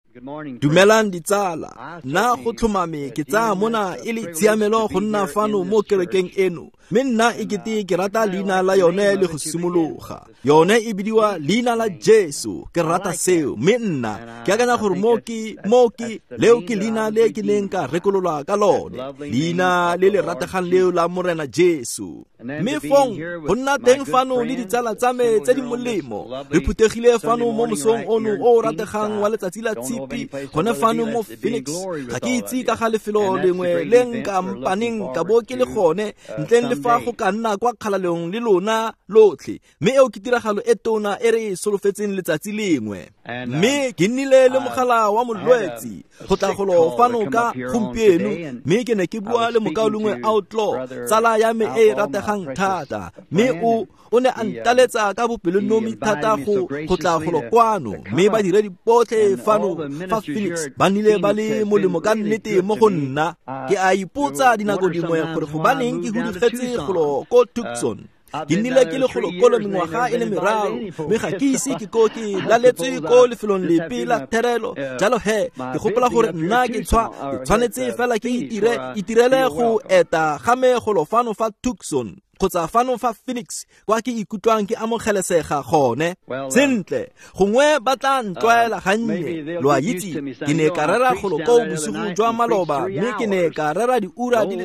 Dumelang ditsala, nna go tlhomame ke tsaya mona e le tshiamelo go nna fano mo kerekeng eno. Mme nna e kete ke rata leina la yone le go simologa. Yone e bidiwa leina la Jesu, ke rata seo. Mme nna ke akanya gore mo ke leo ke leina le ke neng ka rekololwa ka lone, leina le le rategang leo la Morena Jesu. Mme fong go nna teng fano le ditsala tsa me tse di molemo, re phuthegile fano mo mosong ono o rategang wa letsatsi la tshipi gone fano mo Phoenix. Ga ke itse ka ga lefelo lengwe le nka mpaneng ka bo ke le gone ntleng le fa go ka nna kwa kgalaleng le lona lotlhe. Mme eo ke tiragalo e tona e re solofetseng letsatsi lengwe. Mme ke nnile le mogala wa molwetsi go tla golo fano ka gompieno. Mme ke ne ke bua le mokaolongwe Outlaw, tsala ya me e rategang thata. Mme o ne a ntaletsa ka bopelonomi thata go tla golo kwano. Mme ba dire dipotlhe fano fa Phoenix ba nnile ba le molemo ka nnete mo go nna. Ke a ipotsa dinako dingwe gore go baneng ke hudugetse golo ko Tucson. Ke nnile ke le golokolo mengwaga e le meraro, mme ga ke ise ke laletswe ko lefelong lepe la therelo. Jalo ke gopola gore nna ke tshwanetse fela ke itirele go eta ga me golo fano fa Tucson kgotsa fano fa Phoenix kwa ke ikutlwang ke amogelesega gone. Sentle gongwe ba tla ntlwaela gannye. Lo a itse ke ne ka rera golo ko bosigo jwa maloba, mme ke ne ka rera diura di le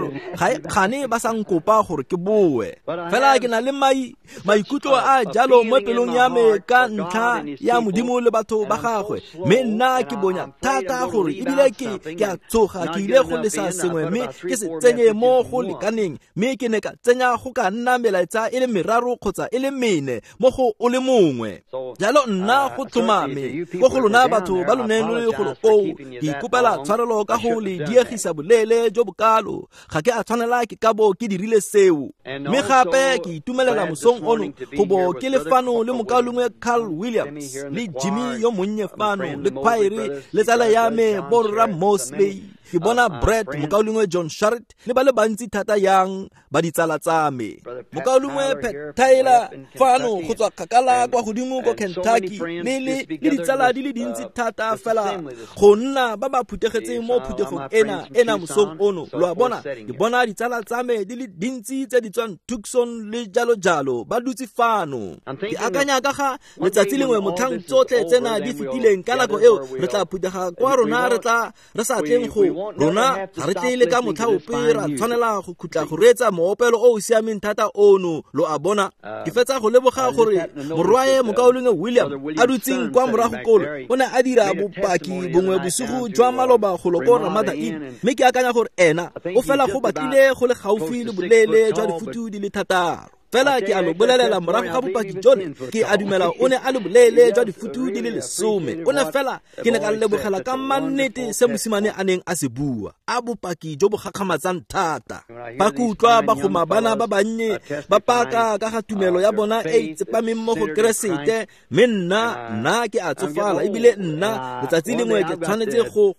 3 gane ba sa nkopa gore ke boe. Fela ke na le maikutlo a jalo mo pelong ya me ka ntlha ya Modimo le batho ba gagwe. Mme nna ke bonya thata gore ebile ke a tsoga ke ile go lesa sengwe mme ke se tsenye mo go lekaneng. Mme ke ne ka tsenya go ka nna melaetsa e le meraro kgotsa e le mene mo go o le mongwe. Jalo nna go tlhomame go go lona batho ba loneno le go ke ikopela tshwarelo ka go le diegisa bolele jo bokalo. Ga ke a tshwanela ke ka bo ke dirile seo. Mme gape ke itumelela mosong ono go bo ke le fano le mokaolongwe Carl Williams le Jimmy yo monnye fano le Khwaere le tsala ya me Borra Mosley. Ke bona Brett mokaolongwe John Sharrett le ba le bantsi thata yang ba ditsala tsa me. Mokaolongwe Pat Tyler fano go tswa kgakala kwa godimo ko Kentucky le ditsala di le dintsi thata fela go nna ba ba phuthegetseng mo phuthegong ena mosong ono. Lo a bona ke bona ditsala tsa me di le dintsi tse di tswang Tucson le jalo ba dutse fano. Ke akanya ka ga letsatsi lengwe motlhang tsotlhe tsena di fetileng ka nako eo re tla phuthega kwa rona re sa tleng go rona ga re tle ka motlha ope ra tshwanela go khutla go reetsa moopelo o siameng thata ono. Lo a bona ke fetsa go leboga gore morwae mokaolongwe William a dutseng kwa morago kolo o ne a dira bopaki bongwe bosigo jwa maloba go loko Ramada Inn. Mme ke akanya gore ena o fela go batlile go le gaufi le bolele jwa difutu di le 3. Fela ke a lo bolelela morago ga bopaki jone ke a dumela o ne a le bolele jwa difutu di le 10. O ne fela ke ne ka lebogela ka mannete se mosimane a neng a se bua, a bopaki jo bo gakgamatsang thata. Ba kutlwa ba goma bana ba bannye ba paka ka ga tumelo ya bona e tsepameng mo go Keresete. Mme nna ke a tsofala ebile nna letsatsi lengwe ke tshwanetse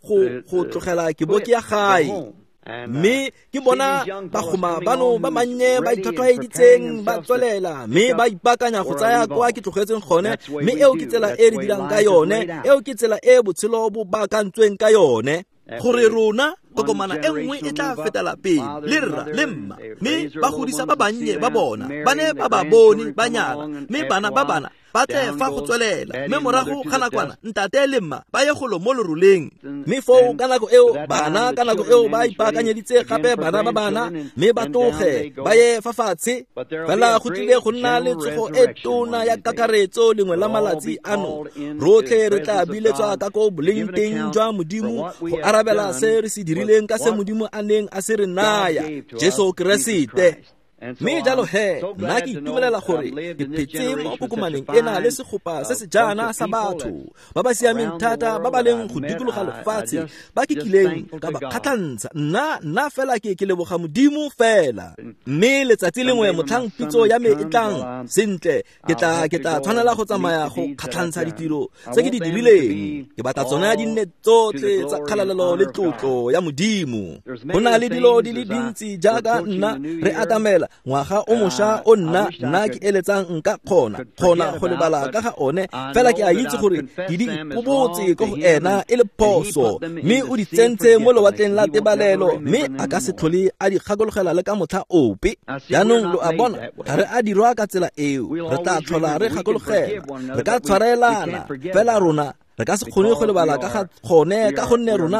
go tlogela ke bo ke ya gae. Mme ke bona bagoma bano ba mannye ba ithatwaeditseng ba tswelela mme ba ipakanya go tsaya kwa ke tlogetseng gone. Mme eo ke tsela e re dirang ka yone, eo ke tsela e botshelo bo bakantsweng ka yone, gore rona kokomana e nngwe e tla fetela pele le rra le mma. Mme ba godisa ba bannye ba bona ba ne ba ba bone ba nyala, mme bana ba bana ba tle fa go tswelela. Mme morago ga nakwana ntate le mma ba ye golo mo leroleng. Mme foo ka nako eo ba ipaakanyeditse gape bana ba bana mme ba toge ba ye fa fatshe. Fela go tlile go nna le tsogo e tona ya kakaretso lengwe la malatsi ano. Rotlhe re tla biletswa ka ko boleng teng jwa Modimo go arabela se re se dirileng ka se Modimo a neng a se re naya, Jesu Keresete. Mme jalo nna ke itumelela gore ke phetse mo kokomaneng ena le segopa se se jaana sa batho ba ba siameng thata ba ba leng go dikologa lefatshe ba ke kileng ka ba kgatlhantsha. Nna fela ke leboga Modimo fela. Mme letsatsi lengwe motlhang pitso ya me e tlang sentle ke tla tshwanela go tsamaya go kgatlhantsha ditiro tse ke di dirileng. Ke batla tsona di nne tsotlhe tsa kgalalelo le tlotlo ya Modimo. Go na le dilo di le dintsi jaaka nna re atamela ngwaga o mošwa o nna ke eletsang nka kgona go lebala ka ga one fela ke a itse gore ke di ipobotse ko go ena e le phoso mme o di tsentse mo lewatleng la tebalelo mme a ka se tlhole a di kgakologela le ka motlha ope. Jaanong lo a bona ga re a dirwa ka tsela eo re tla tlhola re kgakologela re ka tshwarelana fela rona re ka se kgone go lebala ka ga gone ka gonne rona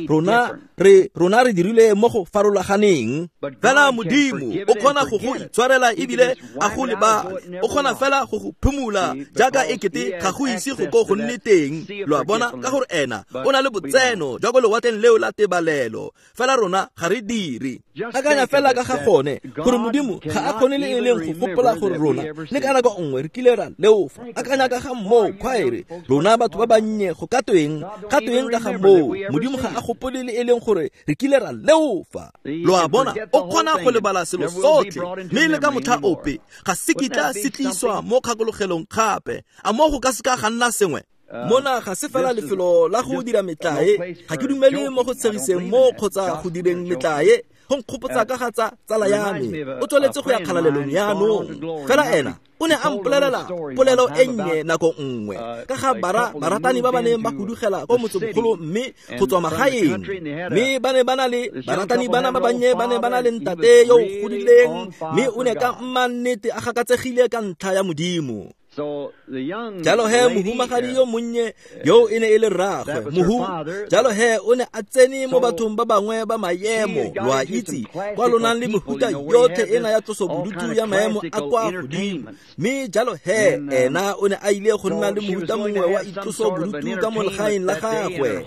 re dirile mo go farologaneng. Fela Modimo o kgona go go itshwarela ebile a go lebala, o kgona fela go go phumula jaaka ekete ga go ise go go nne teng. Lo a bona ka gore ena o na le botseno jwa go lewatleng leo la tebalelo fela rona ga re dire. Akanya fela ka ga gone gore Modimo ga a kgone le eleng go gopola gore rona le ka nako nngwe re kile ra leofa. Akanya ka ga mmo khwaere rona batho ba nye go ka tweng ka ga moo Modimo ga a gopole le eleng gore re kile ra leofa. Lo a bona o kgona go lebala selo sotlhe mme le ka motlha ope ga se kitla se tliswa mo kgakologelong gape a mo go ka se ka ga nna sengwe. Mona ga se fela lefelo la go dira metlae, ga ke dumele mo go tshegiseng mo kgotsa go direng metlae. Go nkgopotsa ka ga tsala ya me o tsweletse go ya kgalalelong yaanong fela ena o ne a mpolelela polelo e nnye nako nngwe ka ga baratani ba ba neng ba kudugela ko motsobogolo mme go tswa magaeng mme ba ne ba na le baratani bana ba bannye ba ne ba na le ntate yo o godileng mme o ne ka mma nnete a gakatsegile ka ntlha ya Modimo. Jalo he mohumagadi yo monnye yo e ne e le rragwe jalo he o ne a tsene mo bathong ba bangwe ba maemo. Lo a itse kwa lo nang le mehuta yotlhe ena ya tlosobodutu ya maemo a kwa godimo mme jalo he ena o ne a ile go nna le mohuta mongwe wa itlosobodutu ka mo legaeng la gagwe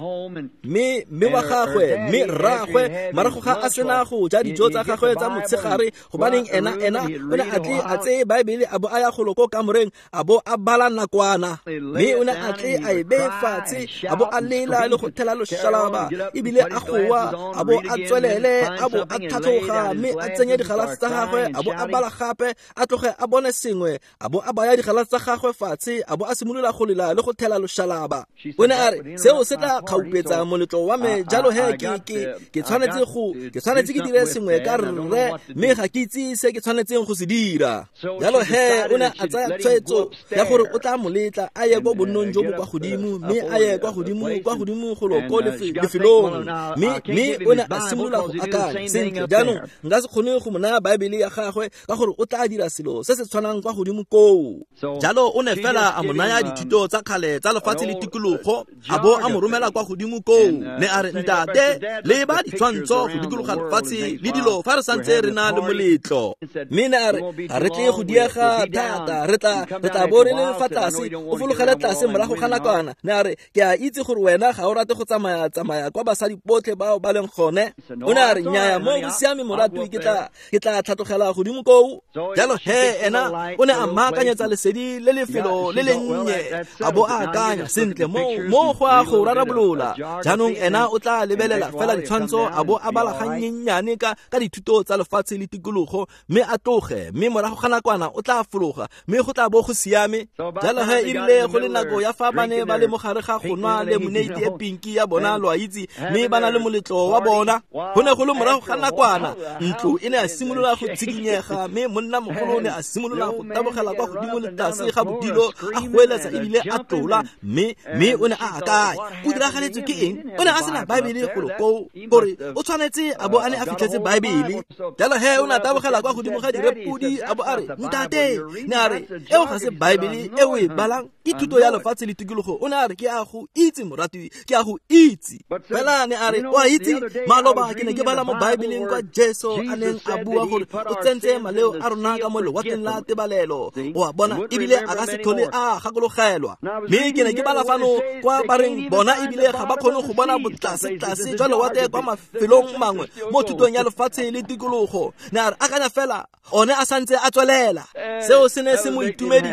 mme wa gagwe mme rragwe marago ga a sena go ja dijo tsa gagwe tsa motshegare gobaneng ena o ne a tseye Baebele a bo a ya go loko ka moreng abo a bala nakwana mme o ne a tle a e befatshe abo a lela le go thela loshalaba ebile a gowa abo a tswelele abo a thathoga mme a tsenye digalase tsa gagwe abo a bala gape a tloge a bone sengwe abo a baya digalase tsa gagwe fatshe abo a simolola go lela le go thela loshalaba. O ne a re seo se tla kgaupetsa moletlo wa me jalo he ke tshwanetse ke dire sengwe ka rre mme ga ke itse se ke tshwanetseng go se dira. Jalo he o ne a tsaya tshwetso ya gore o tla moletla a ye go bonnong jo bo kwa godimo mme a ye kwa godimo go loko lefelong mme o ne a simolola go akanya sentle. Jaanong nka se kgone go mo naya Baebele ya gagwe ka gore o tla dira selo se se tshwanang kwa godimo koo. Jalo o ne fela a mo naya dithuto tsa kgale tsa lefatshe le tikologo a bo a mo romela kwa godimo koo. Ne a re ntate le ba ditshwantsho go dikologa lefatshe le dilo fa re santse re na le moletlo mme ne a re ga re tle go diega thata re tla bo re le fa tlase o fologela tlase morago ga nakwana. Ne a re ke a itse gore wena ga o rate go tsamaya kwa basadi botlhe bao ba leng gone. O ne a re nnyaya mo go siame moratwe ke tla tlhatlogela godimo koo. Jalo he ena o ne a maakanyetsa lesedi le lefelo le lennye a bo a akanya sentle mo go a go rarabolola. Jaanong ena o tla lebelela fela ditshwantsho a bo a bala gannyenyane ka dithuto tsa lefatshe le tikologo mme a tloge mme morago ga nakwana o tla fologa mme go tla bo go siame. Jalo he e rile go le nako ya fa bane ba le mogare ga go nwa lemonade e pinki ya bona. Lo a itse mme ba na le moletlo wa bona. Go ne go le morago ga nakwana ntlo e ne a simolola go tsikinyega mme monna mogolo o ne a simolola go tabogela kwa godimo le tlase ga bodilo a goeletsa ebile a tlola mme o ne a akanya o diragaletswe ke eng. O ne a sena Baebele goloko gore o tshwanetse a bo a ne a fitlhetse Baebele. Jalo he o ne a tabogela kwa godimo ga direpodi a bo a re ntate ne a re eo ga se Baebele eo e balang ke thuto ya lefatshe le tikologo. O ne a re ke a go itse morati ke a go itse fela. Ne a re o a itse maloba ke ne ke bala mo Baebeleng kwa Jesu a neng a bua gore o tsentse maleo a rona ka mo lewatleng la tebalelo. O a bona ebile a ka se tlhole a gakologelwa mme ke ne ke bala fano kwa bareng bona ebile ga ba kgone go bona botlase jwa lewatle kwa mafelong mangwe mo thutong ya lefatshe le tikologo. Ne a re akanya fela one a santse a tswelela seo se ne se mo itumedisa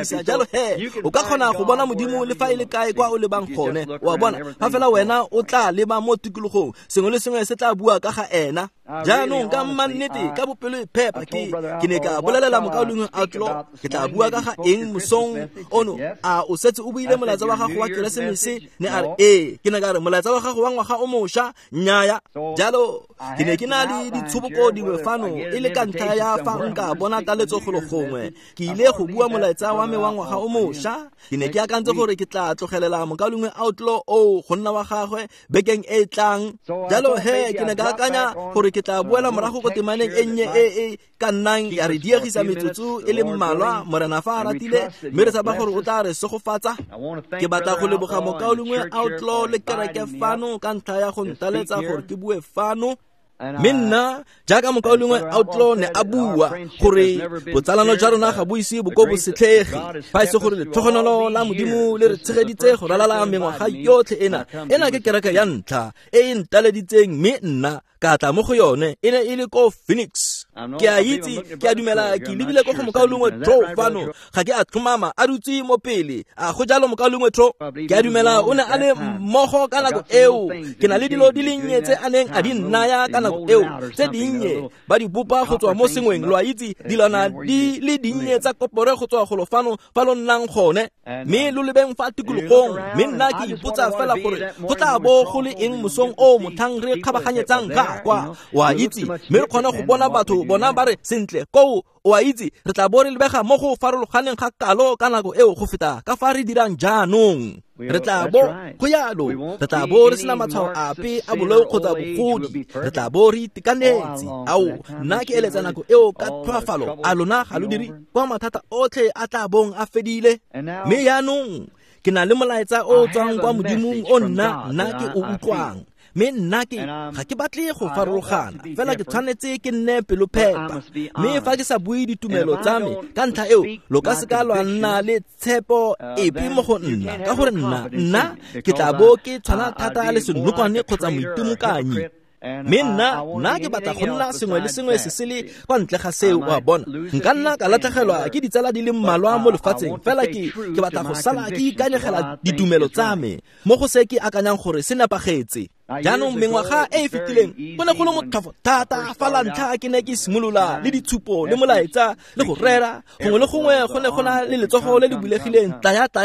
dirisa jalo o ka kgona go bona modimo le fa ile kae kwa o le bang gone wa bona fa fela wena o tla leba mo tikologong sengwe le sengwe se tla bua ka ga ena jaanong ka mannete ka bopelo phepa ke ne ka bolelela mokaolong Outlaw ke tla bua ka ga eng mosong ono a o setse o buile molaetsa wa gago wa Keresemese ne a re ke ne ka re molaetsa wa gago wa ngwaga o mošwa nnyaya jalo ke ne ke na le ditshoboko dingwe fano e le ka ntlha ya fa nka bona taletso go gongwe ke ile go bua molaetsa wa me wa ngwaga o mošwa ke ne ke akantse gore ke tla tlogelela mokaolong Outlaw o go nna wa gagwe bekeng e tlang jalo ke ne ka akanya gore ke tla buela morago go temaneng ennye e ka nnang ya re diegisa metsotso e le mmalwa morena fa a ratile mme re tsaba gore o tla re segofatsa ke batla go leboga mokaolong Outlaw le kereke fano ka ntlha ya go ntaletsa gore ke bue fano mme nna jaaka mokaolong Outlaw ne a bua gore botsalano jwa rona ga bo ise bo ko bo setlhege fa e se gore letlhogonolo la modimo le re tshegeditse go ralala mengwaga yotlhe ena ke kereke ya ntlha e ntaleditseng mme nna ka tla mo go yone e ne e le ko Phoenix ke a itse ke a dumela ke lebile go mokaolong Tro fano ga ke a tlhomama a dutse mo pele a go jalo mokaolong Tro ke a dumela o ne a le mmogo ka nako eo ke na le dilo di lenye tse a neng a di nnaya ka nako eo tse dinnye ba di bopa go tswa mo sengweng lo a itse dilwana di le dinnye tsa kopore go tswa go lo fano fa lo nnang gone mme lo lebeng fa tikologong mme nna ke ipotsa fela gore go tla bo go le eng mosong o mothang re kgabaganyetsang kwa wa itse mme re kgona go bona batho bona ba re sentle ko wa itse re tla bo re lebega mo go farologaneng ga kalo ka nako eo go feta ka fa re dirang jaanong re tla bo go yalo re tla bo re sena matshwao ape a boloi kgotsa bogodi re tla bo re itekanetse nna ke eletsa nako eo ka tlhoafalo a lona ga lo dire kwa mathata otlhe a tla bong a fedile mme yaanong ke na le molaetsa o tswang kwa modimong o nna ke o utlwang mme nna ga ke batle go farologana fela ke tshwanetse ke nne pelo phepa mme fa ke sa bue ditumelo tsa me ka ntlha eo lo ka se ka lwa nna le tshepo epe mo go nna ka gore nna ke tla bo ke tshwana thata le senokwane kgotsa moitemokanyi mme nna ke batla go nna sengwe le sengwe se se le kwa ntle ga seo wa bona nka nna ka latlhegelwa ke ditsala di le mmalwa mo lefatsheng fela ke batla go sala ke ikanyegela ditumelo tsa me mo go se ke akanyang gore se nepagetse jaanong mengwaga e fetileng go ne go le motlhofo thata fa la ntlha ke ne ke simolola le ditshupo le molaetsa le go rera gongwe le gongwe go ne go na le letsogo le le bulegileng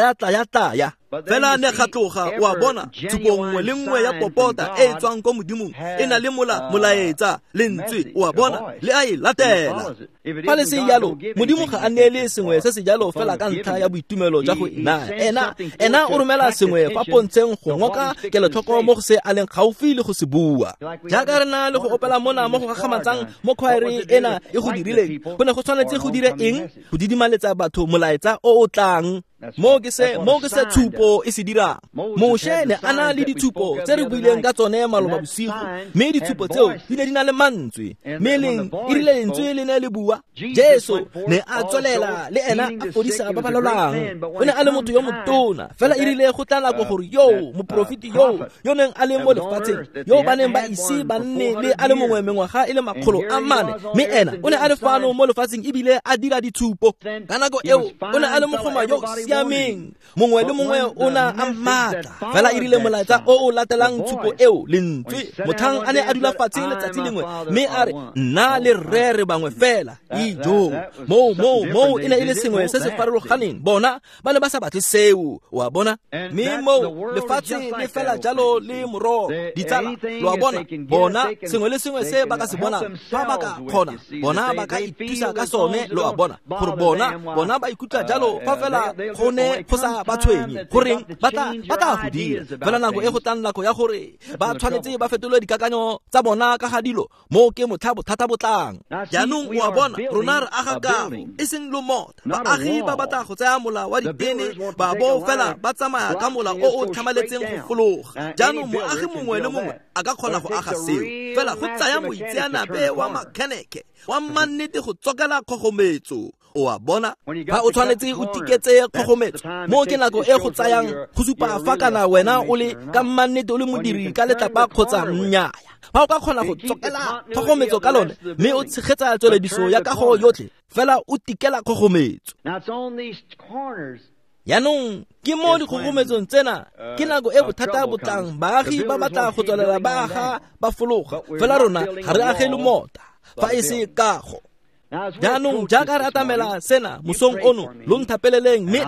tlaya fela ne ga tloga wa bona tshupo nngwe le nngwe ya popota e tswang ko modimong e na le molaetsa lentswe wa bona le a e latela fa le se jalo modimo ga a neele sengwe se se jalo fela ka ntlha ya boitumelo jwa go ena o romela sengwe fa pontsheng go ngoka kelotlhoko mo go se a leng gaufi le go se bua jaaka re na le go opela mona mo go gagamatsang mo khwaere ena e go dirileng go ne go tshwanetse go dire eng go didimaletsa batho molaetsa o tlang mo ke se tshupo e se dirang Moshe ne a na le ditshupo tse re buileng ka tsone maloba bosigo mme ditshupo tseo di ne di na le mantswe mme e rile lentswe le ne le bua Jesu ne a tswelela le ena a fodisa ba ba lwalang o ne a le motho yo motona fela e rile go tla nako gore moprofeti yo neng a le mo lefatsheng yo ba neng ba ise ba nne le a le mongwe mengwaga e le 400 mme ena o ne a le fano mo lefatsheng ebile a dira ditshupo ka nako eo o ne a le mogoma yo siameng mongwe le mongwe o na a matla fela e rile molaetsa o latelang tshupo eo lentswe mothang a ne a dula fatshe letsatsi lengwe mme a re nna le rre bangwe fela mo e ne e le sengwe se se farologaneng bona ba ne ba sa batle seo wa bona mme mo lefatshe le fela jalo le moro ditsala lo bona sengwe le sengwe se ba ka se bona fa ba ka kgona bona ba ka ithusa ka sone lo a bona gore bona ba ikutlwa jalo fa fela go ne go sa ba tshwenye goreng ba tla go dira fela nako e go tlang nako ya gore ba tshwanetse ba fetole dikakanyo tsa bona ka ga dilo mo ke bothata botlang jaanong wa bona rona re aga kago e seng lo mota baagi ba batla go tsaya mola wa ditene ba bo fela ba tsamaya ka mola o tlhamaletseng go fologa jaanong moagi mongwe le mongwe a ka kgona go aga seo fela go tsaya moitseanape wa mechanic wa mannete go tsokela kgogometso o a bona fa o tshwanetse o tiketse kgogometso mo ke nako e go tsayang go supa fa kana wena o le ka mannete o le modiri ka letlapa kgotsa nnyaya fa o ka kgona go tsokela kgogometso ka lone mme o tshegetsa tswelediso ya kago yotlhe fela o tikela kgogometso. Yaanong ke mo dikgogometsong tsena ke nako e bothata bo tlang baagi ba batla go tswelela ba aga ba fologa fela rona ga re agele mota fa e se kago. Jaanong jaaka re atamela sena mosong ono lo nthapeleleng mme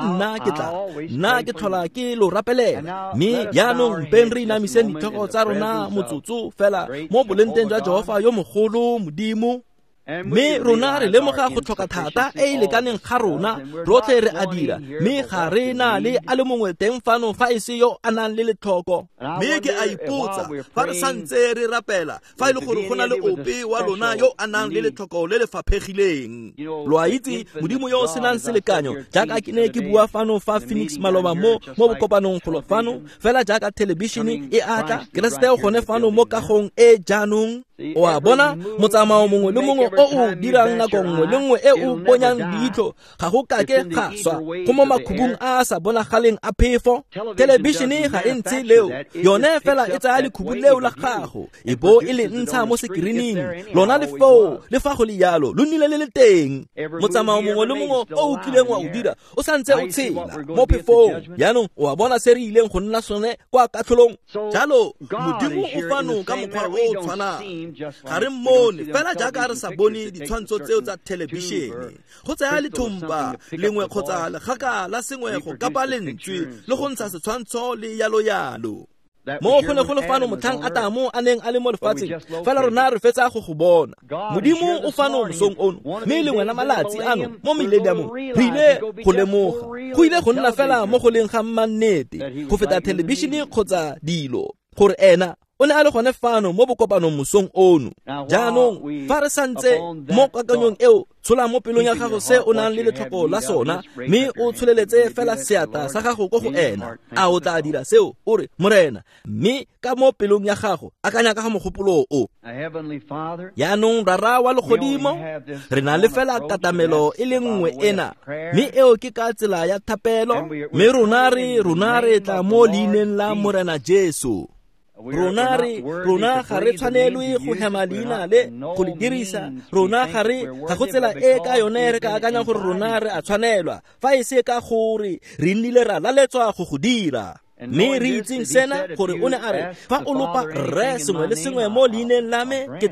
nna ke tlhola ke lo rapelela mme yaanong mpeng re inamiseng ditlhogo tsa rona motsotso fela mo bolenteng jwa Jehova yo mogolo Modimo. Mme rona re lemoga go tlhoka thata e lekaneng ga rona rotlhe re a dira mme ga re na le a le mongwe teng fano fa e se yo a nang le letlhoko. Mme ke a ipotsa fa re santse re rapela fa e le gore go na le ope wa lona yo a nang le letlhoko le le faphegileng. Lo a itse Modimo yo o senang selekanyo jaaka ke ne ke bua fano fa Phoenix maloba mo bokopanong golo fano fela jaaka telebishene e atla Keresete gone fano mo kagong e jaanong. O a bona motsamao mongwe le mongwe o o dirang nako nngwe le nngwe e o bonyang leitlho ga go kake ga swa go mo makhubung a sa bonagaleng a phefo. Telebishene ga e ntshe leo yone fela e tsaya lekhubu leo la gago e bo e le ntsha mo sekirining lona le fa go le yalo lo nnile le teng. Motsamao mongwe le mongwe o kileng wa o dira o santse o tshela mo phefong. Yaanong o a bona se re ileng go nna sone kwa katlholong. Jalo Modimo o fano ka mokgwa o tshwanang. Ga re mmone fela jaaka re sa bone ditshwantsho tseo tsa telebishene go tsaya lethumpa lengwe kgotsa legaka la sengwe go kapa lentswe le go ntsha setshwantsho le yalo. Mo go ne go le fano motlhang Atamo a neng a le mo lefatsheng fela rona re fetsa go go bona. Modimo o fano mosong ono mme lengwe la malatsi ano mo millenniumong re ile go lemoga go ile go nna fela mo go leng ga mmannete go feta telebishene kgotsa dilo gore ena o ne a le gone fano mo bokopanong mosong ono. Jaanong fa re santse mo kakanyong eo tshola mo pelong ya gago se o nang le letlhoko la sona mme o tsholeletse fela seata sa gago go ena. A o tla dira seo o re Morena mme ka mo pelong ya gago akanya ka mogopolo o. Yaanong rara wa legodimo re na le fela katamelo e le nngwe ena mme eo ke ka tsela ya thapelo mme rona re tla mo leineng la Morena Jesu. Rona ga re tshwanelwe go hema leina le go le dirisa. Rona ga go tsela e ka yone re ka akanya gore rona re a tshwanelwa fa e se ka gore re nnile ra laletswa go dira. Mme re itseng sena gore o ne a re fa o lopa rre sengwe le sengwe mo leineng la me ke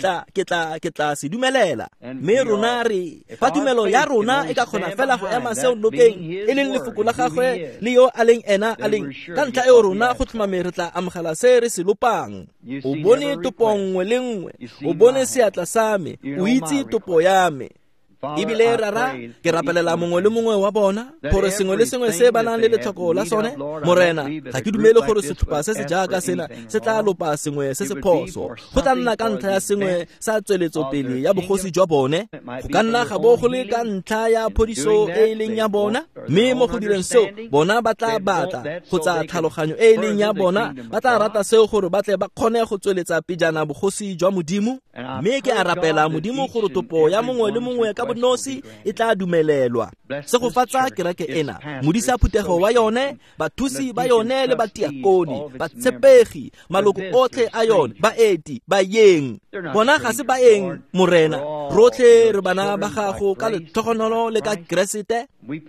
tla se dumelela. Mme rona fa tumelo ya rona e ka kgona fela go ema seo nokeng e leng lefoko la gagwe le yo a leng ena a leng ka ntlha eo rona go tlhomame re tla amogela se re se lopang. O bone topo nngwe le nngwe, o bone seatla sa me, o itse topo ya me. Ebile rara ke rapelela mongwe le mongwe wa bona gore sengwe le sengwe se ba nang le letlhoko la sone. Morena ga ke dumele gore setlhopha se se jaaka sena se tla lopa sengwe se se phoso. Go tla nna ka ntlha ya sengwe sa tsweletso pele ya bogosi jwa bone. Go ka nna ga bo go le ka ntlha ya phodiso e leng ya bona mme mo go direng seo bona ba tla batla go tsa tlhaloganyo e leng ya bona ba tla rata seo gore ba tle ba kgone go tsweletsa pejana bogosi jwa Modimo. Mme ke a rapela Modimo gore topo ya mongwe le mongwe ka bonosi e tla dumelelwa. Se go fatsa kereke ena modisa phutego wa yone, bathusi ba yone le batiakoni, batshepegi, maloko otlhe a yone, baeti, bayeng. Bona ga se baeng Morena, rotlhe re bana ba gago ka letlhogonolo le ka Keresete.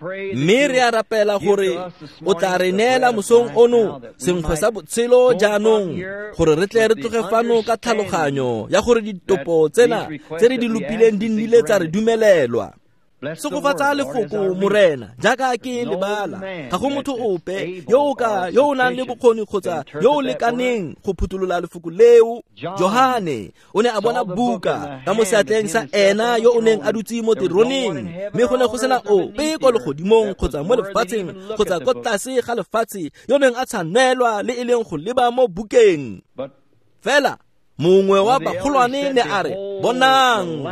Mme re a rapela gore o tla re neela mosong ono senkgo sa botshelo jaanong gore re tle re tloge fano ka tlhaloganyo ya gore ditopo tsena tse re di lopileng di nnile tsa re dumelelwa. Se go fatsa lefoko Morena jaaka ke lebala ga go motho ope yo o nang le bokgoni kgotsa yo o lekaneng go phutolola lefoko leo. Johane o ne a bona buka ka mo seatleng sa ena yo o neng a dutse mo teroneng mme go ne go sena ope ko legodimong kgotsa mo lefatsheng kgotsa ko tlase ga lefatshe yo neng a tshwanelwa le e leng go leba mo bukeng. Fela mongwe wa bagolwane ne a re bonang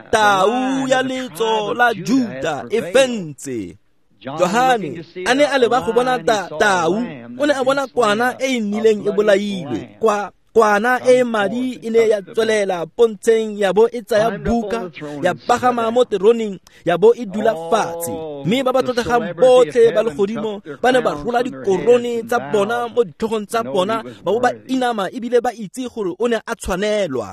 tatau ya letso la Juda e fentse. Johane a ne a leba go bona tatau o ne a bona kwana e nnileng e bolailwe kwa kwana e madi e ne ya tswelela pontsheng ya bo e tsaya buka ya pagama mo teroneng ya bo e dula fatshe mme ba tlotlegang botlhe ba le godimo ba ne ba rola dikorone tsa bona mo ditlhogong tsa bona ba bo ba inama ebile ba itse gore o ne a tshwanelwa.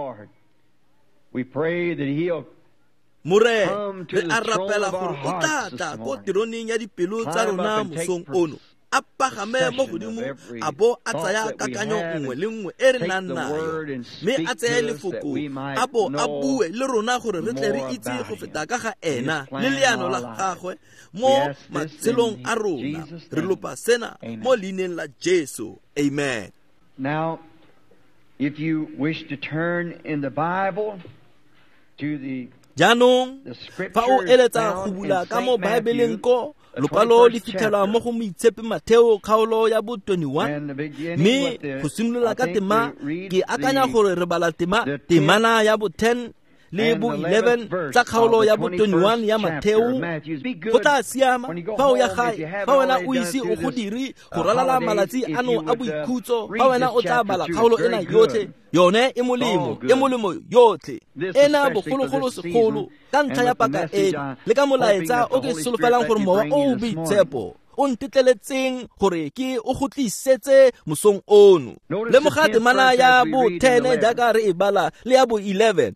More re a rapela gore o tla ko teroneng ya dipelo tsa rona mosong ono a pagame mo godimo a bo a tsaya kakanyo nngwe le nngwe e re nang nayo mme a tsaya lefoko a bo a bue le rona gore re tle re itse go feta ka ga ena le leano la gagwe mo matshelong a rona. Re lopa sena mo leineng la Jesu. Amen. Now, if you wish to turn in the Bible to the jaanong fa o eletsa go bula ka mo Baebeleng ko lokwalo le fitlhelwa mo go Moitshepi Matheo kgaolo ya bo 21 mme go simolola ka tema ke akanya gore re bala temana ya bo 10 le bo 11 tsa kgaolo ya bo 21 ya Matheo. Go tla siama fa o ya gae fa wena o ise o go dire go ralala malatsi ano a boikhutso fa wena o tla bala kgaolo ena yotlhe yone e molemo yotlhe ena bogologolo segolo ka ntlha ya paka ena le ka molaetsa o ke solofelang gore mowa o boitshepo o ntetleletseng gore ke o go tlisetse mosong ono. Le moga temana ya bo 10 jaaka re e bala le ya bo 11.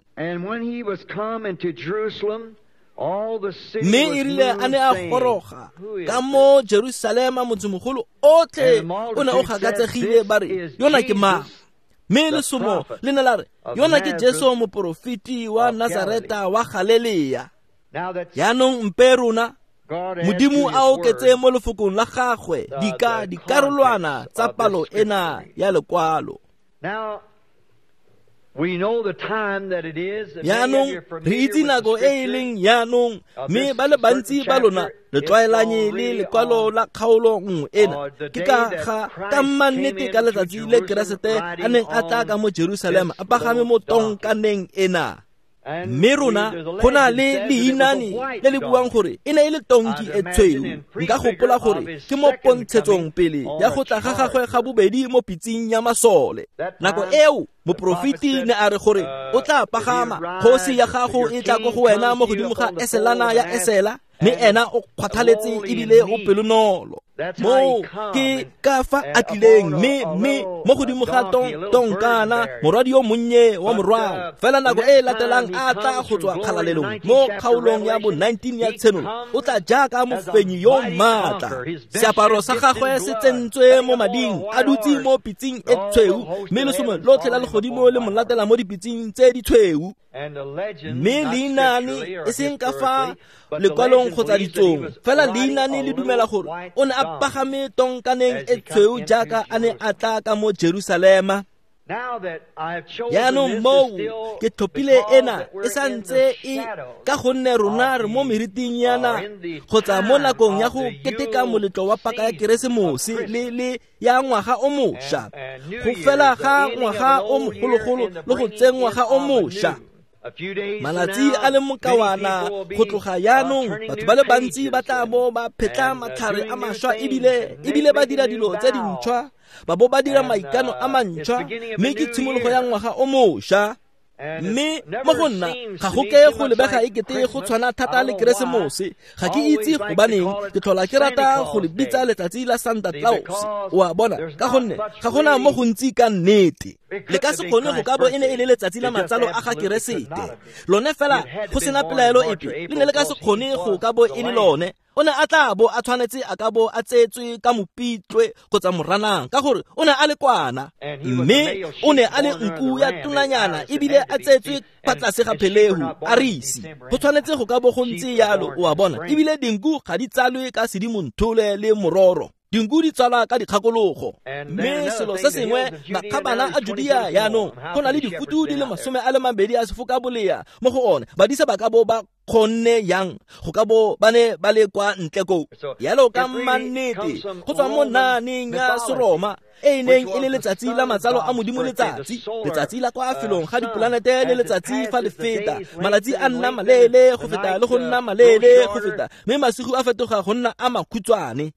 Mme e rile a ne a goroga ka mo Jerusalema motsemogolo otlhe o ne o gakatsegile ba re yona ke mang. Mme lesomo le ne la re yona ke Jesu moporofiti wa Nazareta wa Galilea. Yaanong mpe rona Modimo a oketse mo lefokong la gagwe dikarolwana tsa palo ena ya lekwalo. Yaanong re itse nako e leng yaanong mme ba le bantsi ba lona le tlwaelanye le lekwalo la kgaolo nngwe ena ke ka ga ka mannete ka letsatsi le Keresete a neng a tla ka mo Jerusalema a pagame mo tonkaneng ena. Mme rona go na le leinane le le buang gore e ne e le tonki e tshweu. Nka gopola gore ke mo pontshetsong pele ya go tla ga gagwe ga bobedi mo pitsing ya masole. Nako eo moprofiti ne a re gore o tla pagama kgosi ya gago e tla go go wena mo godimo ga eselana ya esela mme ena o kgwathaletse ebile o pelonolo. Mo ke ka fa a tlileng mme mo godimo ga tonkana morwadi yo monnye wa morwalo fela nako e latelang a tla go tswa kgalalelong mo kgaolong ya bo 19 ya tshenolo o tla jaaka mofenyi yo maatla. Seaparo sa gagwe se tsentswe mo mading a dutse mo pitsing e tshweu mme lesome lotlhe la legodimo le molatela mo dipitsing tse di tshweu. Mme leinane e seng ka fa lekwalong kgotsa ditsong fela leinane le dumela gore o ne a pagame tonkaneng e tshweu jaaka a ne a tla ka mo Jerusalema. Yaanong moo ke thopile ena e sa ntse e ka gonne rona re mo meriting yana kgotsa mo nakong ya go keteka moletlo wa paka ya Keresemose le ya ngwaga o mošwa go fela ga ngwaga o mogologolo le go tseng ngwaga o mošwa. Malatsi a le mokawana go tloga yaanong batho ba le bantsi ba tla bo ba phetla matlhare a mašwa ebile ba dira dilo tse dintšhwa ba bo ba dira maikano a mantšhwa mme ke tshimologo ya ngwaga o mošwa. Mme mo go nna ga go ke go lebega ekete go tshwana thata le Keresemose. Ga ke itse go baneng ke tlhola ke rata go le bitsa letsatsi la Santa Claus. Wa bona ka gonne ga gona mo go ntsi ka nnete le ka se kgone go ka bo ene e le letsatsi la matsalo a ga Keresete lone fela go sena pelaelo epe le ne le ka se kgone go ka bo e le lone. O ne a tla bo a tshwanetse a ka bo a tsetswe ka mopitlwe kgotsa moranang ka gore o ne a le kwana mme o ne a le nku ya tonanyana ebile a tsetswe pa tlase ga pheleu a risi. Go tshwanetse go ka bo go ntse yalo o a bona ebile dinku ga di tsalwe ka sedimonthole le mororo. Dinku di tsala ka dikgakologo mme selo se sengwe makgabana a Judea yaanong go na le difutu di le 20 a sefoka bolea mo go one badisa ba ka bo ba kgonne yang go ka bo bane ba le kwa ntle ko yalo ka mannete go tswa mo naneng ya Seroma e neng e le letsatsi la matsalo a Modimo letsatsi la kwa afelong ga diplanete le letsatsi fa le feta malatsi a nna malele go feta le go nna malele go feta mme masigo a fetoga go nna a makhutswane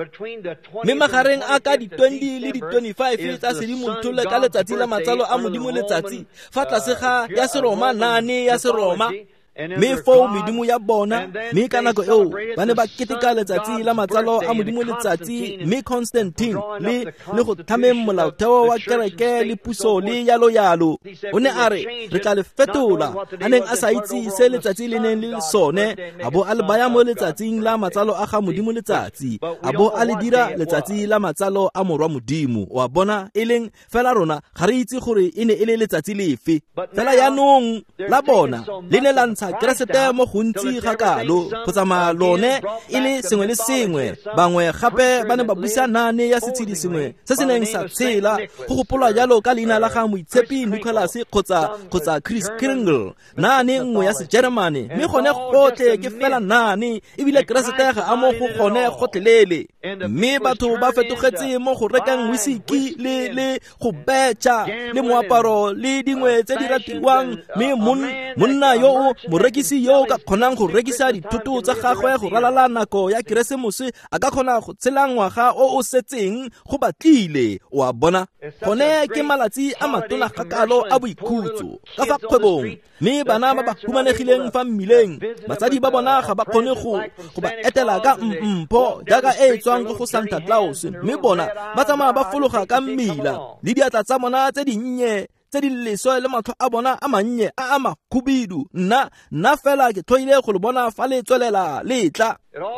mme magareng a ka di 20 le di 25 tsa Sedimonthole ka letsatsi la matsalo a Modimo letsatsi fa tlase ga ya Seroma nane ya Seroma mme fo medimo ya bona mme ka nako eo ba ne ba keteka letsatsi la matsalo a Modimo letsatsi mme Constantine le go thameng molaotheo wa kereke le puso le yalo o ne a re re tla le fetola a neng a sa itse se letsatsi le neng le sone a bo a le baya mo letsatsing la matsalo a ga Modimo letsatsi a bo a le dira letsatsi la matsalo a morwa Modimo wa bona e leng fela rona ga re itse gore e ne e le letsatsi lefe fela yaanong la bona le ne la Keresete mo gontsi ga kalo go tsamaya lone e le sengwe le sengwe bangwe gape ba ne ba buisa nane ya setshedi sengwe se se neng sa tshela go gopolwa jalo ka leina la ga moitshepi Nicholas kgotsa Chris Kringle nane nngwe ya sejeremane mme gone gotlhe ke fela nane ebile Keresete ga a mo go gone gotlhelele mme batho ba fetogetse mo go rekang whisky le go betcha le moaparo le dingwe tse di ratiwang mme monna yo morekisi yo ka kgonang go rekisa dithoto tsa gagwe go ralala nako ya Keresemose a ka kgona go tshela ngwaga o setseng go batlile wa bona gone ke malatsi a matona gakalo a boikhutso ka fa kgwebong mme bana ba ba humanegileng fa mmileng batsadi ba bona ga ba kgone go ba etela ka mpho jaaka e tswang go Santa Claus mme bona ba tsamaya ba fologa ka mmila le diatla tsa bona tse dinnye tse di leswe le matlho a bona a mannye a makhubidu nna fela ke tlhoile go le bona fa le tswelela letla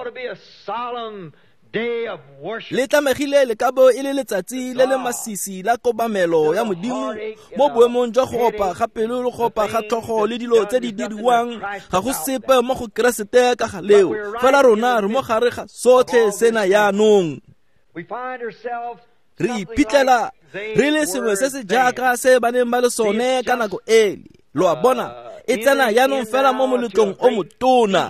le tlamegile le ka bo e le letsatsi le le masisi la kobamelo ya Modimo mo boemong jwa go opa ga pelo le go opa ga tlhogo le dilo tse di diriwang ga go sepe mo go Keresete ka ga leo fela rona re mo gare ga sotlhe sena yaanong re iphitlhela re le sengwe se se jaaka se ba neng ba le sone ka nako ele lo a bona e tsena yaanong fela mo moletlong o motona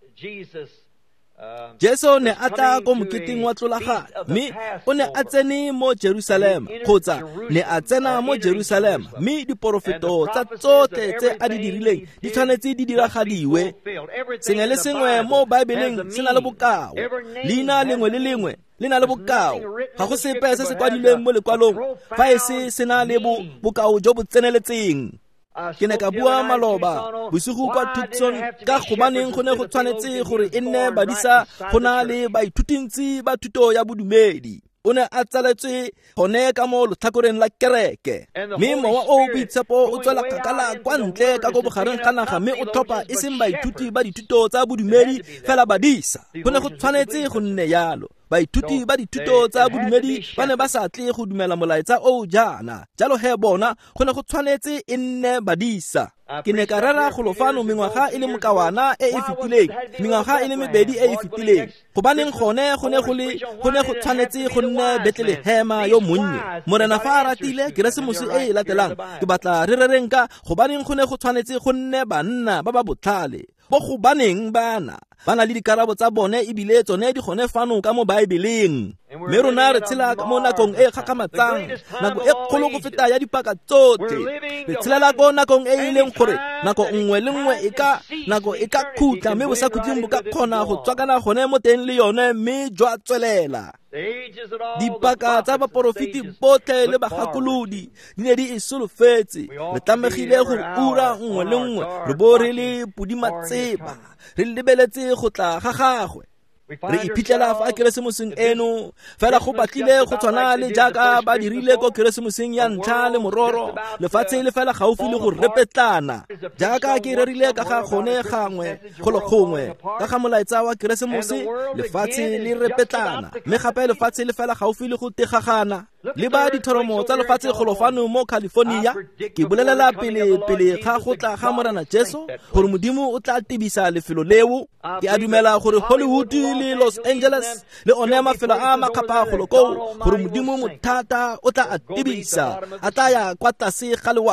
Jesu ne a tla ko moketeng wa tlolagano mme o ne a tsene mo Jerusalema kgotsa ne a tsena mo Jerusalema mme diporofeto tsa tsotlhe tse a di dirileng di tshwanetse di diragadiwe sengwe le sengwe mo Baebeleng se na le bokao leina lengwe le lengwe le na le bokao ga go sepe se se kwadilweng mo lekwalong fa e se na le bokao jo bo tseneletseng ke ne ka bua maloba bosigo kwa Tucson ka gobaneng go ne go tshwanetse gore e nne badisa go na le baithutintsi ba thuto ya bodumedi o ne a tsaletswe gone ka mo lotlhakoreng la kereke mme mowa o boitshepo o tswela kgakala kwa ntle ka go bogareng ga naga mme o tlhopha e seng baithuti ba dithuto tsa bodumedi fela badisa go ne go tshwanetse go nne yalo baithuti ba dithuto tsa bodumedi ba ne ba sa tle go dumela molaetsa o jaana jalo he bona go ne go tshwanetse e nne badisa ke ne ka rera go lofano mengwaga e le mokawana e e fetileng mengwaga e le mebedi e e fetileng gobaneng gone go ne go tshwanetse go nne Betlehema yo monnye morena fa a ratile Keresemose e latelang ke batla re rereng ka gobaneng go ne go tshwanetse go nne banna ba ba botlhale bo go baneng bana le dikarabo tsa bone ebile tsone di gone fano ka mo Baebeleng mme rona re tshela mo nakong e gakamatsang nako e kgolo go feta ya dipaka tsotlhe re tshelela ko nakong e e leng gore nako nngwe le nngwe nako e ka khutla mme bosa khutleng bo ka kgona go tswakana gone mo teng le yone mme jwa tswelela dipaka tsa baporofiti botlhe le bagakolodi di ne di solofetse re tlamegile go ura nngwe le nngwe re bo re le pudimatseba re lebeletse go tla ga gagwe re iphitlhela fa Keresemoseng eno fela go batlile go tshwana le jaaka ba dirile ko Keresemoseng ya ntlha le mororo lefatshe le fela gaufi le go repetlana jaaka ke rerile ka ga gone gangwe go le gongwe ka ga molaetsa wa Keresemose lefatshe le repetlana mme gape lefatshe le fela gaufi le go tegagana le ba dithoromo tsa lefatshe go lofano mo California ke bolelela pele ga go tla ga morana Jesu gore Modimo o tla tebisa lefelo leo ke a dumela gore Hollywood le Los Angeles le one mafelo a makgapa go loko gore Modimo mothata o tla a tebisa a tla ya kwa tlase ga lewatle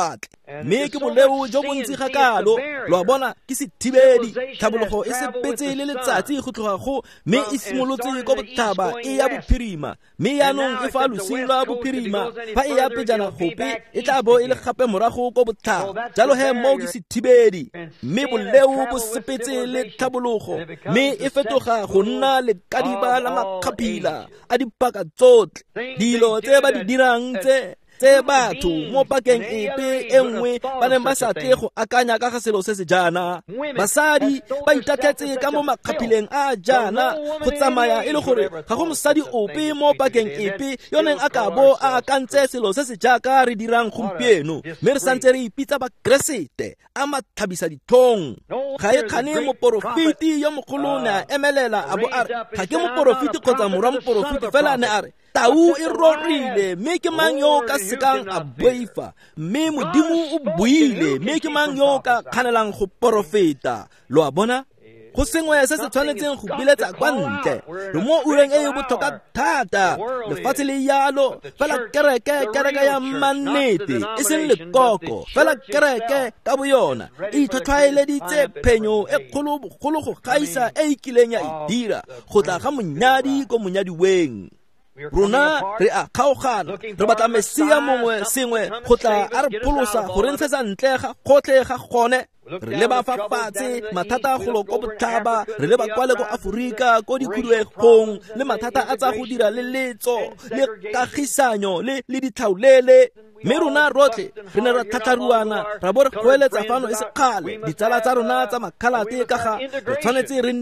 mme ke boleu jo bontsi ga kalo lo bona ke sethibedi tlhabologo e sepetse le letsatsi go tloga go mme e simolotse ko botlhaba e ya bophirima mme yaanong e fa losing lwa bophirima fa e ya pejana gope e tla bo e le gape morago ko botlhaba jalo he mo ke sethibedi mme boleu bo sepetse le tlhabologo mme e fetoga go nna le kadiba la makgapila a dipaka tsotlhe dilo tse ba di dirang tse batho mo pakeng epe e nngwe ba neng ba sa tle go akanya ka ga selo se se jana basadi ba itatlhetse ka mo makgapileng a jana go tsamaya e le gore ga go mosadi ope mo pakeng epe yo neng a ka bo a akantse selo se se jaaka re dirang gompieno mme re santse re ipitsa bakeresete a mathabisa dithong ga e kgane moporofiti yo mogolo ne a emelela a bo a re ga ke moporofiti kgotsa morwa moporofiti fela ne a re tau e rorile mme ke mang yo ka sekang a boifa mme modimo o buile mme ke mang yo ka kganelang go porofeta lo a bona go sengwe se se tshwanetseng go biletsa kwa ntle le mo ureng e botlhokwa thata lefatshe le yalo fela kereke ya mannete e seng lekoko fela kereke ka boyona e ithwatlhwaeleditse phenyo e kgolo go gaisa e ikileng ya e dira go tla ga monyadi ko monyadiweng rona re a kgaogana re batla mesia mongwe sengwe go tla a re pholosa go re ntshetsa ntle ga gotlhe ga gone re leba fa fatshe mathata go lo ko botlhaba re leba kwa le ko Aforika ko dikhuduegong le mathata a tsa go dira le letso le kagisanyo le ditlhaolele mme rona rotlhe re ne ra thatharuana ra bo re goeletsa fano e se kgale ditsala tsa rona tsa makhalate ka ga re tshwanetse re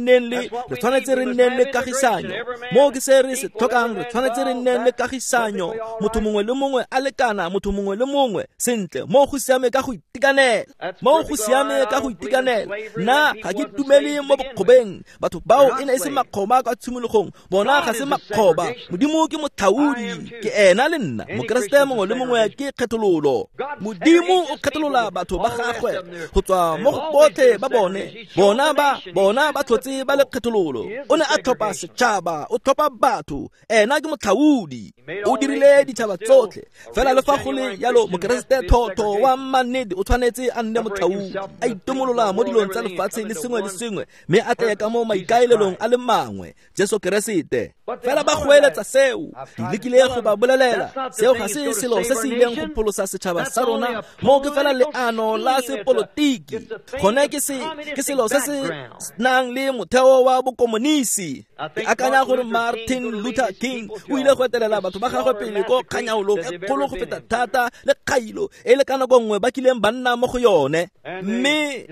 nneng le kagisanyo mo ke se re se tlhokang re tshwanetse re nneng le kagisanyo motho mongwe le mongwe a lekana motho mongwe le mongwe sentle mo go siame ka go itekanela nna ga ke tumele mo bokgobeng batho bao e ne e se makgoba ka tshimologong bona ga se makgoba modimo ke mothaudi ke ena le nna mokeresete mongwe le mongwe ke kgethololo modimo o kgetholola batho ba gagwe go tswa mo go botlhe ba bona ba tlhotse ba le kgethololo o ne a tlhopha setšhaba o tlhopha batho ena ke mothaudi o dirile ditšhaba tsotlhe fela le fa go le yalo mokeresete thotho wa mannete o tshwanetse a nne mothaudi a itomolola mo dilong tsa lefatshe le sengwe mme a tlaya ka mo maikaelelong a le mangwe Jesu Keresete fela ba goeletsa seo di lekile go ba bolelela seo ga se selo se se ileng go pholosa setšhaba sa rona mo ke fela leano la sepolotiki gone ke selo se se nang le motheo wa bokomonisi ke akanya gore Martin Luther King o ile go etelela batho ba gagwe pele ko kganyaolong e kgolo go feta thata le kgailo e le ka nako nngwe ba kileng ba nna mo go yone mme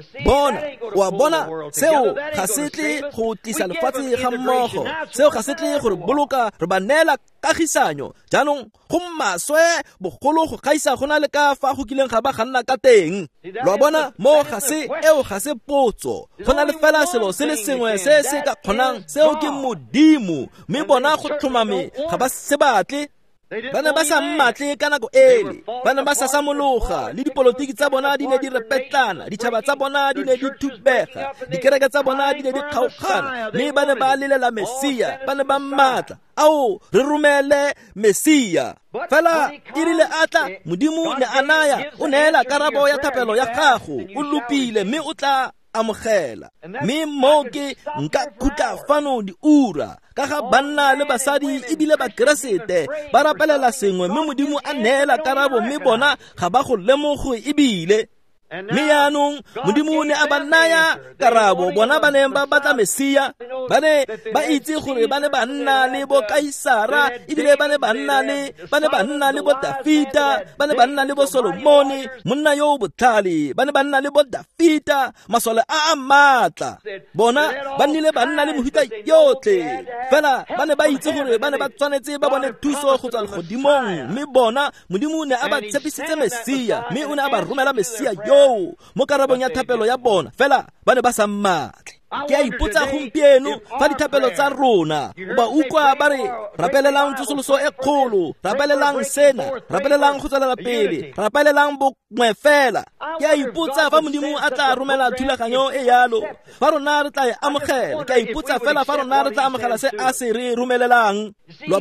bona seo ga se tle go tlisa lefatshe ga mmogo seo ga se tle gore boloka re ba neela kagisanyo jaanong go maswe bogolo go gaisa go na le ka fa go kileng ga ba ganna ka teng lo bona mo ga se potso go na le fela selo se le sengwe se se ka kgonang seo ke modimo mme bona go tlhomame ga ba se batle ba ne ba sa mmatle ka nako ele ba ne ba sa samologa le dipolotiki tsa bona di ne di repetlana ditšhaba tsa bona di ne di thubega dikereke tsa bona di ne di kgaogana mme ba ne ba lelela Mesia ba ne ba mmatla ao re romele Mesia fela e rile atla modimo ne a naya o neela karabo ya thapelo ya gago o lupile mme o tla amogela mme mo ke nka khutla fano di ura ka ga banna le basadi e bile ba keresete ba rapelela sengwe mme modimo a neela karabo mme bona ga ba go lemogo e bile mme yaanong modimo ne a ba naya karabo bona ba neng ba batla Mesia ba ne ba itse gore ba ne ba nna le bo Kaisara ebile ba ne ba nna le bo Dafita ba ne ba nna le bo Solomone monna yo botlhale ba ne ba nna le bo Dafita masole a matla bona ba nnile ba nna le mohuta yotlhe fela ba ne ba itse gore ba ne ba tshwanetse ba bone thuso go tswa godimong mme bona modimo ne a ba tshepisitse Mesia mme o ne a ba romela Mesia mo karabong ya thapelo ya bona fela ba ne ba sa mmatle ke a ipotsa gompieno fa dithapelo tsa rona ba ukwa ba re rapelelang tsosoloso e kgolo rapelelang sena rapelelang go tswelela pele rapelelang bongwe fela ke a ipotsa fa modimo a tla romela thulaganyo e yalo fa rona re tla e amogela ke a ipotsa fela fa rona re tla amogela se a se re romelelang lo bona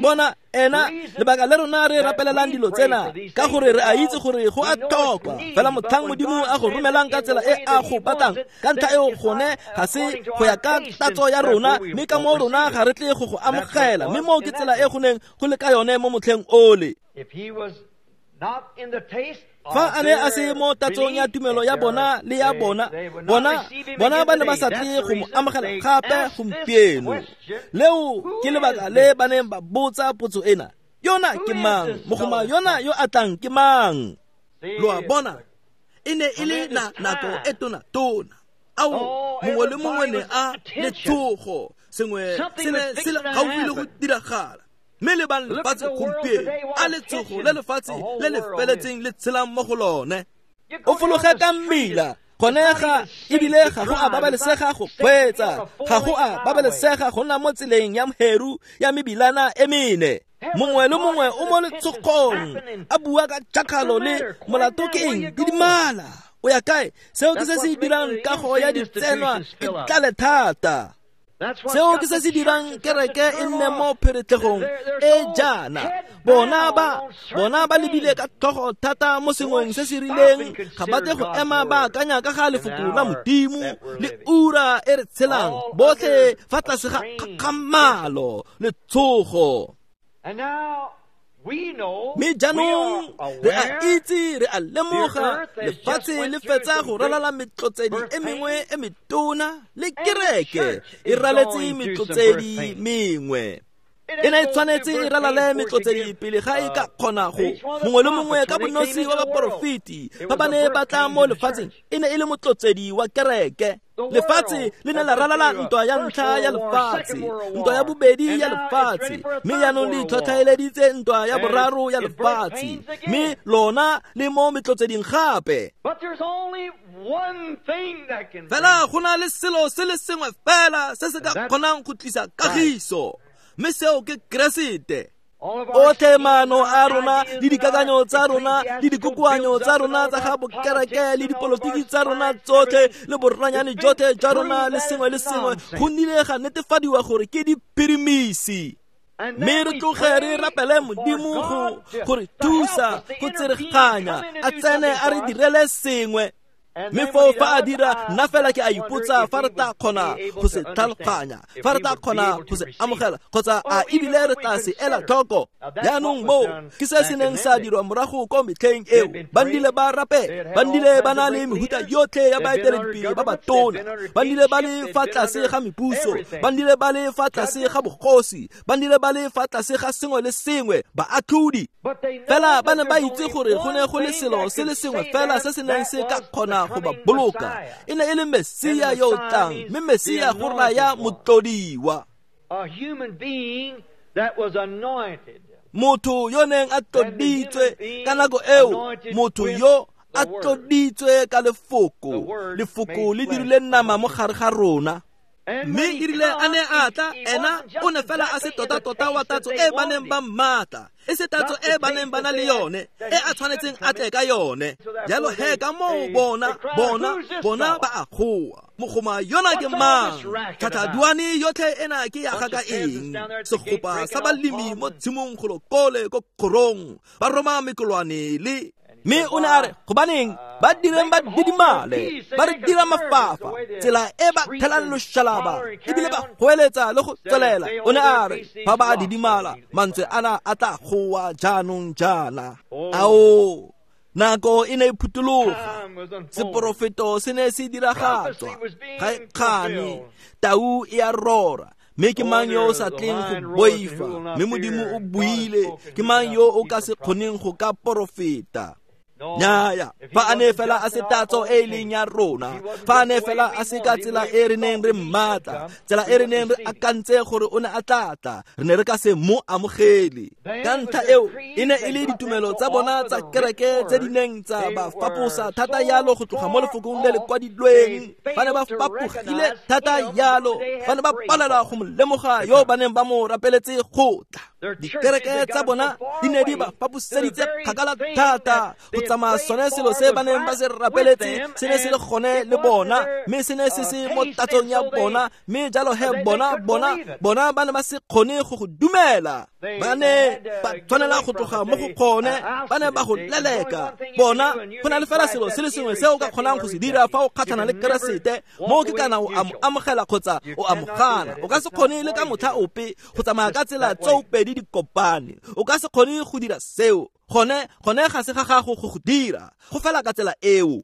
ena lebaka le rona re rapelelang dilo tsena ka gore re a itse gore go a tlhokwa fela motlhang modimo a go romelang ka tsela e a go batlang ka ntlha eo gone ga se go ya ka tatso ya rona mme ka mo rona ga re tle go amogela mme mo ke tsela e go neng go le ka yone mo motlheng ole fa a ne a se mo tatsong ya tumelo ya bona le ya bona ba ne ba sa tle go mo amogela gape gompieno leo ke lebaka le ba neng ba botsa potso ena yona ke mang mogoma yona yo a tlang ke mang lo a bona e ne e le nako e tona ao mongwe le mongwe ne a letshogo sengwe se le gaufi le go diragala mme le bang lefatshe gompieno a letsogo le lefatshe le le feletseng le tshelang mo go lone o fologe ka mmila kgonega ebile ga go a babalesega go kgweetsa ga go a babalesega go nna mo tseleng ya moheru ya mebilana e mene mongwe le mongwe o mo letsogong a bua ka jakgalo le molato ke eng didimala o ya kae seo ke se se dirang kago ya ditsenwa e tlale thata seo ke se se dirang kereke e nne mo pheretlhegong e jaana bona ba lebile ka tlhogo thata mo sengweng se se rileng ga batle go ema ba akanya ka ga lefoko la modimo le ura e re tshelang botlhe fa tlase ga kgamalo le tshogo mme jaanong re a itse re a lemoga lefatshe le fetsa go ralala metlotsedi e mengwe e metona le kereke e raletse metlotsedi mengwe e ne e tshwanetse e ralale metlotsedi pele ga e ka kgona go mongwe le mongwe ka bonosi wa baporofiti ba ba ne ba tla mo lefatsheng e ne e le motlotsedi wa kereke lefatshe le ne la ralala ntwa ya ntlha ya lefatshe ntwa ya bobedi ya lefatshe mme yaanong le itlhotlhaeleditse ntwa ya boraro ya lefatshe mme lona le mo metlotseding gape fela go na le selo se le sengwe fela se se ka kgonang go tlisa kagiso mme seo ke Keresete otlhe maano a rona le dikakanyo tsa rona le dikokoanyo tsa rona tsa ga bokereke le dipolotiki tsa rona tsotlhe le boranyane jotlhe jwa rona le sengwe go nnile ga netefadiwa gore ke dipirimisi mme re tloge re rapele modimo gore thusa go tsereganya a tsene a re direle sengwe mme fa a dira nna fela ke a ipotsa fa re tla kgona go se tlhaloganya fa re tla kgona go se amogela kgotsa a ebile re tla se ela tlhoko jaanong mo ke se se neng sa dirwa morago ko metlheng eo ba nnile ba rape ba nnile ba na le mehuta yotlhe ya baeteledipele ba batona ba nnile ba le fa tlase ga mepuso ba nnile ba le fa tlase ga bogosi ba nnile ba le fa tlase ga sengwe le sengwe baatlhodi fela ba ne ba itse gore go ne go le selo se le sengwe fela se se neng se ka kgona go ba boloka e ne e le Mesia yo tlang mme Mesia go raya motlodiwa motho yo neng a tloditswe ka nako eo motho yo a tloditswe ka lefoko le dirile nama mo gare ga rona mme e rile a ne a tla ena o ne fela a se tota wa tatso e ba neng ba mmata e se tatso e ba neng ba na le yone e a tshwanetseng a tle ka yone jalo he ka moo bona ba a goa mogoma yona ke mang tlhatlhaduane yotlhe ena ke ya ga ka eng segopa sa balemi mo tshimong golokole ko kgorong ba roma mekolwane le mme o ne a re gobaneng ba direng ba didimale ba re dira mafafa tsela e ba thelang loshalaba ebile ba goeletsa le go tswelela o ne a re ba ba didimala mantswe ana a tla goa jaanong jana ao nako e ne e phutologa seporofeto se ne se diragatswa ga e kgane tau e a rora mme ke mang yo o sa tleng go boifa mme modimo o buile ke mang yo o ka se kgoneng go ka porofeta nyaya fa a ne fela a se tatso e leng ya rona fa a ne fela a se ka tsela e re neng re mmata tsela e re neng re akantse gore o ne a tlatla re ne re ka se mo amogele ka ntlha eo e ne e le ditumelo tsa bona tsa kereke tse di neng tsa ba faposa thata yalo go tloga mo lefokong le le kwadilweng ba ne ba fapogile thata yalo ba ne ba palela go mo lemoga yo ba neng ba mo rapeletse gotla dikereke tsa bona di ne di ba faposeditse kgakala thata go tsamaya sone selo se ba neng ba se rapeletse se ne se le gone le bona mme se ne se se mo tatsong ya bona mme jalo he bona ba ne ba se kgone go dumela ba ne ba tshwanela go tloga mo go kgone ba ne ba go leleka bona go na le fela selo se le sengwe se o ka kgonang go se dira fa o kgatlhana le keresete mo ke kana o amogela kgotsa o amogana o ka se kgone le ka motha ope go tsamaya ka tsela tseo pedi di kopane o ka se kgone go dira seo gone ga se ga gago go dira go fela ka tsela eo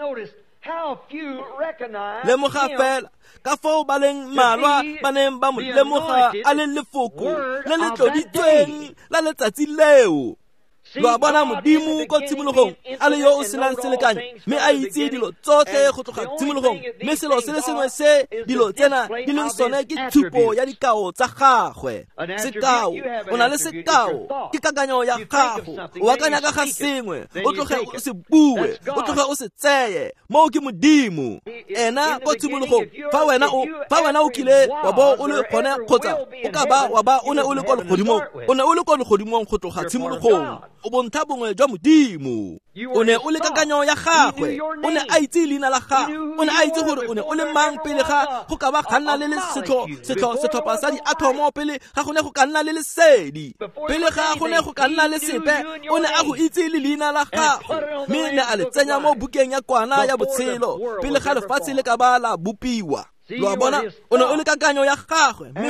lemoga fela ka fao ba leng malwa ba neng ba mo lemoga a le lefoko le le tloditsweng la letsatsi leo lo bona modimo ko tshimologong a le yo o senang selekanyo mme a itse dilo tsotlhe go tloga tshimologong mme selo se le sengwe se dilo tsena di leng sone ke tshupo ya dikao tsa gagwe sekao o na le sekao ke kakanyo ya gago o akanya ka ga sengwe o tloge o se bue o tloge o se tseye mo ke modimo ena ko tshimologong fa wena o kile wa bo o le gone kgotsa o ka ba wa ba o ne o le ko legodimong go tloga tshimologong o bontsha bongwe jwa modimo o ne o le kakanyo ya gagwe o ne a itse leina la gagwe o ne a itse gore o ne o le mang pele ga go ka ba ganna le setlhopha sa diatomo pele ga go ne go ka nna le lesedi pele ga go ne go ka nna le sepe o ne a go itse le leina la gagwe mme ne a le tsenya mo bukeng ya kwana ya botshelo pele ga lefatshe le ka ba la bopiwa lo bona o ne o le kakanyo ya gagwe mme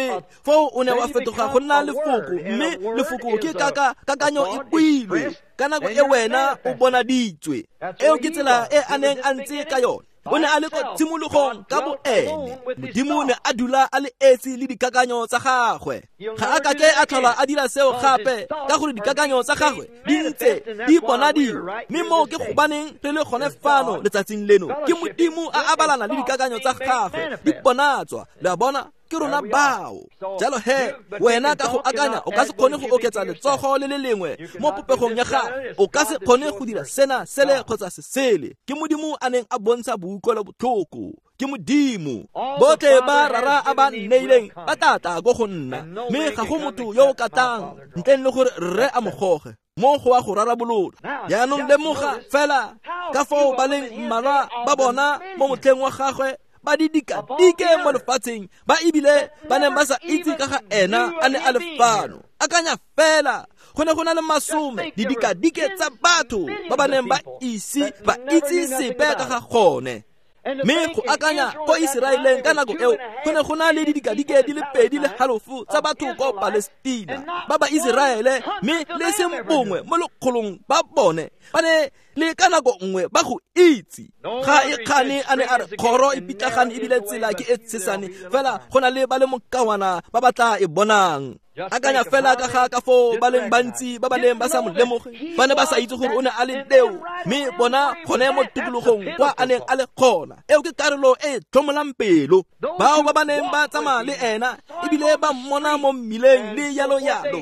fo o ne wa fetoga go nna lefoko mme lefoko ke kakanyo e builwe ka nako e wena o bona ditswe eo ke tsela e a neng a ntse ka yone o ne a le ko tshimologong ka boene modimo ne a dula a le esi le dikakanyo tsa gagwe ga a ka ke a tlhola a dira seo gape ka gore dikakanyo tsa gagwe di ntse di bona dilo mme mo ke go baneng re le gone fano letsatsing leno ke modimo a abalana le dikakanyo tsa gagwe di bonatswa le a bona ke rona bao jalo he wena ka go akanya o ka se kgone go oketsa letsogo le le lengwe mo popegong ya gago o ka se kgone go dira sena sele kgotsa sesele ke modimo a neng a bontsha boikuelo botlhoko ke modimo botlhe ba rara a ba nneileng ba tata go go nna mme ga go motho yo o katang ntleng le gore rre a mogoge mo go wa go rarabolola yaanong lemoga fela ka fao ba leng mmalwa ba bona mo motlheng wa gagwe ba didike mo lefatsheng ba ebile ba neng ba sa itse ka ga ena a ne a le fano akanya fela go ne go na le masome didike tsa batho ba ba neng ba itse sepe ka ga gone mme go akanya ko Iseraeleng ka nako eo go ne go na le didike di le pedi le halofu tsa batho ko Palestina ba Iseraele mme le seng bongwe mo lekgolong ba bone ba ne le ka nako nngwe ba go itse ga e khane a ne a re khoro e pitlagane ebile tsela ke e tsesane fela go na le ba le mokawana ba batla e bonang akanya fela ka ga ka fo ba leng bantsi ba leng ba sa mo lemoge ba ne ba sa itse gore o ne a le teo mme bona gone mo tikologong kwa a neng a le kgona eo ke karolo e tlhomolang pelo bao ba neng ba tsamaya le ena ebile ba mmona mo mmileng le yalo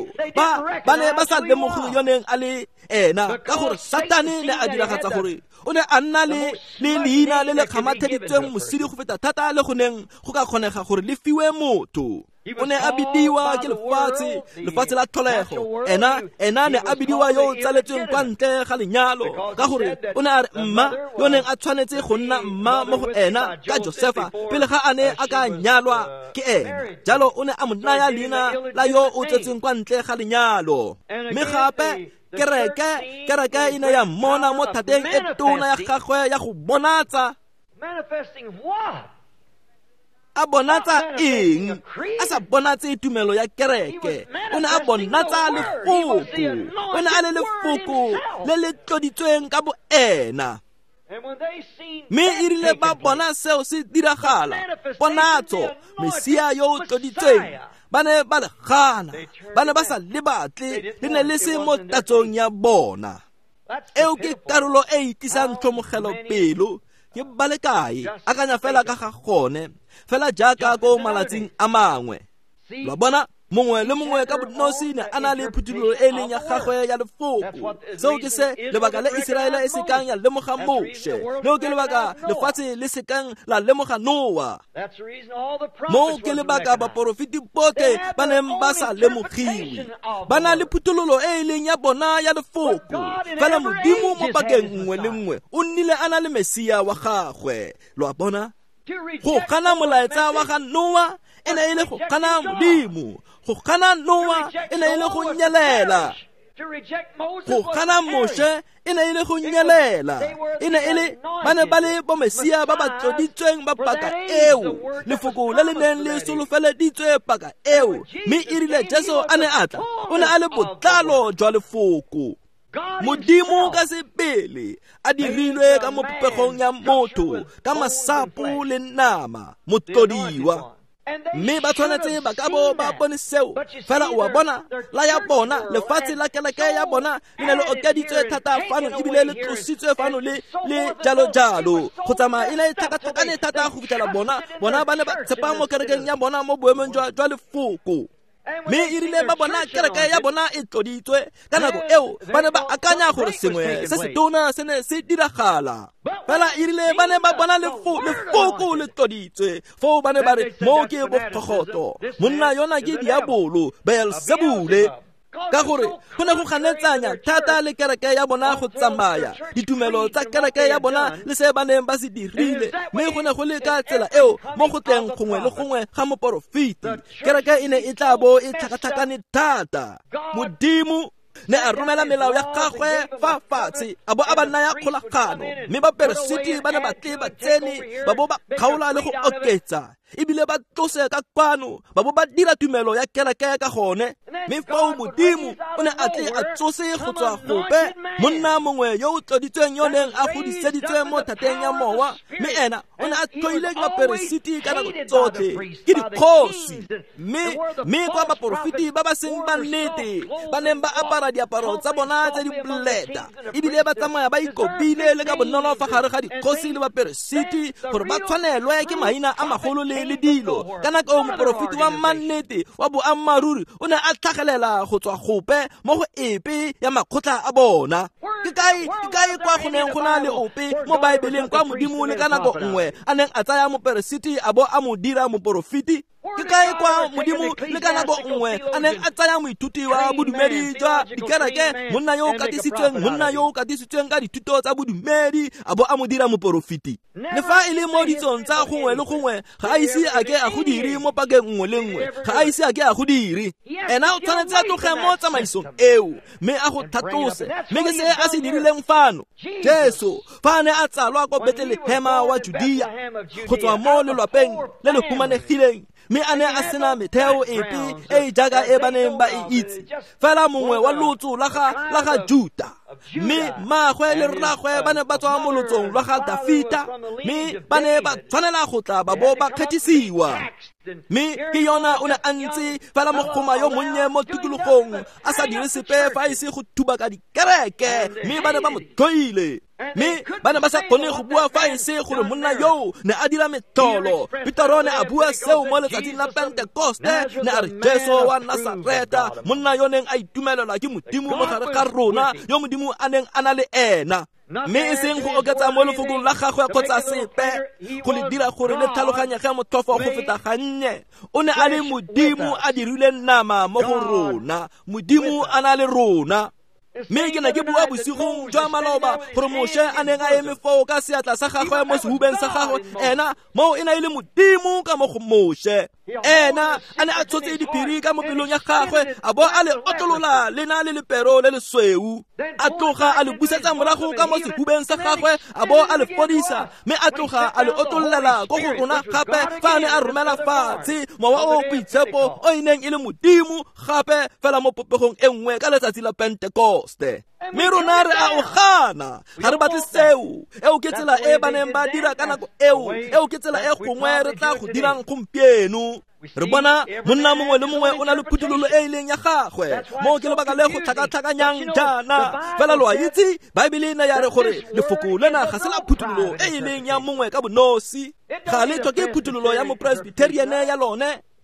ba ne ba sa lemoge yo neng a le ena ka gore Satane ne a diragatsa gore o ne a nna le leina le le kgamatheditsweng mosidi go feta thata le go neng go ka kgonega gore le fiwe motho o ne a bidiwa ke lefatshe la tlholego ena ne a bidiwa yo tsaletsweng kwa ntle ga lenyalo ka gore o ne a re mma yo neng a tshwanetse go nna mma mo go ena ka Josefa pele ga a ne a ka nyalwa ke ena jalo o ne a mo naya leina la yo o tsetsweng kwa ntle ga lenyalo mme gape kereke ine ya mmona mo thateng e tona ya gagwe ya go bonatsa a bonatsa eng a sa bonatse tumelo ya kereke o ne a bonatsa lefoko o ne a le lefoko le le tloditsweng ka boena mme e rile ba bona seo se diragala bonatso Mesia yo o tloditsweng ba ne ba le gana ba ne ba sa le batle le ne le se mo tatsong ya bona eo ke karolo e itisang tlhomogelo pelo ke ba le kae akanya fela ka ga gone fela jaaka go malatsing a mangwe lo bona mongwe le mongwe ka bonosi ne a na le phuthulo e leng ya gagwe ya lefoko. Seo ke se lebaka le Israele e sekang ya lemoga Moshe, leo ke lebaka lefatshe le sekang la lemoga Noa. Mo ke lebaka baporofiti bote ba neng ba sa lemogiwe, ba na le phuthulo e leng ya bona ya lefoko. Fela Modimo mo pakeng nngwe le nngwe o nnile a na le Mesia wa gagwe. Lo a bona go gana molaetsa wa ga Noa e ne e le go gana Modimo, go gana Noa e ne e le go nyelela, go gana Moshe e ne e le go nyelela, e ne e le ba ne ba le bomesia ba ba tloditsweng ba paka eo, lefoko le le neng le solofeleditswe paka eo, mme e rile Jesu a ne a tla o ne a le botlalo jwa lefoko. Modimo ka sepele a dirilwe ka mo popegong ya motho, ka masapo le nama, motlodiwa. Mme ba tshwanetse ba ka bo ba bone seo. Fela o a bona la ya bona, lefatshe la keleke ya bona le ne le okeditswe thata fano, ebile le tlositswe fano le jalo jalo. Go tsamaya e ne e tlhakatlhakane thata go fitlhela bona ba ne ba tshepa mo kerekeng ya bona mo boemong jwa lefoko. Mme e rile ba bona kereke ya bona e tloditswe ka nako eo ba ne ba akanya gore sengwe se se tona se ne se diragala. Fela e rile ba ne ba bona lefoko le tloditswe, foo ba ne ba re mo ke bokgogoto, monna yona ke diabolo, Beelzebule. Ka gore go ne go ganetsanya thata le kereke ya bona go tsamaya, ditumelo tsa kereke ya bona le se ba neng ba se dirile. Mme go ne go le ka tsela eo mo go teng gongwe le gongwe ga moporofiti, kereke e ne e tla bo e tlhakatlhakane thata. Modimo ne a romela melao ya gagwe fa fatshe, a bo a ba naya kgolagano, mme baperesiti ba ne ba tle ba tsene ba bo ba kgaola le go oketsa, ebile ba tlose ka kwano, ba bo ba dira tumelo ya kereke ka gone. Mme fao Modimo o ne a tle a tsose go tswa gope monna mongwe yo o tloditsweng yo neng a godiseditswe mo thateng ya mowa, mme ena o ne a tlhoile ke baperesiti ka nako tsotlhe, ke dikgosi. Mme kwa baporofiti ba ba seng ba nnete ba neng ba apara diaparo tsa bona tse di boleta, ebile ba tsamaya ba ikopile le ka bonolo fa gare ga dikgosi le baperesiti gore ba tshwanelwe ke maina a magolo le dilo. Ka nako moporofiti wa mannete wa boammaruri o ne a tlhagelela go tswa gope mo go epe ya makgotla a bona. Ke kae kwa go neng go na le ope mo Baebeleng kwa Modimo le ka nako nngwe a neng a tsaya moperesiti a bo a mo dira moporofiti? Ke kae kwa Modimo le ka nako nngwe a neng a tsaya moithuti wa bodumedi jwa dikereke, monna yo o katisitsweng ka dithuto tsa bodumedi, a bo a mo dira moporofiti? Le fa e le mo ditsong tsa gongwe le gongwe, ga a ise a ke a go dire mo pakeng nngwe le nngwe, ga a ise a ke a go dire. Ena o tshwanetse a tloge mo tsamaisong eo, mme a go thatose. Mme ke se a se dirileng fano. Jesu fa a ne a tsalwa ko Betlehema wa Judea, go tswa mo lelapeng le le humanegileng, mme a ne a sena metheo epe e jaaka e ba neng ba e itse, fela mongwe wa lotso la ga Juda. Mme maagwe le rragwe ba ne ba tswa mo lotsong lwa ga Dafita, mme ba ne ba tshwanela go tla ba bo ba kgethisiwa. Mme ke yona o ne a ntse fela mogoma yo monnye mo tikologong, a sa dire sepe fa ise go thuba ka dikereke, mme ba ne ba mo tlhoile. Mme ba ne ba sa kgone go bua fa ise gore monna yo ne a dira metolo. Petero ne a bua seo mo letsatsing la Pentekoste, ne a re Jesu wa Nasareta, monna yo neng a itumelela ke Modimo mo gare ga rona, yo Modimo a neng a na le ena. Mme e seng go oketsa mo lefokong la gagwe kgotsa sepe, go le dira gore le tlhaloganyege motlhofo go feta gannye. O ne a le Modimo a dirile nama mo go rona, Modimo a na le rona. Mme ke ne ke bua bosigong jwa maloba gore Moshe a neng a eme fao ka seatla sa gagwe mo sehubeng sa gagwe, ena mo e ne e le Modimo ka mo go Moshe. Ena a ne a tshotse diphiri ka mo pelong ya gagwe, a bo a le otlolola le na le lepero le lesweu, a tloga a le busetsa morago ka mo sehubeng sa gagwe, a bo a le fodisa, mme a tloga a le otlololela ko go rona gape fa a ne a romela fatshe mowa o boitshepo o e neng e le Modimo gape fela mo popegong e nngwe ka letsatsi la Pentekoste. Mme rona re a o gana, ga re batle seo. Eo ke tsela e ba neng ba dira ka nako eo ke tsela e gongwe re tla go dirang gompieno. Re bona monna mongwe le mongwe o na le phuthololo e ileng ya gagwe, mo ke lebaka le go tlhakatlhakanyang jaana. Fela lo a itse Baebele ena ya re gore lefoko lena ga se la phuthololo e ileng ya mongwe ka bonosi, ga le tlhoke phuthololo ya mopresbyteriane ya lone,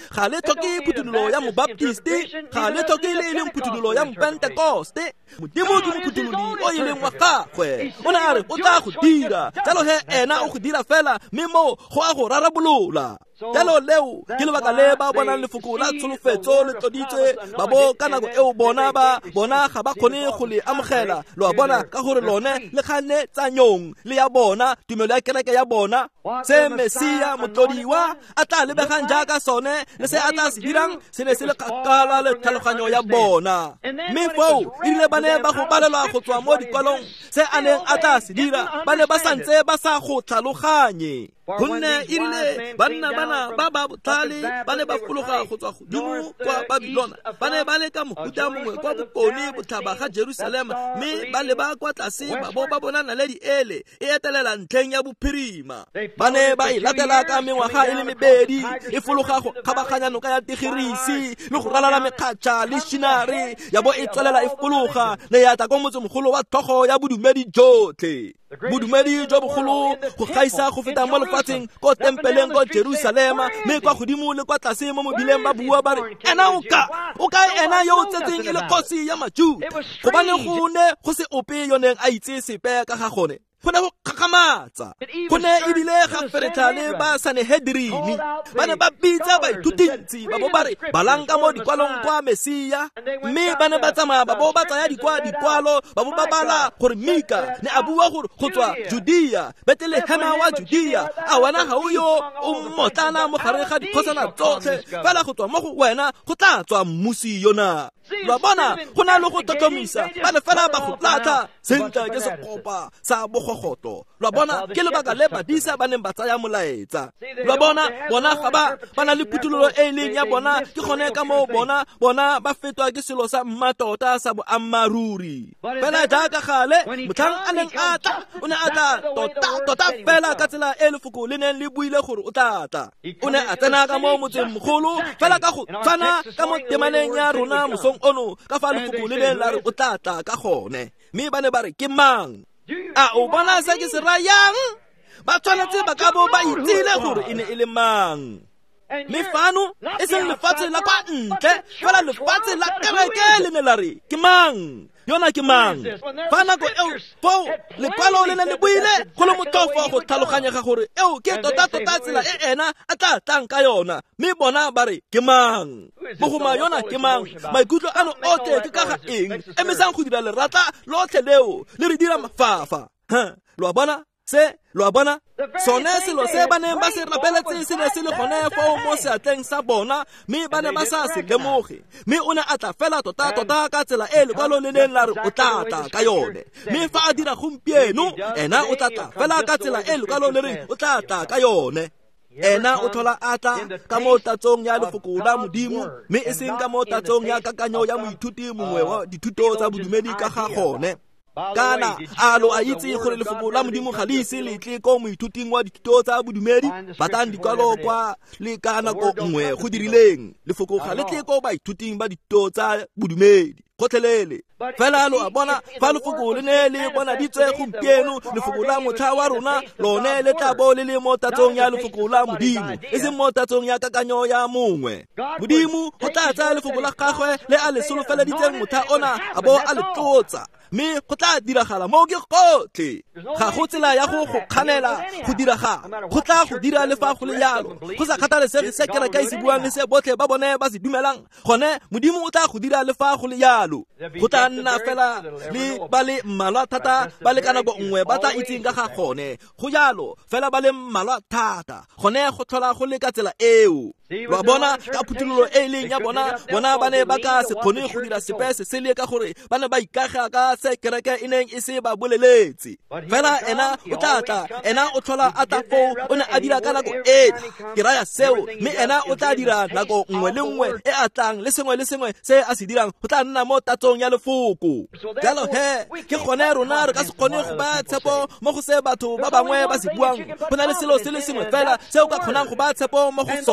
ga le tlhoke phuthulo ya mobaptisti, ga le tlhoke le e leng phuthulo ya mopentekoste. Modimo ke mophutholodi o e leng wa gagwe. O ne a re o tla go dira, jalo he ena o go dira fela, mme mo go a go rarabolola. Jalo leo ke lebaka le ba bonang lefoko la tsholofetso le tloditswe ba bo ka nako eo bona ga ba kgone go le amogela. Lo a bona ka gore lone le kgane tsanyong le ya bona, tumelo ya kereke ya bona, se Mesia motlodiwa a tla lebegang jaaka sone le se a tla se dirang se ne se le kgakala le tlhaloganyo ya bona. Mme foo ile ba ne ba go balelwa go tswa mo dikwalong se a neng a tla se dira, ba ne ba santse ba sa go tlhaloganye. Gonne irile banna bana ba ba botlhale ba ne ba fologa go tswa godimo kwa Babilona, ba ne ba le ka mohuta mongwe kwa bokone botlhaba ga Jerusalema, mme ba le ba kwa tlase ba bo ba bonana le diele e etelela ntlheng ya bophirima. Ba ne ba e latela ka mengwaga e le mebedi e fologa go kgabaganya noka ya Tigirisi le go ralala mekgatlha le Shinari, ya bo e tswelela e fologa le ya tla kwa motsemogolo wa thogo ya bodumedi jotlhe. Bodumedi jo bogolo go gaisa go feta mo lefatsheng ko tempeleng ko Jerusalema, mme kwa godimo le kwa tlase mo mobileng ba bua ba re, ena o ka ena yo o tsetseng e le kgosi ya Majuda. Gobane go ne go se ope yo neng a itse sepe ka ga gone. Go ne go kgakamatsa, go ne ebile ga feretla le ba Sanhedrini ba ne ba bitsa baithuti ba bo ba re balang ka mo dikwalong kwa Mesia, mme ba ne ba tsamaya ba bo ba tsaya dikwalo ba bo ba bala gore Mika ne a bua gore go tswa Judea, Betelehema wa Judea, a wena ga o yo o motlana mo gare ga dikgosana tsotlhe, fela go tswa mo go wena go tla tswa mmusi yona. Lo bona go na le go totomisa, ba ne fela ba go tlatla sentle ke sekopa sa bogogoto. Lo bona ke lebaka le badisa ba neng ba tsaya molaetsa. Lo bona ga ba na le phuthulo e leng ya bona, ke gone ka mo bona ba fetwa ke selo sa mmatota sa boammaruri. Fela jaaka gale motlhang a neng a tla, o ne a tla tota fela ka tsela e lefoko le neng le buile gore o tla tla. O ne a tsena ka mo motseng mogolo fela ka go tshwana ka mo temaneng ya rona mosong ono ka fa lefoko le neng la re o tla tla ka gone. Mme ba ne ba re ke mang? A o bona se ke se rayang? Ba tshwanetse ba ka bo ba itsile gore e ne e le mang. Mme fano e seng lefatshe la kwa ntle, fela lefatshe la kereke le ne la re ke mang? Yona ke mang? Fa nako eo foo lekwalo le ne le buile go le motofo go tlhaloganyega gore eo ke tota tsela e ena a tla tlang ka yona. Mme bona ba re ke mang? Bogoma yona ke mang? Maikutlo ano otlhe ke ka ga eng emisang go dira lerata lotlhe leo le re dira mafafa? Lo a bona se? Lo a bona sone selo se ba neng ba se rapeletse se ne se le gone fao mo seatleng sa bona, mme ba ne ba sa se lemoge. Mme o ne a tla fela tota ka tsela e lekwalo le neng la re o tla tla ka yone. Mme fa a dira gompieno ena o tla tla fela ka tsela e lekwalo le reng o tla tla ka yone. Ena o tlhola a tla ka mo tatsong ya lefoko la Modimo, mme e seng ka mo tatsong ya kakanyo ya moithuti mongwe wa dithuto tsa bodumedi ka ga gone. Kana alo a itse gore lefoko la Modimo ga le ise letle ko moithuting wa dithuto tsa bodumedi, batang dikwalo kwa le ka nako nngwe go dirileng. Lefoko ga le tle ko baithuting ba dithuto tsa bodumedi gotlhelele. Fela lo a bona fa lefoko le ne le bona ditswe gompieno, lefoko la motlha wa rona lone le tla bo le le mo tatsong ya lefoko la Modimo, e seng mo tatsong ya kakanyo ya mongwe. Modimo go tla tsaya lefoko la gagwe le a le solofeleditseng motlha ona a bo a le tlotsa, mme go tla diragala mo ke gotlhe. Ga go tsela ya go kganela go diragala, go tla go dira le fa go le yalo, go sa kgathalesege se kereke e se buang le se botlhe ba bone ba se dumelang. Gone Modimo o tla go dira le fa go le yalo. Go tla nna fela le ba le mmalwa thata ba le ka nako nngwe ba tla itseng ka ga gone. Go yalo fela ba le mmalwa thata, gone go tlhola go le ka tsela eo. Lo bona ka phuthulo e leng ya bona ba ne ba ka se kgone go dira sepe se le ka gore ba ne ba ikaga ka se kereke e neng e se ba boleletse. Fela ena o tla ena o tlhola a tla fo o ne a dira ka nako e ke raya seo, mme ena o tla dira nako nngwe le nngwe e a tlang le sengwe se a se dirang go tla nna mo tatsong ya lefoko. Jalo ke gone rona re ka se kgone go ba tshepo mo go se batho ba bangwe ba se buang. Go na le selo se le sengwe fela se o ka kgonang go ba tshepo mo go sone,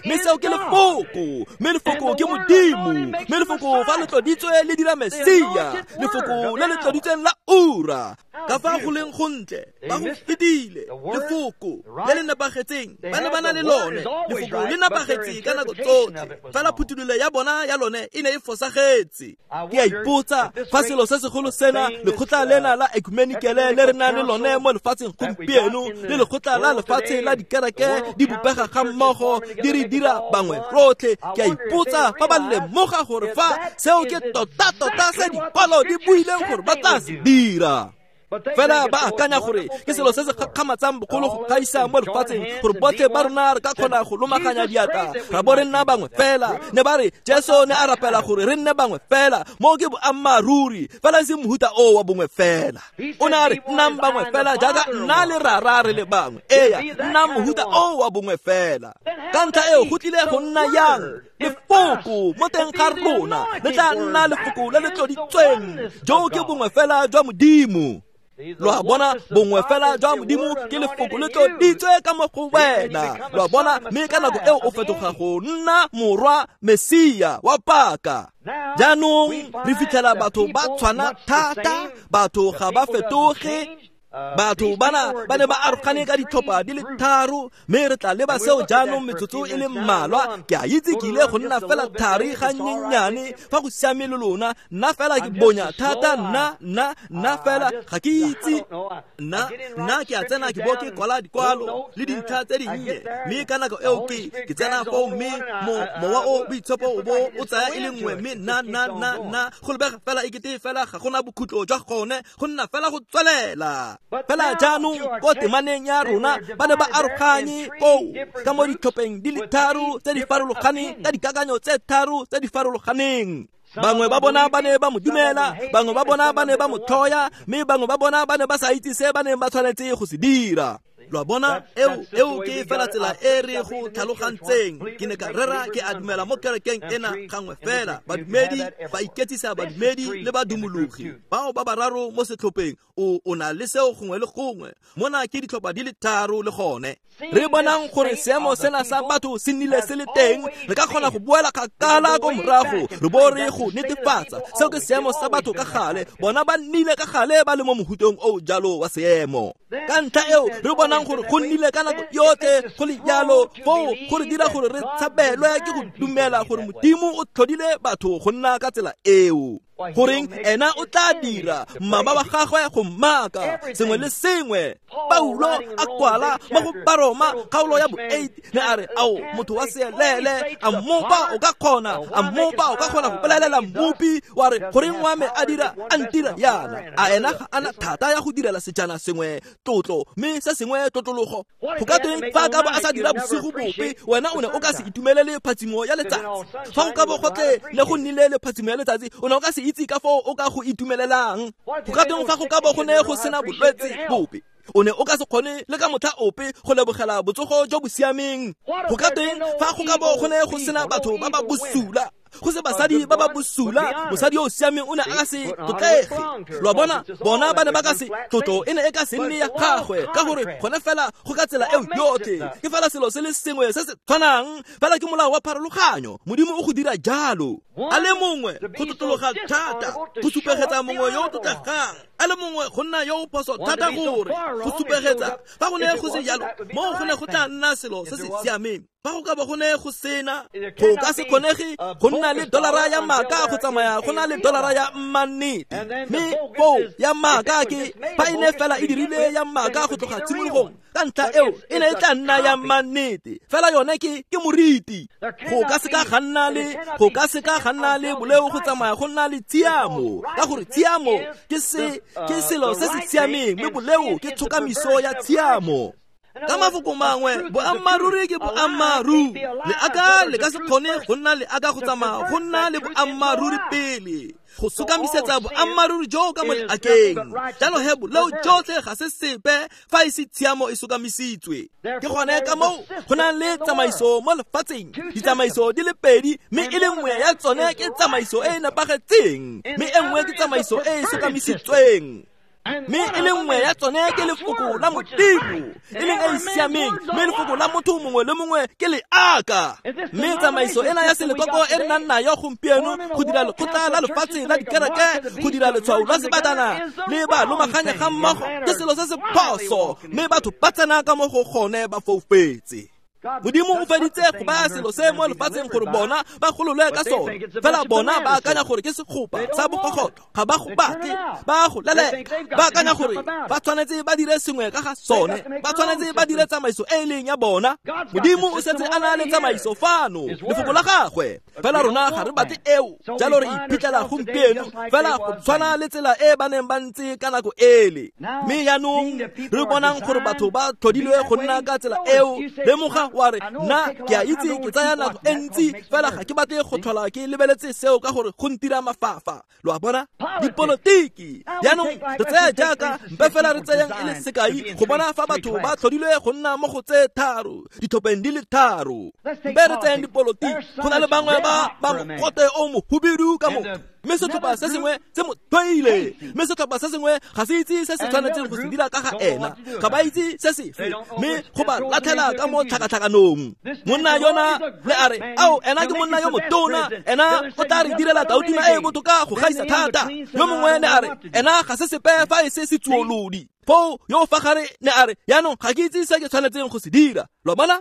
mme seo ke lefoko, mme lefoko ke modimo, mme lefoko fa le tloditswe le dira Mesia, lefoko le le tloditsweng la ura. Ka fa go leng gontle ba go fetile lefoko le le nepagetseng ba ne ba na le lone, lefoko le nepagetse ka nako tsotlhe, fela phutulelo ya bona ya lone e ne e fosagetse. Ke a ipotsa fa selo se segolo sena lekgotla lena la ekumenikele le re na le lone mo lefatsheng gompieno, le lekgotla la lefatshe la dikereke di bopega ga mmogo di re dira bangwe rotlhe. Ke a ipotsa fa ba lemoga gore fa seo ke tota se dipalo di buileng gore ba tla se dira. Fela ba akanya gore ke selo se se kgamatsang bogolo go gaisa mo lefatsheng gore botlhe ba rona re ka kgona go lomaganya diatla ra bo re nna bangwe fela. Ne ba re Jesu ne a rapela gore re nne bangwe fela, mo ke boammaruri fela se mohuta o wa bongwe fela. O ne a re nnang bangwe fela jaaka nna le rara re le bangwe, eya nna mohuta o wa bongwe fela. Ka ntlha eo go tlile go nna yang lefoko mo teng ga rona le tla nna lefoko le le tloditsweng jo ke bongwe fela jwa modimo. Lo bona bongwe fela jwa modimo ke lefoko le tloditswe ka mo go wena. Lo bona mme ka nako eo o fetoga go nna morwa Mesia wa paka. Jaanong re fitlhela batho ba tshwana thata, batho ga ba fetoge. Batho ba ne ba arogane ka ditlhopha di le tharo, mme re tla leba seo jaanong metsotso e le mmalwa. Ke a itse ke ile go nna fela thari ga nyenyane fa go siame le lona, nna fela ke bonya thata, nna fela ga ke itse. Nna ke a tsena ke bo ke kwala dikwalo le dintlha tse dinnye, mme ka nako eo ke tsena foo, mme mowa o boitshepo o bo o tsaya e le nngwe, mme nna go lebega fela e kete fela ga gona bokhutlo jwa gone, go nna fela go tswelela. Fela jaanong ko temaneng ya rona ba ne ba aroganye ka mo ditlhopheng di le tharo tse di farologaneng ka dikakanyo tse tharo tse di farologaneng. Bangwe ba bona ba ne ba mo dumela, bangwe ba bona ba ne ba mo thoya, mme bangwe ba bona ba ne ba sa itse se ba ne ba tshwanetse go se dira. Lo bona eo ke fela tsela e re go tlhalogantseng. Ke ne ka rera ke a dumela mo kerekeng ena gangwe fela, badumedi ba iketsisa badumedi le badumologi bao ba bararo mo setlhopheng. O na le seo gongwe le gongwe mona ke ditlhopha di le tharo le gone re bonang gore seemo sena sa batho se nnile se le teng. Re ka kgona go boela kgakala ko morago re bo re go netefatsa seo ke seemo sa batho ka gale, bona ba nnile ka gale ba le mo mohutong o jalo wa seemo. Ka ntlha eo re bonang gore go nnile ka nako yotlhe go le jalo foo go re dira gore re tshabelwe ke go dumela gore Modimo o tlhodile batho go nna ka tsela eo, goreng ena o tla dira mmaba wa gagwe go mmaka sengwe le sengwe. Paulo a kwala mo go Baroma kgaolo ya bo 8 ne a re ao motho wa seelele a mmopa o ka kgona go bolelela mmopi wa re goreng wa me a dira a ntira yana. A ena ga ana thata ya go direla sejana sengwe tlotlo mme se sengwe tlotlologo. Go ka teng fa ka ba a sa dira bosigo bope, wena o ne o ka se itumelele phatsimo ya letsatsi. Fa go ka bo gotle le go nnile le phatsimo ya letsatsi, o ne o ka se itse ka foo o ka go itumelelang. Go ka teng fa go ka bo go ne go sena bolwetse bope, o ne o ka se kgone le ka motlha ope go lebogela botsogo jo bo siameng. Go ka teng fa go ka bo go ne go sena batho ba ba bosula, go se basadi ba ba bosula, mosadi o siameng o ne a ka se tlotlege. Lo bona ba ne ba ka se tlotlo e ne e ka se nne ya gagwe, ka gore gone fela go ka tsela eo yotlhe ke fela selo se le sengwe se se tshwanang fela ke molao wa pharologanyo. Modimo o go dira jalo, a le mongwe go tlotloga thata go supegetsa mongwe yo o tlotlegang, a le mongwe go nna yo o phoso thata gore go supegetsa. Fa go ne go se jalo mo go ne go tla nna selo se se siameng. Fa go ka bo go ne go sena, go ka se kgonege go nna le dolara ya maka go tsamaya go na le dolara ya mannete. Mme foo ya maka ke fa ene fela e dirile ya maka go tloga tshimologong, ka ntlha eo e ne e tla nna ya mannete fela yone ke moriti. Go ka se ka ganna le boleo go tsamaya go nna le tshiamo, ka gore tshiamo ke selo se se siameng mme boleo ke tshokamiso ya tshiamo. Ka mafoko mangwe boammaruri ke boammaru, le aka le ka se kgone go nna le aka go tsamaya go nna le boammaruri pele go sukamisetsa boammaruri jo ka mo akeng. Jalo he boleo jotlhe ga se sepe fa e se tshiamo e sukamisitswe. Ke gone ka moo go na le tsamaiso mo lefatsheng, ditsamaiso di le pedi, mme e le nngwe ya tsone ke tsamaiso e nepagetseng mme e nngwe ke tsamaiso e sukamisitsweng. mme e le nngwe ya tsone ke lefoko la Modimo e leng e siameng, mme lefoko la motho mongwe le mongwe ke leaka. Mme tsamaiso ena ya selekoko e re nang nayo gompieno go dira lekgotla la lefatshe la dikereke, go dira letshwao la sebatana le ba lomaganya ga mmogo ke selo se se phoso, mme batho ba tsena ka mo go gone ba foufetse. Modimo o feditse go baya selo se mo lefatsheng gore bona ba gololwe ka sone. Fela bona ba akanya gore ke sekgopa sa bogogoto, ga ba go batle, ba go leleka, ba akanya gore ba tshwanetse ba dire sengwe ka ga sone, ba tshwanetse ba dire tsamaiso e leng ya bona. Modimo o setse a na le tsamaiso fano, lefoko la gagwe. Fela rona ga re batle eo, jalo re iphitlhela gompieno fela go tshwana le tsela e ba neng ba ntse ka nako ele. Mme yaanong re bonang gore batho ba tlhodilwe go nna ka tsela eo, lemoga wa re nna ke a itse ke tsaya nako e ntsi fela ga ke batle go tlhola ke lebeletse seo ka gore go ntira mafafa. Lo a bona dipolotiki yaanong re tsaya jaaka mpe fela re tsayang e le sekai go bona fa batho ba tlhodilwe go nna mo go tse tharo, dithopeng di le tharo. Mpe re tsayang dipolotiki, go na le bangwe ba mokote o mohubedu ka motho, mme setlhopha se sengwe se mo tlhoile, mme setlhopha se sengwe ga se itse se se tshwanetseng go se dira ka ga ena, ga ba itse se sefe, mme go ba latlhela ka mo tlhakatlhakanong. Monna yona le a re ao ena ke monna yo motona, ena o tla re direla taotima e botoka go gaisa thata. Yo mongwe ne a re ena ga se sepe fa e se se tsuolodi, fo yo fa gare ne a re yaanong ga ke itse se ke tshwanetseng go se dira. Lo bona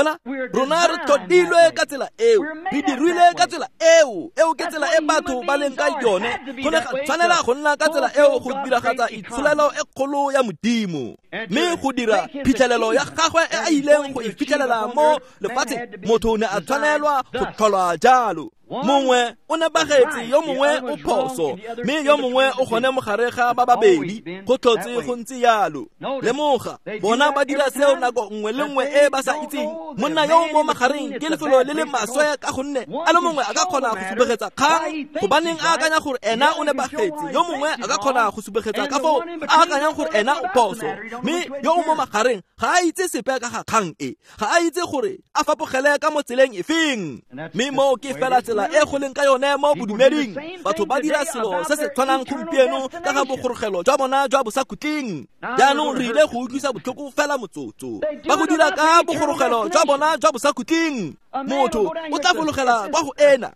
rona re tlhodilwe ka tsela eo, re dirilwe ka tsela eo ke tsela e batho ba leng ka yone. Go ne ga tshwanela go nna ka tsela eo go diragatsa itsholelo e kgolo ya Modimo, mme go dira phitlhelelo ya gagwe e a ileng go e fitlhelela mo lefatshe. Motho o ne a tshwanelwa go tlholwa jalo. Mongwe o nepagetse, yo mongwe o phoso, mme yo mongwe o gone mogare ga ba babedi. Go tlhotse go ntse yalo. Lemoga bona ba dira seo nako nngwe le nngwe e ba sa itseng. Monna yo mo magareng ke lefelo le le maswe, ka gonne a le mongwe a ka kgona go subegetsa kgang gobaneng a akanya gore ena o nepagetse, yo mongwe a ka kgona go subegetsa ka fo a akanyang gore ena o phoso. Mme yo o mo magareng ga a itse sepe ka ga kgang e, ga a itse gore a fapogele ka mo tseleng e feng. Mme mo ke fela tsela e go leng ka yone mo bodumeding. Batho ba dira selo se se tshwanang gompieno ka ga bogorogelo jwa bona jwa bosakhutleng. Jaanong re ile go utlwisa botlhoko fela motsotso, ba go dira ka bogorogelo jwa bona jwa bosakhutleng. Motho o tla fologela kwa go ena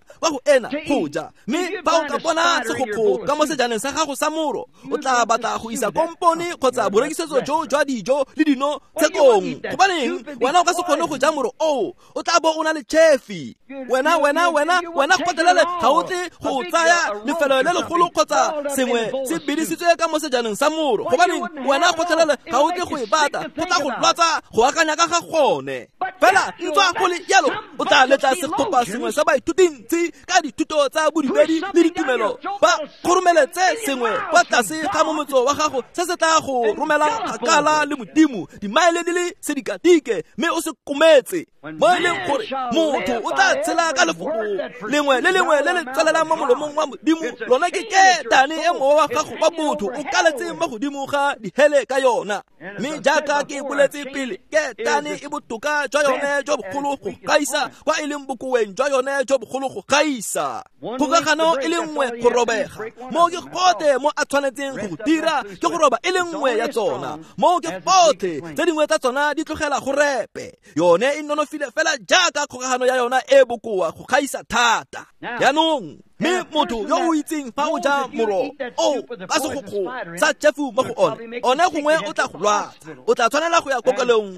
go ja, mme ba o ka bona segokgo ka mo sejaneng sa gago sa moro, o tla batla go isa kompone kgotsa borekisetso jo jwa dijo le dino tshekong. Gobaneng wena o ka se kgone go ja moro o tla bo o na le tšhefi. Wena kgotlelele ga o tle go tsaya lefelo le legolo kgotsa sengwe se bidisitswe ka mo sejaneng sa moro. Gobaneng wena kgotlelele ga o tle go e bata, go tla go lwatsa go akanya ka ga gone. Fela ntwa go le yalo o tla letla sekgopa sengwe sa baithuti ntsi ka dithuto tsa bodumedi le ditumelo, ba kgoromeletse sengwe kwa tlase ga momotso wa gago se se tla go romelang kgakala le Modimo dimaele di le sedikadike, mme o se kometse mo e leng gore motho o tla tshela ka lefoko lengwe le lengwe le le tswelelang mo molomong wa Modimo. Lona ke ketane e mowa wa gago wa botho o kaletseng mo godimo ga dihele ka yona. Mme jaaka ke boletse pele, ketane e botoka jwa yone jo bogolo go gaisa kwa e leng bokoeng jwa yone jo bogolo go gaisa. Kgokagano e le nngwe go robega, mo ke gote mo a tshwanetseng go dira ke go roba e le nngwe ya tsona, mo ke gote tse dingwe tsa tsona di tlogela go repe. Yone e nonofile fela jaaka kgokagano ya yona e bokoa go gaisa thata. Yaanong mme motho yo o itseng fa o ja moro o ka segokgo sa tšefu mo go one gongwe o tla go lwatsa. O tla tshwanela go ya kokelong,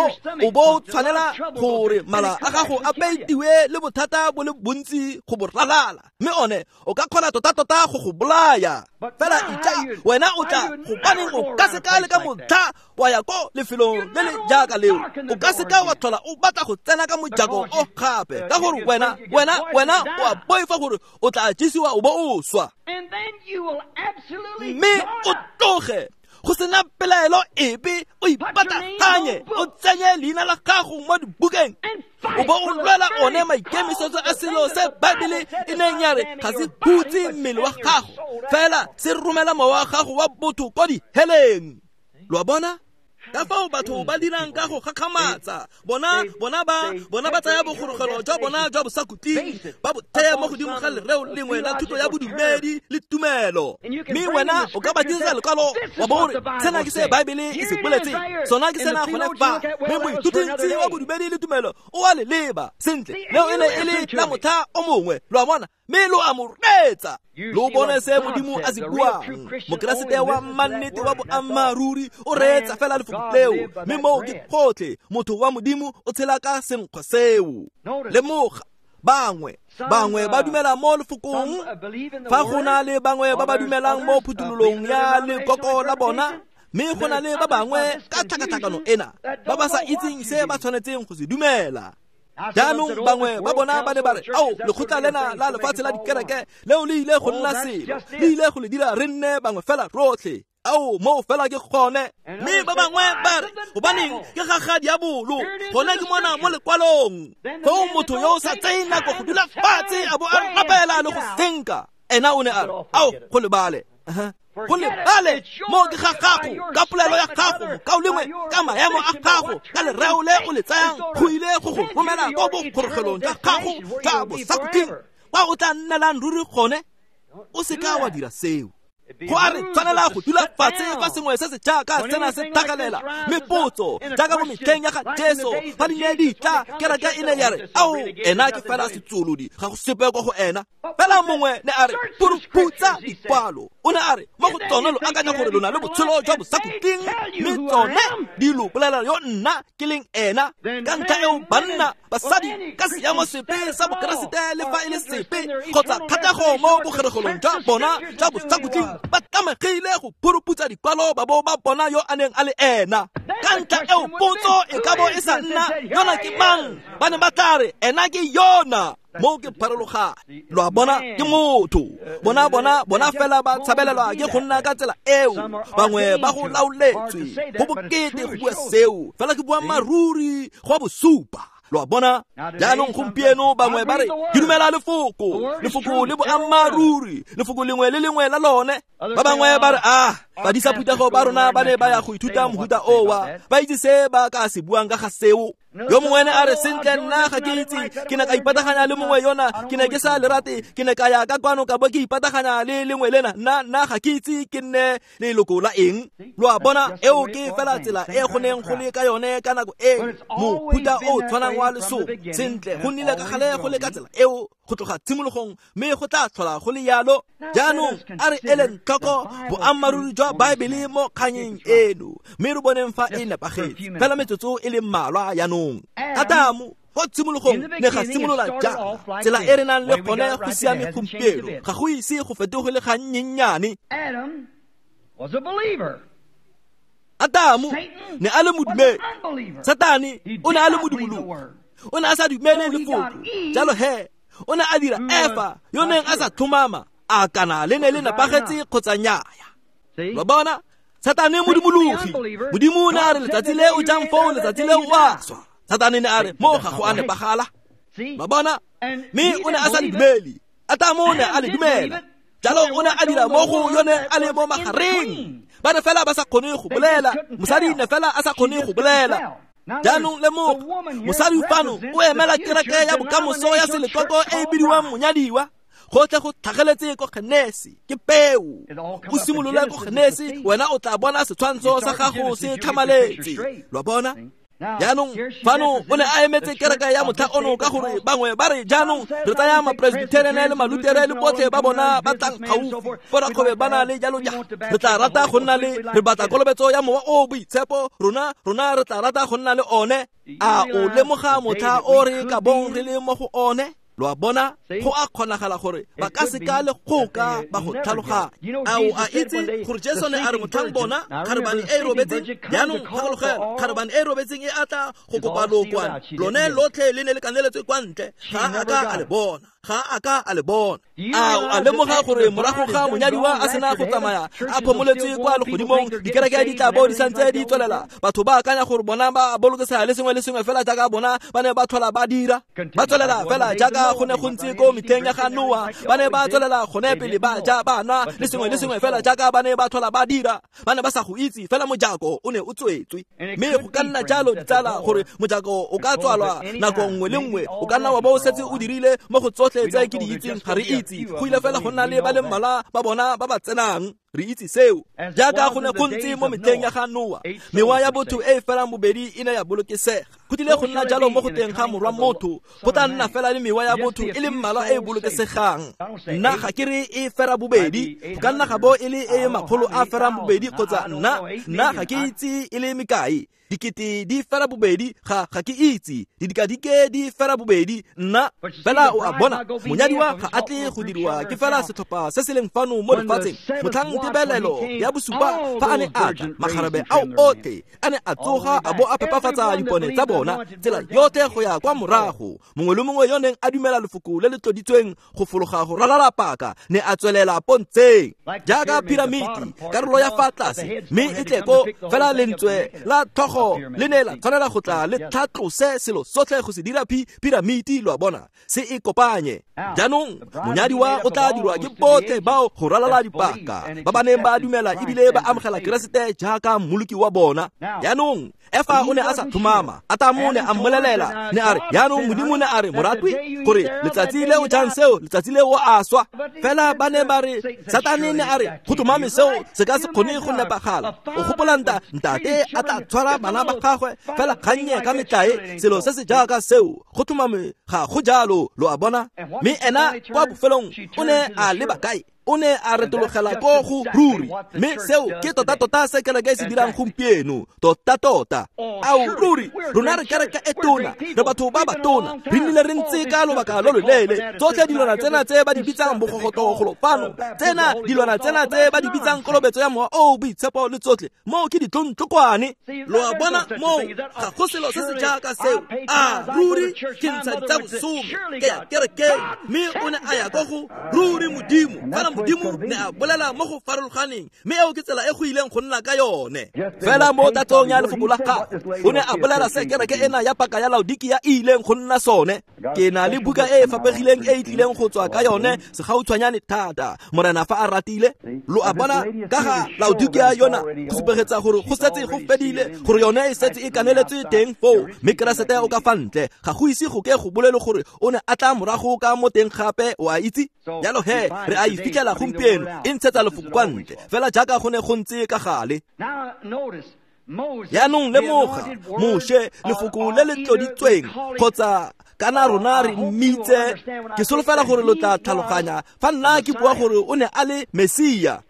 o bo tshwanela gore mala a gago a peitiwe le bothata bo le bontsi go bo ralala, mme one o ka kgona tota go go bolaya. Fela wena o tla go baneng o ka seka le ka motlha wa ya ko lefelong le le jaaka leo, o ka seka wa tlhola o batla go tsena ka mojako o gape ka gore wena o a boifa gore o tla jisiwa o bo o swa, mme o tloge go sena pelaelo epe, o ipataganye, o tsenye leina la gago mo dibukeng, o bo o lwela one maikemisetso a selo se Baebele e neng ya re ga se phutse mmele wa gago, fela se romela mowa wa gago wa botho ko diheleng. Lo a bona ka fao batho ba dirang ka go gakgamatsa bona ba tsaya bogorogelo jwa bona jwa bosakuting ba bo thea mo godimo ga lereo lengwe la thuto ya bodumedi le tumelo, mme wena o ka ba dirisa lekwalo wa bore sena ke se Baebele e se boletse sona ke sena gone fa, mme moithuti wa bodumedi le tumelo o a le leba sentle leo e ne e le la motha o mongwe lo a bona mme lo a mo retsa lo bone se modimo a se buang. Mokeresete wa mannete wa boammaruri o retsa fela lefoko leo, mme mo ke gotlhe motho wa modimo o tshela ka senkgo seo. Lemoga bangwe ba dumela mo lefokong fa go na le bangwe ba ba dumelang mo phutulolong ya lekoko la bona, mme go na le ba bangwe ka tlhakatlhakano ena ba ba sa itseng se ba tshwanetseng go se dumela. Jaanong bangwe ba bona ba ne ba re ao lekgotla lena la lefatshe la dikereke leo le ile go nna selo, le ile go le dira re nne bangwe fela rotlhe, ao mo fela ke gone. Mme ba bangwe ba re gobaneng ke gagadi ya bolo gone ke mona mo lekwalong fao motho yo o sa tseye nako go dula fatshe a bo a rapela le go senka. Ena o ne a re ao go lebale go lebale mo ke ga gago ka polelo ya gago ka o lengwe ka maemo a gago ka lereo le o le tsayang go ile go go romela ko bogorogelong jwa gago jwa bosakuting wa o tla nnelang ruri gone o se ka wa dira seo. Go a re tshwanela go dula fatshe fa sengwe se se jaaka sena se thakalela mepotso jaaka mo metlheng ya ga Jesu fa di ne di tla kereke e ne ya re ao ena ke fela setsolodi ga go sepe kwa go ena fela. Mongwe ne a re puruputsa dikwalo, o ne a re mo go tsone lo akanya gore lona le botshelo jwa bosakuting, mme tsone di lo bolela yo nna ke leng ena. Ka ntlha eo banna basadi ka seemo sepe sa bokeresete le fa e le sepe kgotsa kgatlhego mo bogeregelong jwa bona jwa bosakuting ba tamegile go puruputsa dikwalo ba bo ba bona yo a neng a le ena. Ka ntlha eo potso e ka bo e sa nna yona ke mang, ba ne ba tla re ena ke yona. Mo ke pharologane lo a bona ke motho bona fela ba tshabelelwa ke go nna ka tsela eo. Bangwe ba go laoletswe go bokete go bua seo fela ke bua maruri go bosupa. Lo a bona jaanong gompieno bangwe ba re ke dumela lefoko le boammaruri, lefoko lengwe le lengwe la lone. Ba bangwe ba re ba disaphutego ba rona ba ne ba ya go ithuta mohuta owa ba itse se ba ka se buang ka ga seo. Yo mongwe ne a re sentle nna ga ke itse ke ne ka ipataganya le mongwe yona ke ne ke sa le rate ke ne ka ya ka kwano ka bo ke ipataganya le lengwe lena nna ga ke itse ke nne le loko la eng. Lo a bona eo ke fela tsela e go neng go le ka yone ka nako e mohuta o tshwanang wa leso sentle go nnile ka gale go le ka tsela eo go tloga tshimologong, mme go tla tlhola go le yalo. Jaanong a re eleng tlhoko boammaruri jwa Baebele mo kganyeng eno, mme re boneng fa e nepagetse fela metsotso e le mmalwa yaanong. Adamu go tshimologong ne ga simolola jaana tsela e re nang le gone go siame gompieno ga go ise go fetogile ga nnyennyane. Adamu ne a le modumedi, Satane o ne a le modumolodi, o ne a sa dumele lefoko. Jalo o ne a dira Eva yo neng a sa thomama a kana le ne le nepagetse kgotsa nnyaya. Ba bona Satane modumologi, modimo o ne a re letsatsi le o jang foo letsatsi le wa swa. Satane ne a re mo ga go a nepagala. Ba bona mme o ne a sa le dumele. Adamu o ne a le dumela, jalo o ne a dira mo go yone a le mo magareng. Ba ne fela ba sa kgone go bolela, mosadi ne fela a sa kgone go bolela. Jaanong le mo mosadi fano o emela kereke ya bokamoso ya selekoko e bidiwang monyadiwa. Gotle go tlhageletse ko Genesi ke peu, o simolole ko Genesi wena o tla bona setshwantsho sa gago se tlhamaletse. Lo bona jaanong fano o ne a emetse kereke ya motha ono ka gore bangwe ba re jaanong re tsaya mapresbyterian le malutere le botlhe ba bona ba tlang gaufi fora kgobe ba na le jalo ja. Re tla rata go nna le re batla kolobetso ya mowa o boitshepo rona re tla rata go nna le one. A o lemoga motha o re ka bong re le mo go one. Lo a bona go a kgonagala gore ba ka se ka le kgoka ba go tlhaloganya. A o a itse gore Jesu ne a re mothang bona kharebane e robetseng jaanong tlhalogela kharebane e robetseng e atla go kopa lokwane lone lotlhe le ne le kaneletswe kwa ntle ga a ka a le bona. ga a ka a le bona a lemoga gore morago ga monyadiwa a sena go tsamaya a phomoletse kwa legodimong dikereke di tla bo di santse di tswelela batho ba akanya gore bona ba bolokesega le sengwe fela jaaka bona ba ne ba tlhola ba dira ba tswelela fela jaaka go ne go ntse ko metlheng ya ga Noa ba ne ba tswelela gone pele ba ja bana le sengwe fela jaaka ba ne ba tlhola ba dira ba ne ba sa go itse fela mojako o ne o tswetswe mme go ka nna jalo ditsala gore mojako o ka tswalwa nako nngwe le nngwe o ka nna wa ba o setse o dirile mo go tsotlhe tse ke di itseng ga re itse go ile fela go nna le ba le mmala ba bona ba ba tsenang re itse seo jaaka go ne go ntse mo metlheng ya ga Noa mewa ya botho e felang bobedi e ne ya bolokesega go dile go nna jalo mo go teng ga morwa motho go tla nna fela le mewa ya botho e le mmala e bolokesegang nna ga ke re e fera bobedi go ka nna ga bo e le e makgolo a ferang bobedi kgotsa nna ga ke itse e le mekae dikete di fera bobedi ga ke itse dikadike di fera bobedi nna fela o a bona monyadiwa ga a tle go diriwa ke fela setlhopha se se leng fano mo lefatsheng motlhang tebelelo ya bosupa fa a ne a tla magarebe ao otlhe a ne a tsoga a bo a phepafatsa dipone tsa bona tsela yotlhe go ya kwa morago mongwe le mongwe yo neng a dumela lefoko le le tloditsweng go fologa go ralala paka ne a tswelela pontsheng jaaka piramidi karolo ya fa tlase mme e tleko fela lentswe la tlhogo le ne la tshwanela go tla le tlhatlose selo sotlhe go se dira piramidi lo bona se e kopanye jaanong monyadiwa o tla dirwa ke botlhe bao go ralala dipaka ba ba neng ba dumela ebile ba amogela keresete jaaka mmoloki wa bona jaanong efa o ne a sa thumama atamo ne a mmolelela ne a re jaanong modimo ne a re moratwi gore letsatsi le o jang seo letsatsi le o a swa fela ba ne ba re satane ne a re go thumame seo se ka se kgone go nepagala o gopolanta ntate a tla tshwara bana ba gagwe fela kgannye ka metlae selo se se jaaka seo go thumame ga go jalo lo a bona mme ena kwa bofelong o ne a leba kae o ne a retologela ko go ruri mme seo ke tota se kereke se dirang gompieno tota ao ruri rona re kereke e tona re batho ba ba tona re nnile re ntse ka lobaka lo loleele tsotlhe dilwana tsena tse ba di bitsang bogogotogolo fano dilwana tsena tse ba di bitsang kolobetso ya mowa o boitshepo le tsotlhe mo ke ditlontlokwane lo a bona mo ga go selo se se jaaka seo ruri ke ntsha tsa bosome ke ya kereke mme o ne a ya ko go ruri modimo modimo ne a bolela mo go farologaneng mme eo ke tsela e go ileng go nna ka yone fela mo tatlong ya lefoko la gago o ne a bolela se kereke ena ya paka ya Laodikia e ileng go nna sone ke na le buka e fapegileng e itlileng go tswa ka yone segautshwanyane thata morena fa a ratile lo a bona ka ga Laodikia yona go supegetsa gore go setse go fedile gore yone e setse e kaneletswe teng foo mme keresete o ka fa ntle ga go ise go ke go bolele gore o ne a tla morago ka mo teng gape o a itse jalo he re a ifitlhela gompieno e ntshetsa lefoko kwa ntle fela jaaka go ne go ntse ka gale yaanong lemoga moshe lefoko le le tloditsweng kgotsa kana rona re mmitse ke solofela gore lo tla tlhaloganya fa nna ke bua gore o ne a le Mesia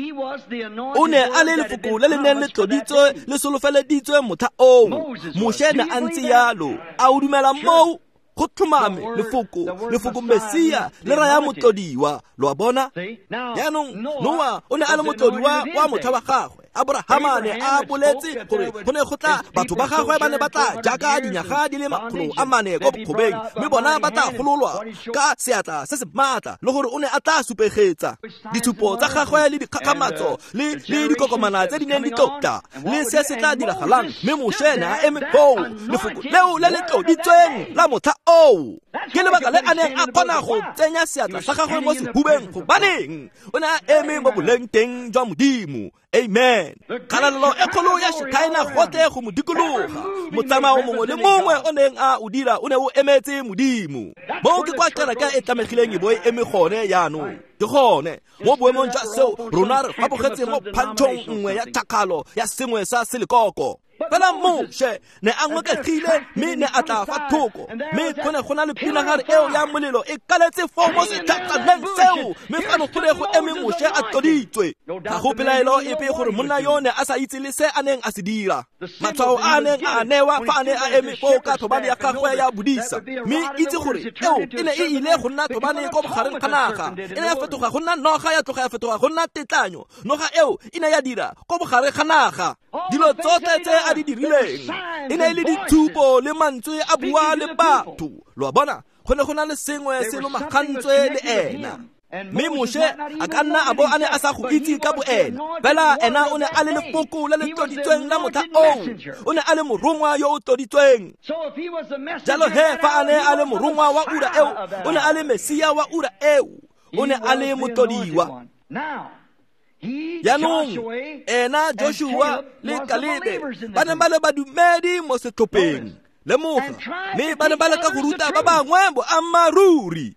o ne a le lefoko le le neng le tloditswe le solofeleditswe motha o moshe ne a ntse yalo a o dumela moo go tlhomame lefoko Mesia le raya motlodiwa lo a bona yaanong Noa o ne a le motlodiwa wa motha wa gagwe Abrahama ne a boletse gore go ne go tla batho ba gagwe ba ne ba tla jaaka dinyaga di le 400 ko bokgobeng mme bona ba tla gololwa ka seatla se se maatla le gore o ne a tla supegetsa ditshupo tsa gagwe le dikgakamatso le dikokomana tse di neng di tota le se se tla diragalang mme Moshe ne a eme foo lefoko leo le le tloditsweng la motha ke lebaka le a neng a kgona go tsenya seatla sa gagwe mo sehubeng go baneng o ne a eme mo boleng teng jwa modimo amen kalalelo e kgolo ya Shekhaina gote go modikologa motsamao mongwe le mongwe o neng a o dira o ne o emetse modimo mo ke kwa kereke e tlamegileng e bo e eme gone yaanong ke gone mo boemong jwa seo rona re gabogetse mo phantshong nngwe ya thakgalo ya sengwe sa selekoko fela Moshe ne a ngwekegile mme ne a tla fa thoko mme go na le pinagare eo ya molelo e kaletse foo mo setlhakaneng seo mme fano go ne go eme Moshe a tloditswe ga go pelaelo epe gore monna yone a sa itse le se a neng a se dira matshwao a neng a newa fa a ne a eme foo ka thobane ya gagwe ya bodisa mme itse gore eo e ne e ile go nna thobane ko bogareng ga naga e ne ya fetoga go nna noga ya tloga ya fetoga go nna tetlanyo noga eo e ne ya dira ko bogareng ga naga dilo tsotlhe tse a di dirileng e ne le ditshupo le mantswe a bua le batho lo bona go ne go na le sengwe se lo magantswe le ena. Mme Moshe a ka nna a bo a ne a sa go itse ka bo ena, fela ena o ne a le lefoko le le toditsweng la motha o ne a le morongwa yo o toditsweng. Jalo he fa a ne a le morongwa wa ura eo, o ne a le Mesia wa ura eo, o ne a le motodiwa. Yaanong ena Joshua le Kalebe ba ne ba le badumedi mo setlhopheng le moga, mme ba ne ba le ka go ruta ba bangwe boammaruri.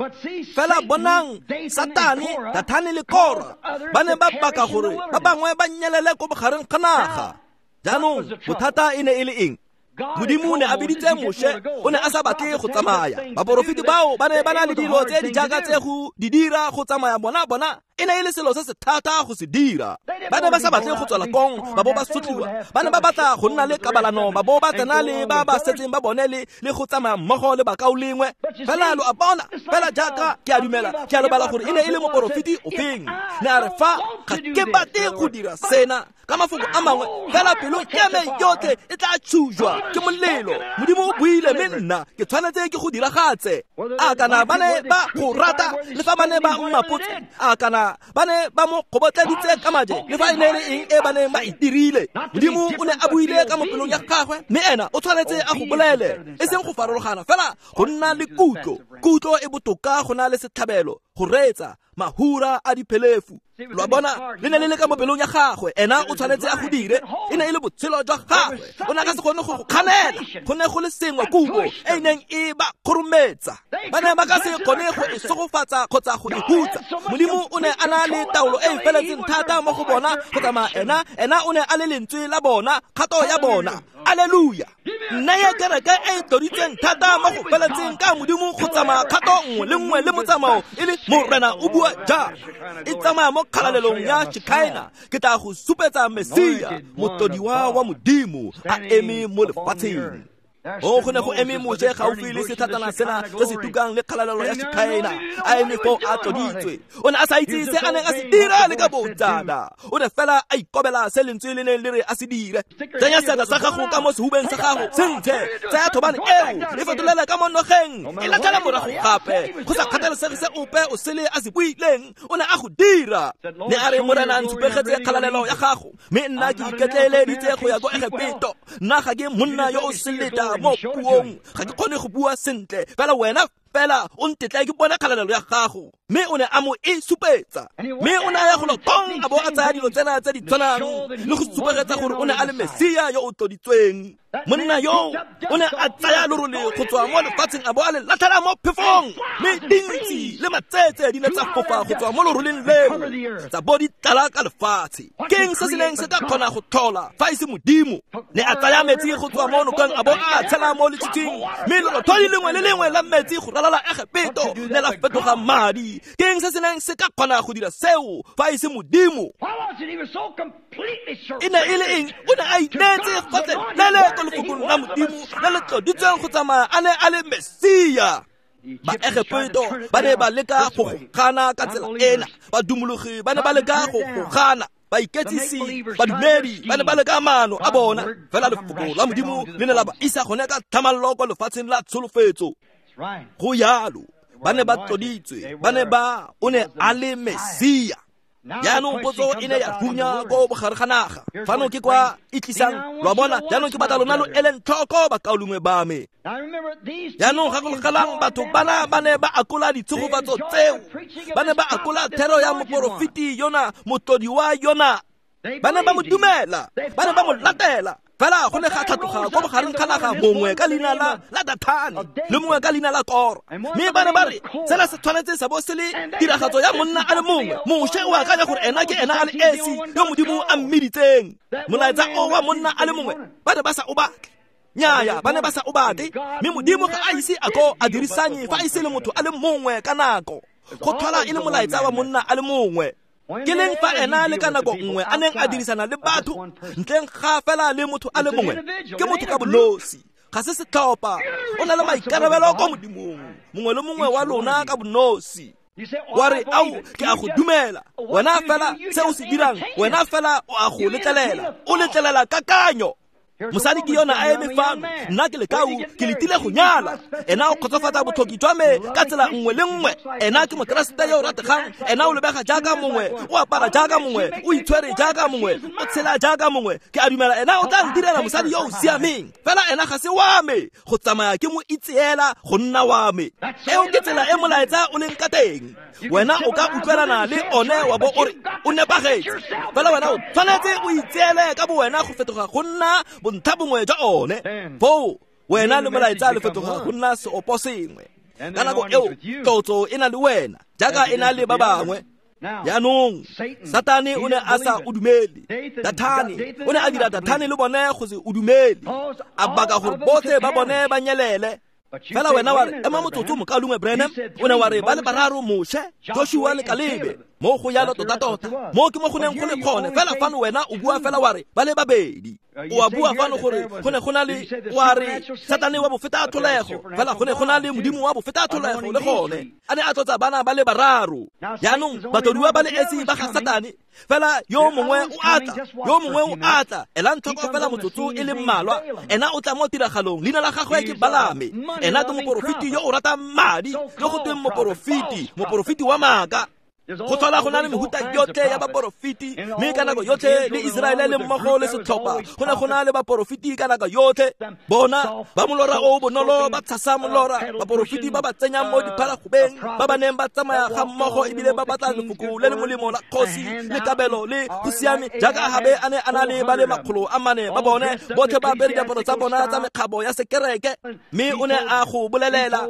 Fela bonang Satane, Dathane le Kora ba ne ba baka gore ba bangwe ba nyelele ko bogareng ga naga. Jaanong bothata e ne e le eng? Modimo ne a biditse Moshe, o ne a sa batle go tsamaya. Baporofiti bao ba ne ba na le dilo tse di jaaka tse go di dira go tsamaya bona e ne e le selo se se thata go se dira. Ba ne ba sa batle go tswela kong, ba bo ba sotliwa. Ba ne ba batla go nna le kabalano, ba bo ba tsena le ba ba setseng ba bone le go tsamaya mmogo le bakao lengwe. Fela lo a bona, fela jaaka ke a dumela, ke a lebala gore e ne e le moporofiti o feng. Ne a re fa ga ke batle go dira sena, ka mafoko a mangwe fela pelo ya me yotlhe e tla tshujwa ke molelo. Modimo o buile, mme nna ke tshwanetse ke go diragatse. A kana ba ne ba go rata le fa ba ne ba mmapotse, a kana ba ne ba mo gobotladitse ka maje le fa e ne le eng e ba ne ba itirile. Modimo o ne a buile ka mo pelong ya gagwe, mme ena o tshwanetse a go bolele, e seng go farologana fela go nna le kutlo e botoka go na le setlhabelo, go reetsa mahura a diphelefu. Lo bona le ne le ka mo pelong ya gagwe, ena o tshwanetse a go dire, e ne e le botshelo jwa gagwe. O ne ka se gone go kganela, go ne go le sengwe kubo e neng e ba kgorometsa. Ba ne ba ka se gone go e sogofatsa kgotsa go e hutsa. Modimo o ne a na le taolo e feletseng thata mo go bona go tsamaya ena o ne a le lentswe la bona, kgato ya bona. Alleluia. Nna ya kereke e toditseng thata mo go feletseng ka Modimo go tsamaya kgato nngwe le nngwe le motsamao e le morena o bua ja. E tsamaya mo kgalalelong ya Shekhaina, ke tla go supetsa Mesia, motodiwa wa Modimo a eme mo lefatsheng. O go ne go eme Moshe gaufi le sethatana sena se se tukang le kgalalelo ya Shekhaina, a eme fo a toditswe. O ne a sa itse se a neng a se dira le ka botsana, o ne fela a ikobela se lentswe le neng le re a se dire. Tsenya seatla sa gago ka mo sehubeng sa gago sentle, tsaya thobane eo e fetolela ka mo nogeng, e latela morago gape go sa kgathalesege se ope o sele a se buileng. O ne a go dira, ne a re morena a ntshupegetse kgalalelo ya gago, mme nna ke iketleleditse go ya ko Egepeto. Nna ga ke monna yo o seleta mo puong, ga ke kgone go bua sentle, fela wena fela o ntetla ke bona kgalalelo ya gago. Mme o ne a mo e supetsa, mme o ne a ya go lokong a bo a tsaya dilo tsena tse di tshwanang le go supegetsa gore o ne a le Mesia yo o toditsweng. Monna yo o ne a tsaya lorole go tswa mo lefatsheng a bo a le latlhela mo phefong, mme dintsi le matsetse di ne tsa fofa go tswa mo loroleng leo tsa bo di tlala ka lefatshe. Keng se se neng se ka kgona go tlhola fa e se Modimo? Ne a tsaya metsi go tswa mo nokeng a bo a tshela mo letshitsing, mme lolotho lengwe le lengwe la metsi go ralala Egepeto ne la fetoga madi. Keng se se neng se ka kgona go dira seo fa e se Modimo? E ne e le eng? O ne a inetse gotlhelele ko lefokong la Modimo le le tloditsweng go tsamaya a ne a le Mesia. Ba Egepeto ba ne ba leka go gana ka tsela ena, badumologi ba ne ba leka go gana, baiketsisi badumedi ba ne ba leka maano a bona, fela lefoko la Modimo le ne la ba isa gone ka tlhamallo ko lefatsheng la tsholofetso. Go yalo ba ne ba tloditswe, ba ne ba o ne a le Mesia. Yaanong potso e ne ya hunya ko bogare ga naga. Fano ke kwa e tlisang, lo bona yaanong ke batla lona lo eleng tlhoko bakaolongwe ba me. Yaanong ga go galang batho bana ba ne ba akola ditshogofatso tseo, ba ne ba akola thero ya moporofiti Yona, motlodi wa Yona. Ba ne ba mo dumela, ba ne ba mo latela. Fela go ne ga tlhatloga ko bogareng ga naga mongwe ka leina la Dathane le mongwe ka leina la Kora, mme ba ne ba re sela se tshwanetse sa bo se le tiragatso ya monna a le mongwe. Moshe o akanya gore ena ke ena a le esi yo Modimo a mmiditseng. Molaetsa o wa monna a le mongwe ba ne ba sa o batle, nnyaya ba ne ba sa o batle, mme Modimo ga a ise a ko a dirisanye fa a ise le motho a le mongwe ka nako, go tlhola e le molaetsa wa monna a le mongwe. Ke leng fa ena le ka nako nngwe a neng a dirisana le batho ntleng ga fela le motho a le mongwe, ke motho ka bonosi, ga se setlhopha. O na le maikarabelo ko Modimong, mongwe le mongwe wa lona ka bonosi. Wa re au ke a go dumela, wena fela se o se dirang, wena fela o a go letlelela, o letlelela kakanyo. mosadi ke yona a eme fano, nna ke lekau ke letile go nyala. Ena o khotsofatsa botlhoki jwa me ka tsela nngwe le nngwe. Ena ke mokeresete yo o rategang, ena o lebega jaaka mongwe, o apara jaaka mongwe, o itshwere jaaka mongwe, o tshela jaaka mongwe. Ke a dumela ena o tla ntirela mosadi yo o siameng, fela ena ga se wa me go tsamaya ke mo itseela go nna wa me. Eo ke tsela e molaetsa o leng ka teng. Wena o ka utlwelana le one wa bo o re o nepagetse, fela wena o tshwanetse o itseele ka bo wena go fetoga go nna bontlha bongwe jwa one. Foo wena le molaetsa le fetoga go nna seopo sengwe. Ka nako eo tlotso e na le wena jaaka e na le ba bangwe. Yaanong Satane o ne a sa o dumele. Datane o ne a dira Datane le bone go se o dumele, a baka gore botlhe ba bone ba nyelele. Fela wena wa re ema motsotso mo ka lungwe Branham, o ne wa re ba le bararo Moshe, Joshua le Kalebe, mo go yalo tota mo ke mo go neng go le kgone. Fela fano wena o bua fela wa re ba le babedi. O a bua fano gore go ne go na le wa re Satane wa bo feta tlholego, fela go ne go na le modimo wa bo feta tlholego le gone a ne a tlotsa bana ba le bararo. Yaanong batlodiwa ba le esi ba ga Satane, fela yo mongwe o atla ela ntlhoko fela motsotso e le mmalwa. Ena o tla mo tiragalong, leina la gagwe ke Balame. Ena ke moporofiti yo o ratang madi, yo go teng moporofiti wa maaka. Go tlhola go na le mehuta yotlhe ya baporofiti, mme ka nako yotlhe le Israele le mmogo le setlhopha go ne go na le baporofiti ka nako yotlhe. Bona ba molora o bonolo ba tshasa molora, baporofiti ba ba tsenyang mo diphalagobeng, ba ba neng ba tsamaya ga mmogo ebile ba batla lefoko le le molemo la kgosi le kabelo le go siame jaaka Ahabe a ne a na le ba le 400 ba bone botlhe ba apere diaparo tsa bona tsa mekgabo ya sekereke. Mme o ne a bolelela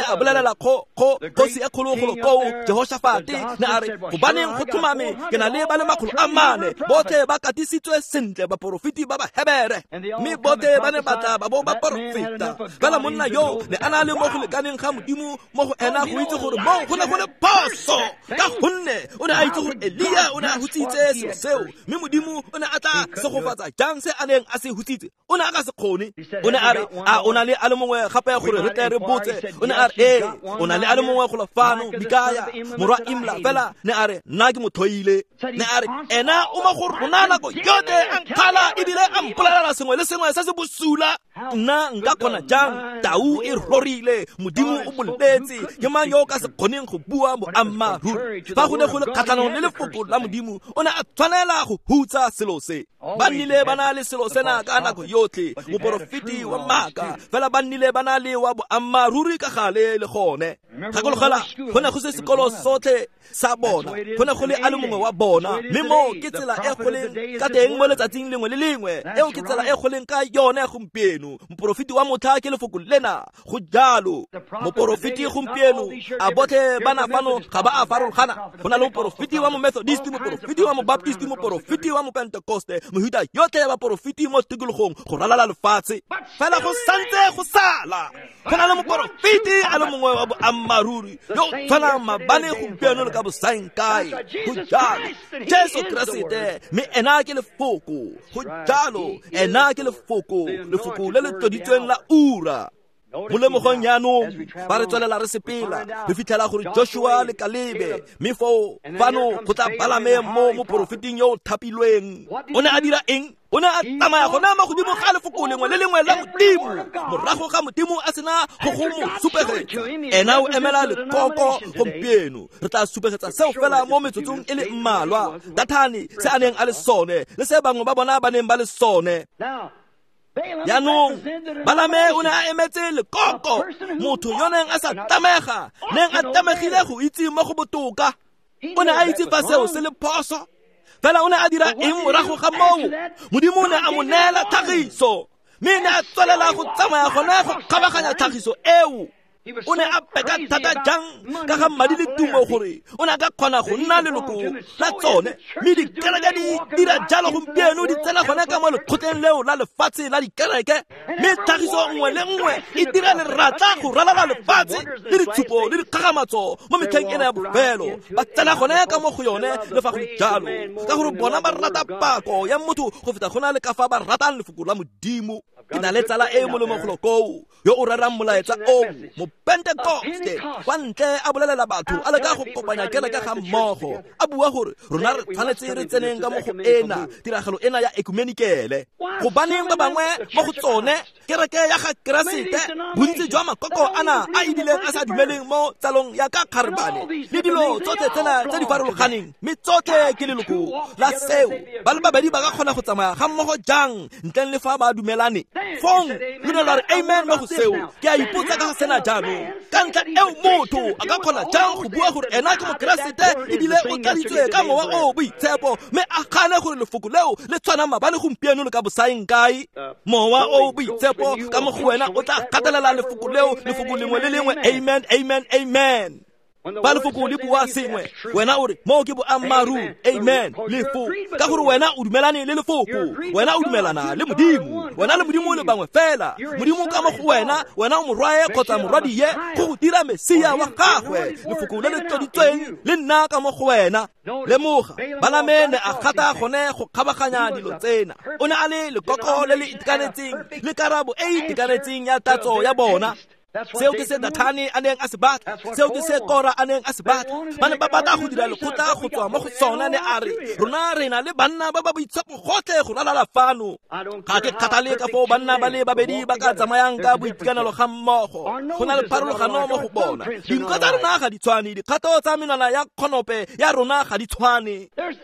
kgosi e kgologolo ko Jehoshafate a re go baneng go thomame ke na le ba le 400 botlhe ba katisitswe sentle baporofiti ba ba hebere, mme botlhe ba ne batla ba bo ba porofeta. Fela monna yo ne a na le mo go lekaneng ga modimo mo go ena go itse gore mo go ne go le poso, ka gonne o ne a itse gore Elia o ne a hutsitse seo, mme modimo o ne a tla segofatsa jang se a neng a se hutsitse. O ne a ka se kgone. O ne a re o na le a le mongwe gape gore re tle re botse. O ne a re o na le a le mongwe go la fano Mikaya morwa Imla. Fela ne a re nna ke mothoile. Ne a re ena o ma go rona nako yote a nkgala ebile a mpolelela sengwe le sengwe se se bosula. Nna nka kgona jang? Tau e rorile, modimo o boletse, ke mang yo ka se kgoneng go bua boammaruri. Fa go ne go le kgatlhanong le lefoko la modimo, o ne a tshwanela go hutsa selo se. Ba nnile ba na le selo sena ka nako yotlhe, moporofiti wa maaka, fela ba nnile ba na le wa boammaruri ka gale le gone. Gakologelwa go ne go se sekolo sotlhe sa bona, go ne go le a le mongwe wa bona, mme mo ke tsela e go leng ka teng mo letsatsing lengwe le lengwe, eo ke tsela e go leng ka yone gompieno. Moporofiti wa motha ke lefoko lena go jalo. Moporofiti gompieno a botlhe bana fano ga ba a farologana. Go na le moporofiti wa mo Methodist, moporofiti wa mo Baptist, moporofiti wa mo Pentecoste, mehuta yotlhe ya baporofiti mo tikologong go ralala lefatshe. Fela go santse go sala go na le moporofiti a le mongwe wa boammaruri yo tshwanang mabane gompieno le ka bosaenkae go jalo. Jesu Keresete mme ena ke lefoko go jalo, ena ke lefoko le le toditsweng la ura. Mo lemogong yaanong ba re tswelela re sepela re fitlhela gore Joshua le Kalebe, mme fano go tla Balame mo moprofiting yo o thapilweng. O ne a dira eng? O ne a tsamaya go nama godimo ga lefoko lengwe le lengwe la modimo, morago ga modimo a sena go mo supegetsa. Ena o emela lekoko gompieno. Re tla supegetsa seo fela mo metsotsong e le mmalwa. Dathane se a neng a le sone le se bangwe ba bona ba neng ba le sone. Yaanong Balame o ne a emetse lekoko, motho yo neng a sa tamega, neng a tamegile go itse mo go botoka. O ne a itse fa seo se le phoso, fela o ne a dira eng morago ga moo? Modimo o ne a mo neela tlhagiso, mme ne a tswelela go tsamaya gone go kgabaganya tlhagiso eo. O ne a peka thata jang ka ga madi le tumo gore o ne a ka kgona go nna leloko la tsone, mme dikereke di dira jalo gompieno di tsena gone ka mo lekgotleng leo la lefatshe la dikereke, mme tlhagiso nngwe le nngwe e dira leratla go ralala lefatshe le ditshupo le dikgagamatso mo metlheng ena ya bofelo. Ba tsena gone ka mo go yone le fa go jalo ka gore bona ba rata pako ya motho go feta gona le ka fa ba ratang lefoko la modimo. Ke na le tsala e molemo go lokoo yo o rarang molaetsa o mo Pentecoste kwa ntle a bolelela batho a le ka go kopanya kereke ga mmogo a bua gore rona re tshwanetse re tseneng ka mo go ena tiragalo ena ya ekumenikele go baneng ba bangwe mo go tsone kereke ya ga Keresete bontsi jwa makoko ana a ibileng a sa dumeleng mo tsalong ya ka kgarbane le dilo tsotlhe tsena tse di farologaneng mme tsotlhe ke leloko la seo ba le babedi ba ka kgona go tsamaya ga mmogo jang ntleng le fa ba dumelane fong le la re amen mo go seo ke a ipotsa ka sena jaanong ka ntlha eo motho a ka kgona jang go bua gore ena ke mokeresete ebile o tladitswe ka mowa o boitshepo mme a gane gore lefoko leo le tshwana mabane gompieno le ka bosaeng kae mowa o boitshepo ka mo go wena o tla gatelela lefoko leo lefoko lengwe le lengwe amen amen amen ba lefoko le bua sengwe wena o re mo ke boammaaruri amen lefo ka gore wena o dumelane le lefoko wena o dumelana le modimo wena le modimo le bangwe fela modimo ka mo go wena o morwae kgotsa morwadie go go dira mesia wa gagwe lefoko le le toditsweng le nna ka mo go wena lemoga Balamene a gata gone go kgabaganya dilo tsena o ne a le lekoko le le itekanetseng le karabo e itekanetseng ya tatso ya bona seo ke se Dathane a neng a se batla seo ke se Kora a neng a se batla ba ne ba batla go dira lekgotla go tswa mo go sona ne a re rona re na le banna ba ba boitshepo gotlhe go ralala fano ga ke kgathale ka foo banna ba le babedi ba ka tsamayang ka boitekanelo ga mmogo go na le pharologano mo go bona dinko tsa rona ga di tshwane dikgato tsa menwana ya kgonope ya rona ga di tshwane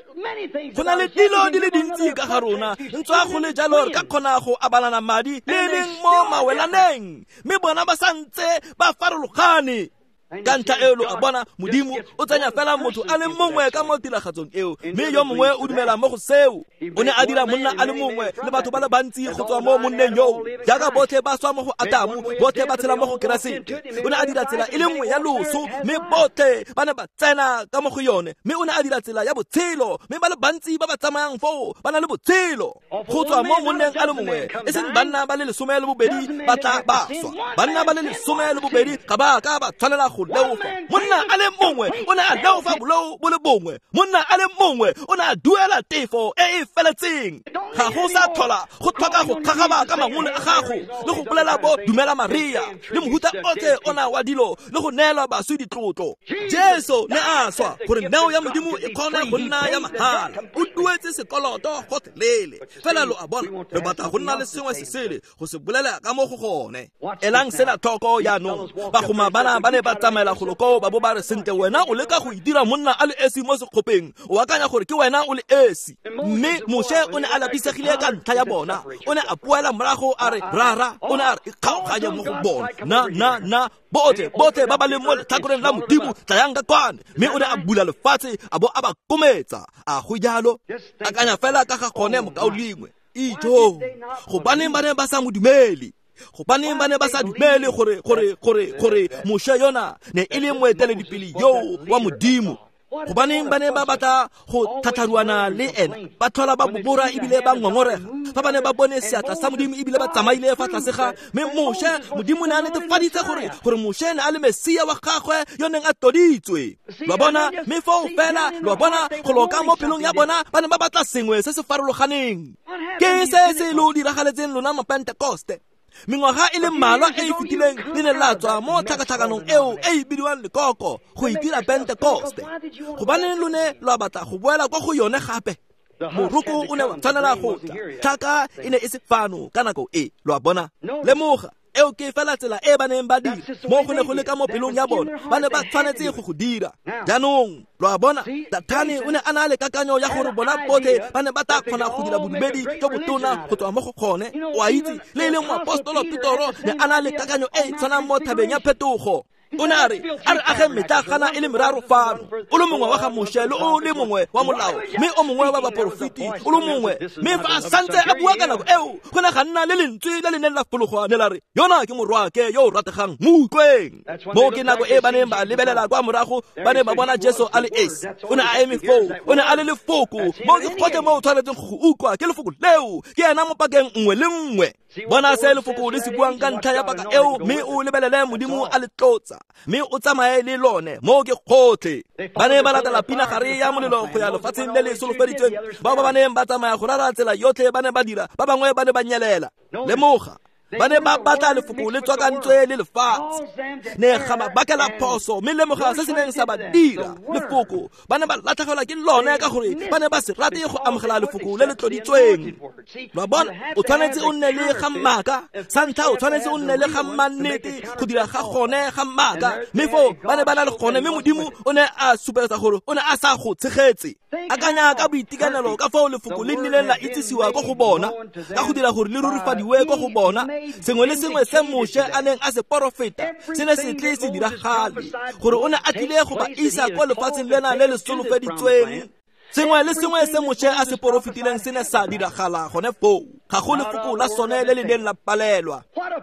go na le dilo di le dintsi ka ga rona ntswa go le jalo re ka kgona go abalana madi le leng mo mawelaneng mme bona ba ntse ba farologane ka ntlha eo a bona modimo o tsenya fela motho a le mongwe ka mo tiragatsong eo mme yo mongwe o dumela mo go seo o ne a dira monna a le mongwe le batho ba le bantsi go tswa mo monneng yo jaaka botlhe ba tswa mo go Adamu botlhe ba tshela mo go Keresete o ne a dira tsela e le nngwe ya loso mme botlhe ba ne ba tsena ka mo go yone mme o ne a dira tsela ya botshelo mme ba le bantsi ba ba tsamayang foo ba na le botshelo go tswa mo monneng a le mongwe e seng banna ba le 12 ba tla ba swa banna ba le 12 ga ba ka ba tshwanela go leofa monna a le mongwe o ne a leofa bolao bo le bongwe monna a le mongwe o ne a duela tefo e e feletseng ga go sa tlhola go tlhoka go tlhagaba ka mangole a gago le go bolela bo dumela Maria le mohuta otlhe ona wa dilo le go neelwa baswi ditlotlo Jesu ne a swa gore neo ya modimo e kgone go nna ya mahala o duetse sekoloto gotlhelele fela lo a bona le batla go nna le sengwe se sele go se bolela ka mo go gone elang sena tlhoko yaanong bagoma bana ba ne ba tsamela go loko ba bo ba re sentle wena o leka go idira monna a le esi mo sekgopeng o akanya gore ke wena o le esi mme moshe o ne a lapisegile ka ntlha ya bona o ne a puela morago a re rara o ne a re kgaoganya mo go bona na botlhe ba ba le mo letlhakoreng la modimo tlayang ka kwane mme o ne a bula lefatshe a bo a ba kometsa a go jalo akanya fela ka ga gone mokao lengwe ijo go baneng ba ne ba sa modumeli go baneng ba ne ba sa dumele gore Moshe yona ne e le moeteledipele yo wa modimo go baneng ba ne ba batla go thatharuana le ena ba tlhola ba bobora ebile ba ngongorega fa ba ne ba bone seatla sa modimo ebile ba tsamaile fa tlase ga mme Moshe modimo ne a netefaditse gore Moshe ne a le Mesia wa gagwe yo neng a toditswe lo bona mme fao fela lo bona go loka mo pelong ya bona ba ne ba batla sengwe se se farologaneng ke se lo diragaletseng lona mo Pentecoste mengwaga e le mmalwa e e fetileng le ne la tswa mo tlhakatlhakanong eo e bidiwang lekoko go itira Pentecoste go baneng lone lo batla go boela kwa go yone gape moroko o ne wa tshwanela go tla tlhaka e ne e se fano ka nako e lo a bona lemoga eo ke fela tsela e ba neng ba dira mo go ne go le ka mo pelong ya bona ba ne ba tshwanetse go dira jaanong lo a bona Dathane o ne a na le kakanyo ya gore bona botlhe ba ne ba tla kgona go dira bodumedi jo botona go tswa mo go kgone o a itse le leng moapostolo Petro ne a na le kakanyo e tshwanang mo thabeng ya phetogo o ne a re age metlagana e le meraro fano o le mongwe wa ga Moshe le o le mongwe wa molao mme o mongwe wa baporofiti o le mongwe mme fa a santse a bua ka nako eo go ne ga nna le lentswe le le neng la fologwa ne la re yona ke morwake yo o rategang mo utlweng mo ke nako e ba neng ba lebelela kwa morago ba ne ba bona Jesu a le esi o ne a eme foo o ne a le lefoko mo ke gote mo o tshwanetseng go utlwa ke lefoko leo ke ena mo pakeng nngwe le nngwe bona se lefoko le se buang ka ntlha ya paka eo mme o lebelele modimo a le tlotsa mme o tsamaye le lone mo ke gotlhe ba ne ba latela pina gare ya molelo go ya lefatsheng le le solofeditsweng ba ba neng ba tsamaya go rara tsela yotlhe ba ne ba dira ba bangwe ba ne ba nyelela lemoga ba ne ba batla lefoko le tswakantswe le lefatshe ne ga ba bakela phoso mme lemoga se se neng sa ba dira lefoko ba ne ba latlhegelwa ke lone ka gore ba ne ba se rate go amogela lefoko le le tloditsweng. Lwa bona o tshwanetse o nne le ga mmaka sa ntlha o tshwanetse o nne le ga mmannete go dira ga gone ga mmaka mme fo ba ne ba na le gone mme Modimo o ne a supeletsa gore o ne a sa go tshegetse. Akanya ka boitekanelo ka fao lefoko le nnileng la itsisiwa ko go bona ka go dira gore le rurufadiwe ko go bona. Sengwe le sengwe se Moshe a neng a se porofeta se ne se tle se diragale gore o ne a tlile go ba isa ko lefatsheng lena le le solofeditsweng. Sengwe le sengwe se Moshe a se porofetileng se ne sa diragala gone foo. Ga go lefoko la sone le le neng la palelwa.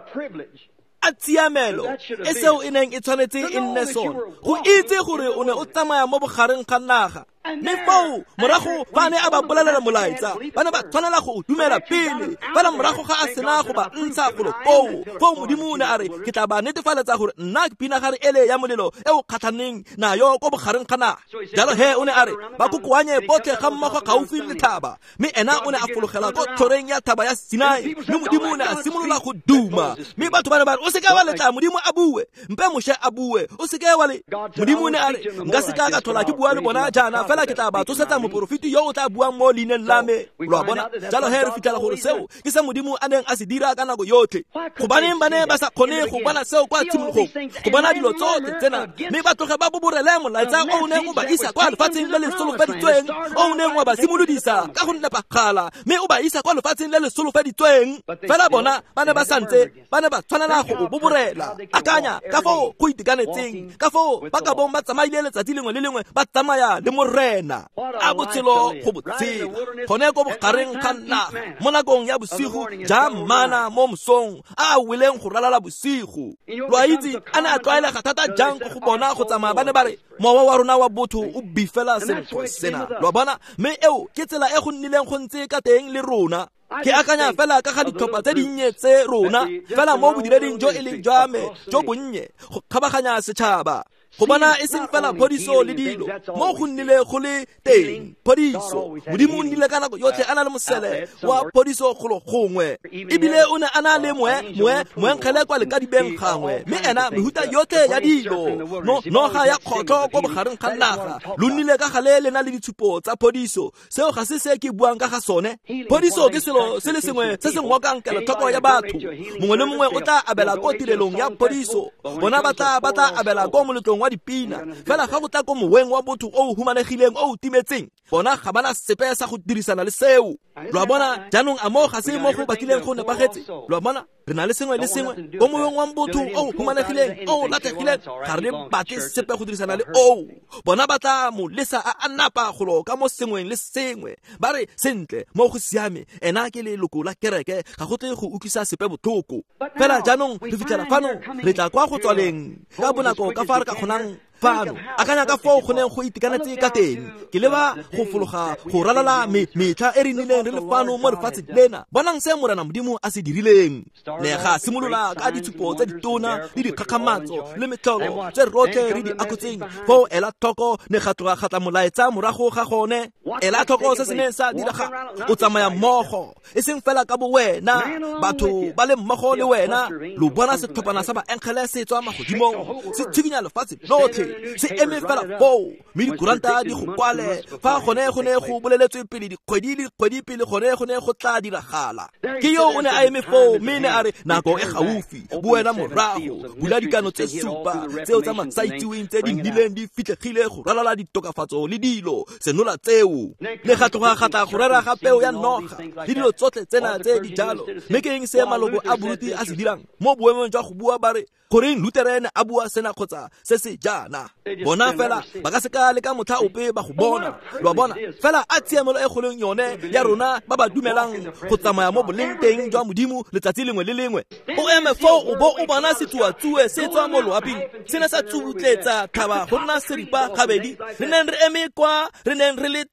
A tsiamelo e seo e neng e tshwanetse e nne sone go itse gore o ne o tsamaya mo bogareng ga naga. Mme fao morago ba ne a ba bolelela molaetsa ba ne ba tshwanela go dumela pele fela morago ga a sena go ba ntsha golo foo Modimo o ne a re ke tla ba netefaletsa gore nna ke pinagare ele ya molelo e o kgatlhaneng nayo ko bogareng ga naga. Jalo he o ne a re ba kokoanye botlhe ga mmogo gaufi le thaba mme ena o ne a fologela ko thoreng ya thaba ya Sinai mme Modimo o ne a simolola go duma mme batho ba ne ba re o seke wa letla Modimo a bue mpe Moshe a bue o seke wa le. Modimo o ne a re nka seka ka tlhola ke bua le bona jaana fela ke tla ba tsosetsa moporofiti yo o tla buang mo leineng la me. Lwa bona jalo he re fitlhela gore seo ke se Modimo a neng a se dira ka nako yotlhe. Go baneng ba ne ba sa kgone go bona seo kwa tshimologong go bona dilo tsotlhe tsena mme ba tloge ba boborele molaetsa o neng o ba isa kwa lefatsheng le le solofeditsweng o neng wa ba simolodisa ka go nepagala mme o ba isa kwa lefatsheng le le solofeditsweng. Fela bona ba ne ba santse ba ne ba tshwanela go boborela. Akanya ka foo go itekanetseng ka foo ba ka bong ba tsamaile letsatsi lengwe le lengwe ba tsamaya le morena a botshelo go botshela gone ko bogareng ga naga mo nakong ya bosigo ja mana mo mosong a wileng go ralala bosigo. Lwa itse a ne a tlwaelega thata jang go bona go tsamaya ba ne ba re mowa wa rona wa botho o bifela sentho sena. Lwa bona mme eo ke tsela e go nnileng go ntse ka teng le rona. Ke akanya fela ka ga ditlhopha tse dinnye tse rona fela mo bodireding jo e leng jwa me jo bonnye go kgabaganya setšhaba go bona e seng fela phodiso le dilo mo go nnile go le teng phodiso. Modimo o nnile ka nako yotlhe a na le mosele wa phodiso golo gongwe ebile o ne a na le moenkgele kwa lekadibeng gangwe mme ena mehuta yotlhe ya dilo noga ya kgotlo ko bogareng ga naga lo nnile ka gale le na le ditshupo tsa phodiso. Seo ga se se ke buang ka ga sone. Phodiso ke selo se le sengwe se se ngokang kelotlhoko ya batho. Mongwe le mongwe o tla abela ko tirelong ya phodiso. Bona ba tla abela ko moletlong wa dipina fela ga go tla ko moweng wa botho o humanegileng o timetseng bona ga bana sepe sa go dirisana le seo. Lwa bona jaanong a mo ga se mo go batlileng go nepagetse. Lwa bona re na le sengwe le sengwe ko moweng wa botho o humanegileng o latlhegileng ga re batle sepe go dirisana le o. Bona ba tla mo lesa a napa golo ka mo sengweng le sengwe ba re sentle mo go siame ena ke leloko la kereke ga go tle go utlwisa sepe botlhoko. Fela jaanong re fitlhela fano re tla kwa go tswaleng ka bonako ka fa re ka kgonang fano. Akanya ka foo go neng go itekanetse ka teng ke leba go fologa go ralala metlha e re nnileng re le fano mo lefatsheng lena. Bonang se Morena Modimo a se dirileng ne ga simolola ka ditshupo tse ditona le dikgakgamatso le metlholo tse rotlhe re di akotseng foo ela tlhoko ne ga tloga gatla molaetsa morago ga gone. Ela tlhoko se se neng sa diraga o tsamaya mmogo e seng fela ka bo wena batho ba le mmogo le wena lo bona setlhophana sa baenkgele se tswa magodimong se tshikinya lefatshe lotlhe se eme fela foo mme dikuranta di go kwale fa gone go boleletswe pele dikgwedi pele gone go tla diragala. Ke yo o ne a eme foo mme ne a re nako e gaufi buela morago bula dikano tse supa tseo tsa masaitseweng tse di nnileng di fitlhegile go ralala ditokafatso le dilo senola tseo le ga tloga gatla go rera ga peo ya noga le dilo tsotlhe tsena tse di jalo. Mme ke eng se maloko a boruti a se dirang mo boemong jwa go bua ba re goreng Luterene a bua sena kgotsa se se jaana. Bona fela ba ka seka le ka motlha ope ba go bona. Lwa bona fela a tsiamelo e goleng yone ya rona ba ba dumelang go tsamaya mo boleng teng jwa Modimo letsatsi lengwe le lengwe. O eme fo o bo o bona setsuatsue se tswa mo loaping se ne sa tsubutletsa thaba go nna seripa gabedi. Re neng re eme kwa re neng re le teng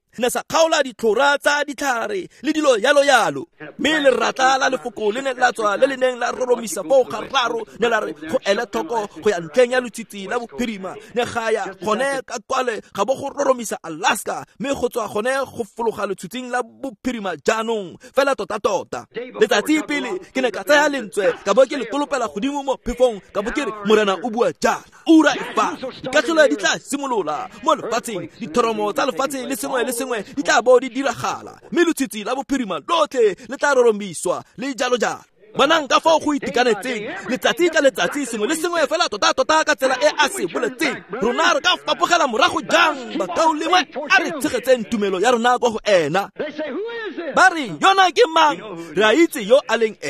ne sa kgaola ditlhora tsa ditlhare le dilo yalo mme lerata la lefoko le ne la tswa le le neng la roromisa foo gararo ne la re go ele thoko go ya ntleng ya letsitsi la bophirima ne gaya gone ka kwale ga bo go roromisa Alaska mme go tswa gone go fologa letsitsing la bophirima jaanong fela tota letsatsi pele ke ne ka tsaya lentswe ka bo ke le kolopela godimo mo phefong ka bo ke re morena o bua jaana ura e fa dikatlholo di tla simolola mo lefatsheng dithoromo tsa lefatshe le sengwe di tla bo di diragala mme letsitsi la bophirima lotlhe le tla roromiswa le jalo bonang ka fao go itekanetseng letsatsi ka letsatsi sengwe le sengwe fela tota ka tsela e a se boletseng rona re ka fapogela morago jang bakaolengwe a re tshegetseng tumelo ya rona go go ena ba re yona ke mang re a itse yo a leng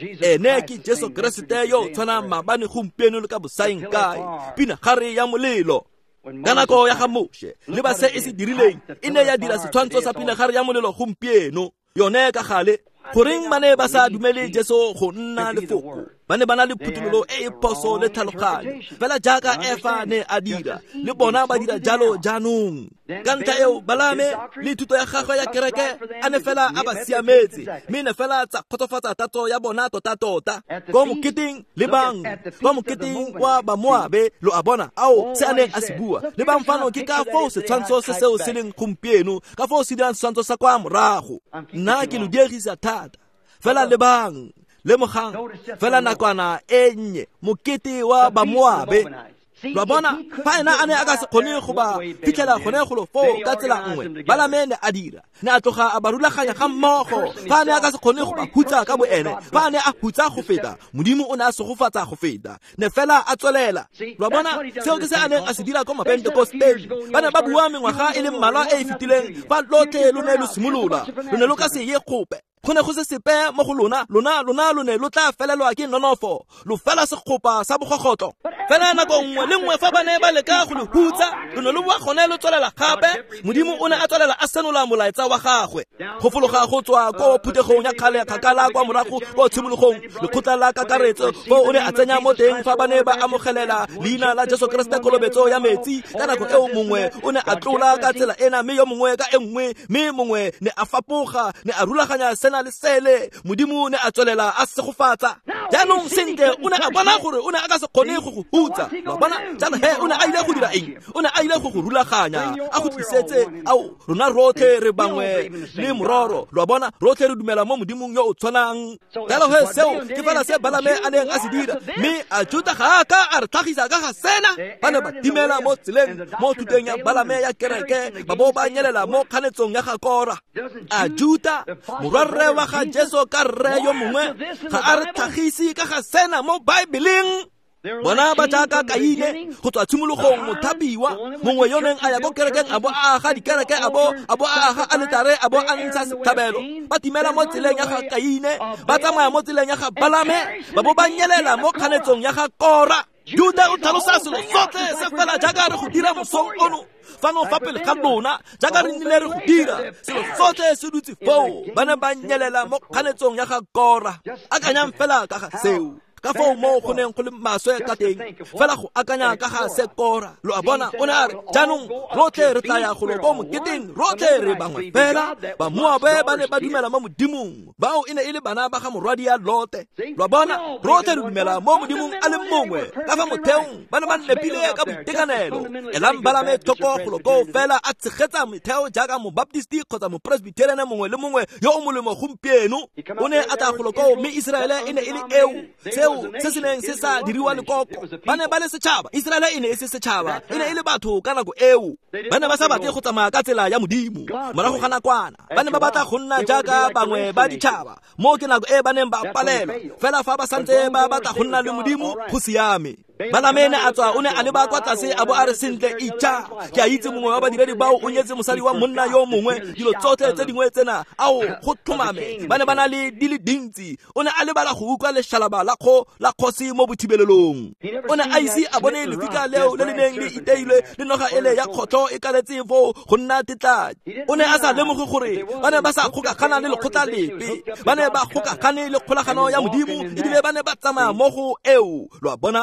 ene ke Jesu Kriste yo tshwana mabane gompieno le ka bosaeng kae pinagare ya molelo ka nako ya ga Moshe le ba se e se dirileng e ne ya dira setshwantsho sa pinagare ya molelo gompieno yone ka gale goreng bane ba sa dumele Jesu go nna lefoko bane bana le phutulolo e e poso le tlhaloganyo fela jaaka Efa ne a dira le bona ba dira jalo jaanong ka ntlha eo Balame le thuto ya gagwe ya kereke a ne fela a ba siametse mme ne fela tsa kgotsofatsa tatso ya bona tota ko moketeng le bang kwa moketeng wa Bamoabe lo a bona ao se a neng a se bua le bang fano ke ka fao setshwantsho se seo se leng gompieno ka fao se dirang setshwantsho sa kwa morago nna ke lo diegisa thata fela le bang le mogang fela nakwana ennye mokete wa Bamoabe lo bona fa ena a ne a ka se kgone go ba fitlhela gone go lo fo ka tsela nngwe Balame ne a dira ne a tloga a ba rulaganya ga mmogo fa a ne a ka se kgone go ba hutsa ka bo ene fa a ne a hutsa go feta Modimo o ne a se go fatsa go feta ne fela a tswelela lo bona seo ke se a neng a se dira ko mapentekosteng ba ne ba bua mengwaga e le mmalwa e e fetileng fa lotlhe lo ne lo simolola lo ne lo ka se ye gope go ne go se sepe mo go lona lo ne lo tla felelwa ke nonofo lo fela sekgopa sa bogogotlo fela nako nngwe le nngwe fa ba ne ba leka go le hutsa lo ne lo bua gone lo tswelela gape Modimo o ne a tswelela a senola molaetsa wa gagwe go fologa go tswa ko phuthegong ya kgale kgakala kwa morago go tshimologong lekgotla la kakaretso fo o ne a tsenya mo teng fa ba ne ba amogelela leina la Jesu Kriste kolobetso ya metsi ka nako eo mongwe o ne a tlola ka tsela ena mme yo mongwe ka enngwe mme mongwe ne a fapoga ne a rulaganya na le sele Modimo ne a tswelela a se go fatsa jaanong sentle o ne a bona gore o ne a ka se kgone go hutsa wa bona jalo o ne a ile go dira eng o ne a ile go rulaganya a go tlisetse ao rona rotlhe re bangwe le mororo lo bona rotlhe re dumela mo Modimong yo o tshwanang jalo seo ke fela se Balame a neng a se dira mme a Juda ga ka a re tlhagisa ka ga sena ba ne ba timela mo tseleng mo thuteng ya Balame ya kereke ba bo ba nyelela mo kganetsong ya ga Kora a Juda morwarre wa ga Jesu ka rre yo mongwe ga a re tlhagisi ka ga sena mo Baebeleng bona ba jaaka Kaine go tswa tshimologong mothapiwa mongwe yo neng a ya ko kerekeng a bo a aga dikereke a bo a aga altare a bo a ntsha setlhabelo ba timela mo tseleng ya ga Kaine ba tsamaya mo tseleng ya ga Balame ba bo ba nyelela mo kganetsong ya ga Kora Juda o tlhalosa selo sotlhe se fela jaaka re go dira mosong ono fano fa pele ga lona jaaka re nnile re go dira selo sotlhe se dutse foo ba ne ba nyelela mo kganetsong ya ga Kora akanyang fela ka ga seo ka fao mo go neng go le maswe ka teng fela go akanya ka ga se Kora lo a bona o ne a re jaanong rotlhe re tla ya go lo ko moketeng rotlhe re bangwe fela Bamoabe ba ne ba dumela mo Modimong bao e ne e le bana ba ga morwadi ya Lote lo a bona rotlhe re dumela mo Modimong a le mongwe ka fa motheong ba ne ba nepile ka boitekanelo elang Balame thoko go lo ko fela a tshegetsa metheo jaaka Mobaptisti kgotsa Mopresbyterian mongwe le mongwe yo o molemo gompieno o ne a tla go lo ko mme Israele e ne e le eo se se neng se sa diriwa lekoko ba ne ba le setšhaba Israele e ne e se setšhaba e ne e le batho ka nako eo ba ne ba sa batle go tsamaya ka tsela ya Modimo morago ga nakwana ba ne ba batla go nna jaaka bangwe ba ditšhaba mo ke nako e ba neng ba palelwa fela fa ba santse ba batla go nna le Modimo go siame Balame ne a tswa o ne a le ba kwa tlase a bo a re sentle itša ke a itse mongwe wa badiredi bao o nyetse mosadi wa monna yo mongwe dilo tsotlhe tse dingwe tsena ao go tlhomame ba ne ba na le di le dintsi o ne a lebala go utlwa leshalaba la kgosi mo bothibelelong o ne a ise a bone lefika leo le le neng le iteilwe le noga ele ya kgotlo e kaletse fo go nna tetlaji o ne a sa lemoge gore ba ne ba sa kgokagana le lekgotla lepe ba ne ba kgokagane le kgolagano ya Modimo ebile ba ne ba tsamaya mo go eo lo a bona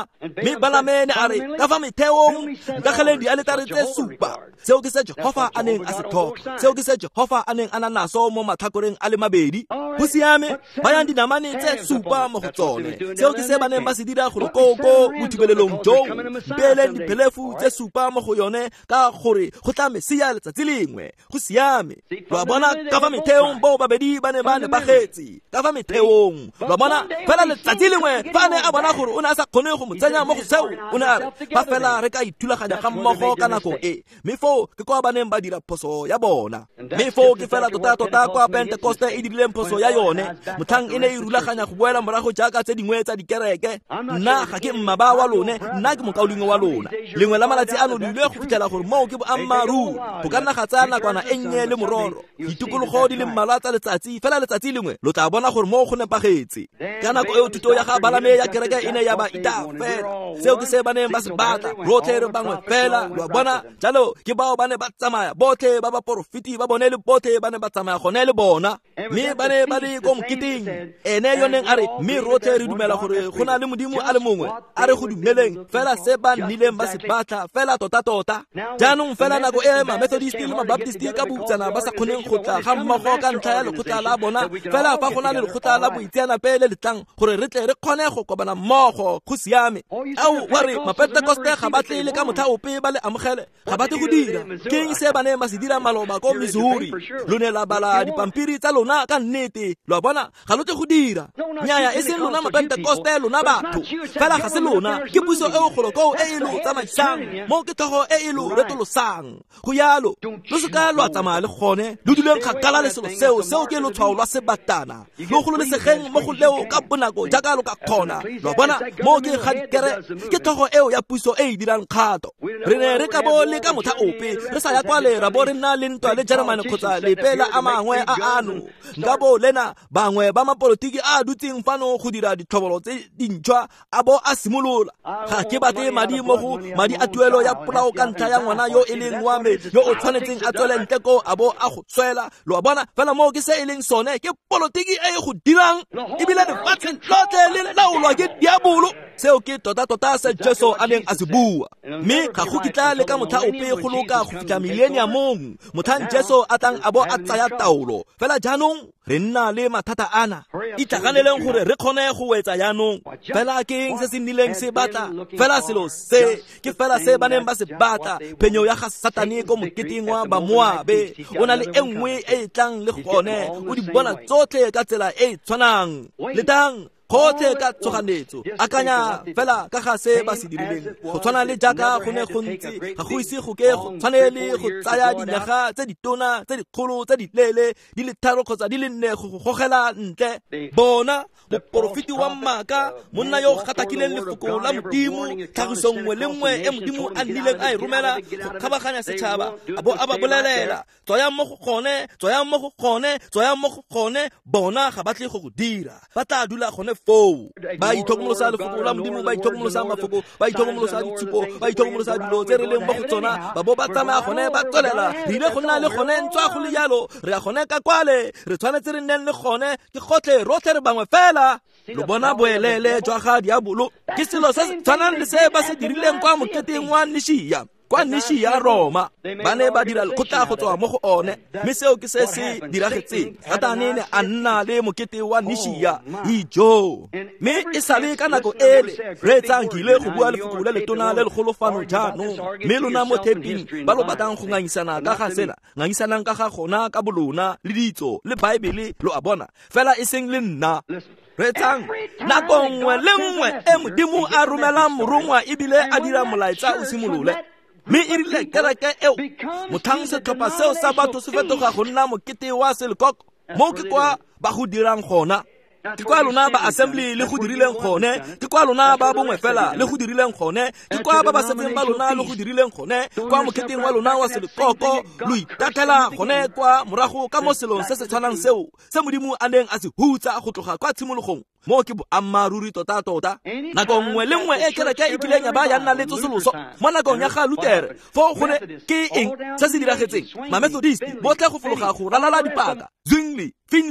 mme Balamene a re ka fa metheong nka kgeledi a letare tse supa seo ke se Jehova a neng a se tlhoka, seo ke se Jehova a neng a na naso mo matlhakoreng a le mabedi. Go siame ba yang dinamane tse supa mo go tsone, seo ke se ba neng ba se dira gore koko bothibelelong joo pele diphelefu tse supa mo go yone ka gore go tla Mesia letsatsi lengwe. Go siame lwa bona ka fa metheong bo babedi ba ne ba nepagetse ka fa metheong. Lwa bona fela letsatsi lengwe fa ne a bona gore o ne a sa kgone go mo tsenya mo go seo, o ne a re ba fela re ka ithulaganya ga mmogo ka nako e. Mme fo ke kwa ba neng ba dira phoso ya bona, mme fo ke fela tota kwa Pentecoste e dirileng phoso ya yone. Mothang e ne e rulaganya go boela morago jaaka tse dingwe tsa dikereke. Nna ga ke mmaba wa lone, nna ke mokaodingwe wa lona. Lengwe la malatsi ano le ile go fitlhela gore moo ke boammaaruri go ka nna ga tsaya nakwana e nnye le mororo ditikologo di le mmalwa tsa letsatsi, fela letsatsi lengwe lo tla bona gore moo go nepagetse. Ka nako eo thuto ya ga Balame ya kereke e ne ya ba ita fela, seo ke se ba neng ba se batla rotlhe re bangwe fela. Lwa bona jalo ke bao ba ne ba tsamaya botlhe ba baporofiti ba bone le botlhe ba ne ba tsamaya gone le bona, mme ba ne ba le ko moketing. Ene yo neng a re mme rotlhe re dumela gore go na le Modimo a le mongwe, a re go dumeleng fela se ba nnileng ba se batla fela tota. Jaanong fela nako e ma-Methodist le ma-Baptist ka butsana ba sa kgoneng go tla ga mmogo ka ntlha ya lekgotla la bona, fela fa go na le lekgotla la boitseanape le letlang gore re tle re kgone go kopana mmogo. Go siame ao wa re ma-Pentecoste ga ba tle le ka motha ope ba le amogele, ga ba tle go dira keng se ba ne ba se dira maloba ko Missouri. Lo ne la bala dipampiri tsa lona ka nnete, lwa bona ga lo tle go dira. Nnyaya e seng lona ma-Pentecoste, lona batho fela ga se lona, ke puso e o goloko e e lo tsamaisang mo ke thogo e e lo retolosang. Go yalo lo se ka lwa tsamaya le gone lo duleng kgakala le selo seo ke letshwao lwa sebatana lo gololesegeng mo go leo ka bonako jaaka lo ka kgona. Lwa bona mo ke ga dikere ke thogo eo ya puso e e dirang kgato. Re ne re ka bo le ka motha ope re sa ya kwa le ra bo re nna le ntwa le Germany kgotsa lepela a mangwe a ano. Nka bo lena bangwe ba mapolotiki a dutseng fano go dira ditlhobolo tse dintšhwa a bo a simolola. Ga ke batle madi mo go madi a tuelo ya polao ka ntlha ya ngwana yo e leng wa me yo o tshwanetseng a tswele ntle ko a bo a go tswela. Lwa bona fela mo ke se e leng sone ke polotiki e go dirang ebile lefatsheng lotlhe le laolwa ke diabolo. Seo ke tota se Jesu a neng a se bua, mme ga go kitla le ka motha ope go loka go fitlha millenniumong mothang Jesu a tlang a bo a tsaya taolo. Fela jaanong re nna le mathata ana, itlaganeleng gore re kgone go wetsa yaanong. Fela keng se se nnileng se batla fela selo se ke fela se ba neng ba se batla, phenyo ya ga Satane ko moketeng wa Bamoabe. O na le e nngwe e e tlang le gone, o di bona tsotlhe ka tsela e e tshwanang letang gotlhe ka tsoganetso. Akanya fela ka ga se ba se dirileng go tshwana le jaaka go ne go ntse ga go ise go ke go tshwanele go tsaya dinyaga tse ditona tse dikgolo tse di lele di le tharo kgotsa di le nne go gogela ntle. Bona moporofiti wa mmaka monna yo gatakileng lefoko la Modimo, tlhagiso nngwe le nngwe e Modimo a nnileng a e romela go kgabaganya setšhaba a bo a ba bolelela tswaya mo go gone, tswaya mo go gone, tswaya mo go gone. Bona ga batle go go dira, ba tla dula gone foo ba itlhokomolosa lefoko la Modimo, ba itlhokomolosa mafoko, ba itlhokomolosa ditshupo, ba itlhokomolosa dilo tse re leng mo go tsona. Ba bo ba tsamaya gone ba tswelela, re ile go nna le gone ntswa go le yalo, re ya gone ka kwale re tshwanetse re nneng le gone ke gotlhe rotlhe re bangwe fela. Lo bona boelele jwa ga diabolo ke selo se tshwanang le se ba se dirileng kwa moketeng wa Nishia kwa Nishi ya Roma. Ba ne ba dira lekgotla go tswa mo go one, mme seo ke se se diragetseng. Satane ne a nna le mokete wa Nishia ijo, mme e sale ka nako ele re tsangile go bua lefoko le letona le legolo fano jaanong. Mme lona mo teping ba lo batang go ngangisana ka ga sena, ngangisanang ka ga gona ka bolona le ditso le Baebele lo a bona fela e seng le nna. Re tsang nako nngwe le nngwe e Modimo a romelang morongwa ebile a dira molaetsa o simolole, mme e rile kereke eo mothang setlhopha seo sa batho se fetoga go nna mokete wa selekoko mo ke kwa ba go dirang gona. Ke kwa lona ba assembly le go dirileng gone, ke kwa lona ba bongwe fela le go dirileng gone, ke kwa ba setseng ba lona le go dirileng gone. Kwa moketeng wa lona wa selekoko lo itatela gone kwa morago ka mo selong se se tshwanang seo se Modimo a neng a se hutsa go tloga kwa tshimologong mo ke boammaaruri tota. Nako nngwe le nngwe e kereke e kileng ya ba ya nna le tsosoloso mo nakong ya ga Luther fo gone ke eng se se diragetseng. Ma-Methodist botlhe go fologa go ralala dipaka, Zwingli, Finley,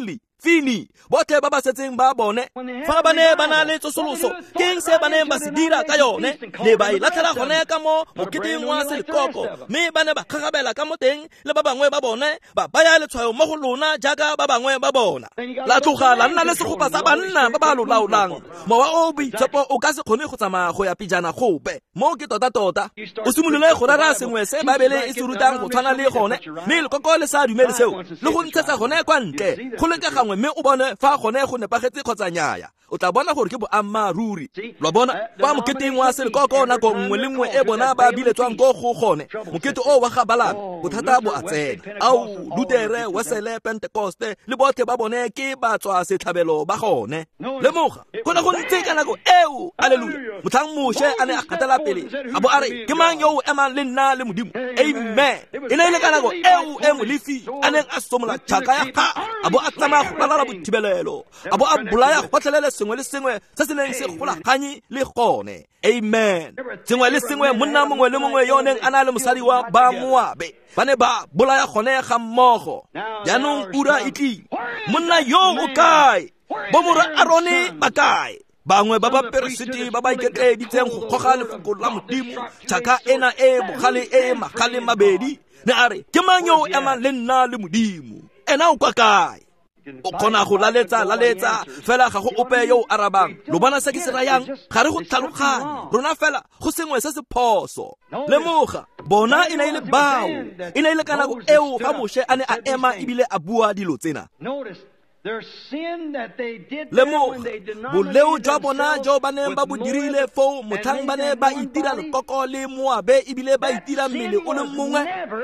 fini botlhe ba ba setseng ba bone fa ba ne ba na le tsosoloso keng se ba ne ba se dira ka yone le ba ilatlhela gone ka mo moketeng wa selekoko mme ba ne ba kgagabela ka mo teng le ba bangwe ba bone ba baya letshwao mo go lona jaaka ba bangwe ba bona la tloga la nna le segopa sa banna ba ba lolaolang mowa o boitshepo o ka se kgone go tsamaya go ya pijana gope mo ke tota o simolole go rara sengwe se Baebele e se rutang go tshwana le gone mme lekoko le sa dumele seo le go ntshetsa gone kwa ntle go leka gangwe mme o bone fa gone go nepagetse kgotsa nyaya o tla bona gore ke boammaruri lwa bona fa moketeng wa selekoko nako nngwe le nngwe e bona ba biletswang ko go gone mokete o wa ga Balame bothata bo a tsena au Lutere Wesele Pentecoste le botlhe ba bone ke ba tswa setlhabelo ba gone lemoga go ne go ntse ka nako eo haleluya motlhang moshe a ne a gatela pele a bo a re ke mang yo o emang le nna le Modimo amen e ne ile ka nako eo e molifi a neng a somola tšhaka ya ga a bo a tsamaya go ralala bothibelelo a bo a bolaya gotlhelele sengwe le sengwe se se neng se golaganye le gone amen sengwe le sengwe monna mongwe le mongwe yo neng a na le mosadi wa ba Moabe ba ne ba bolaya gone ga mmogo jaanong ura e tlile monna yo o kae bo mora Arone ba kae bangwe ba baperesiti ba ba iketleditseng go goga lefoko la Modimo tšhaka ena e bogale e magale mabedi ne a re ke mang yo o emang le nna le Modimo ena o kwa kae o kgona go laletsa fela ga go ope yo o arabang lo bona se ke se rayang ga re go tlhaloganya rona fela go sengwe se se phoso lemoga bona ina ile bao ina ile kana go eo ga Moshe a ne a ema ebile a bua dilo tsena lemoga boleo jwa bona jo ba neng ba bo dirile fo motlhang ba ne ba itira lekoko le Moabe ebile ba itira mmele o le mongwe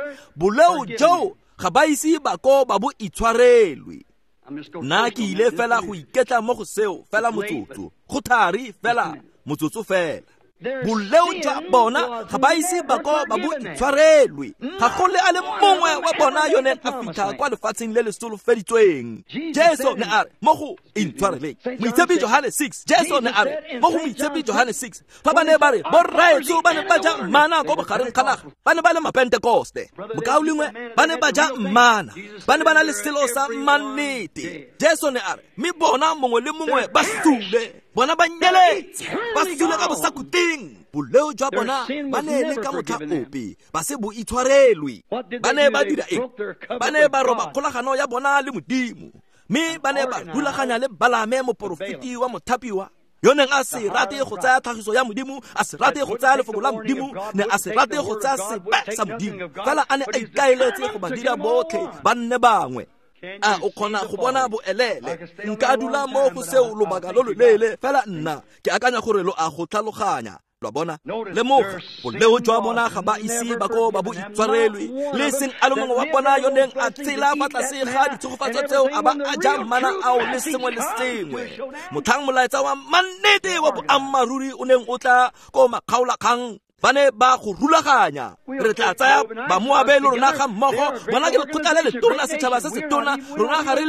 boleo jo ga ba ise ba ko ba bo itshwarelwe nna ke ile fela go iketla mo go seo fela motsotso go thari fela motsotso fela boleo jwa bona ga ba ise ba ko ba bo itshwarelwe ga go le a le mongwe wa bona yone a fitlha kwa lefatsheng le le solofeditsweng Jesu ne a re mo go intshwareleng Moitshepi Johane 6 Jesu ne a re mo go Moitshepi Johane 6 fa ba ne ba re borraetso ba ne ba ja mmana go bogareng kgalaga ba ne ba le mapentekoste bokaolengwe ba ne ba ja mmana ba ne ba na le selo sa mannete Jesu ne a re mme bona mongwe le mongwe ba sule bona ba nyeletse ba sule ka bosakuting boleo jwa bona ba ne le ka motha ope ba se bo itshwarelwe ba ne ba dira eng ba ne ba roba kgolagano ya bona le Modimo mme ba ne ba rulaganya le Balame moporofeti wa mothapiwa yo neng a se rate go tsaya tlhagiso ya Modimo a se rate go tsaya lefoko la Modimo ne a se rate go tsaya sebe sa Modimo fela a ne a ikaeletse go ba dira botlhe ba nne bangwe o kgona go bona boelele nka dula mo go seo lobaka lo loleele fela nna ke akanya gore lo a go tlhaloganya lwa bona lemoga boleo jwa bona ga ba ise ba ko ba bo itshwarelwe le seng a le mongwe wa bona yo neng a tsela fa tlase ga ditshogofatso tseo a ba a ja mmana ao le sengwe le sengwe motlhang molaetsa wa mannete wa boammaruri o neng o tla ko makgaolakgang ba ne ba go rulaganya re tla tsaya ba Moabe le rona ga mmogo bona ke lekgotla le letona setšhaba se se tona rona ga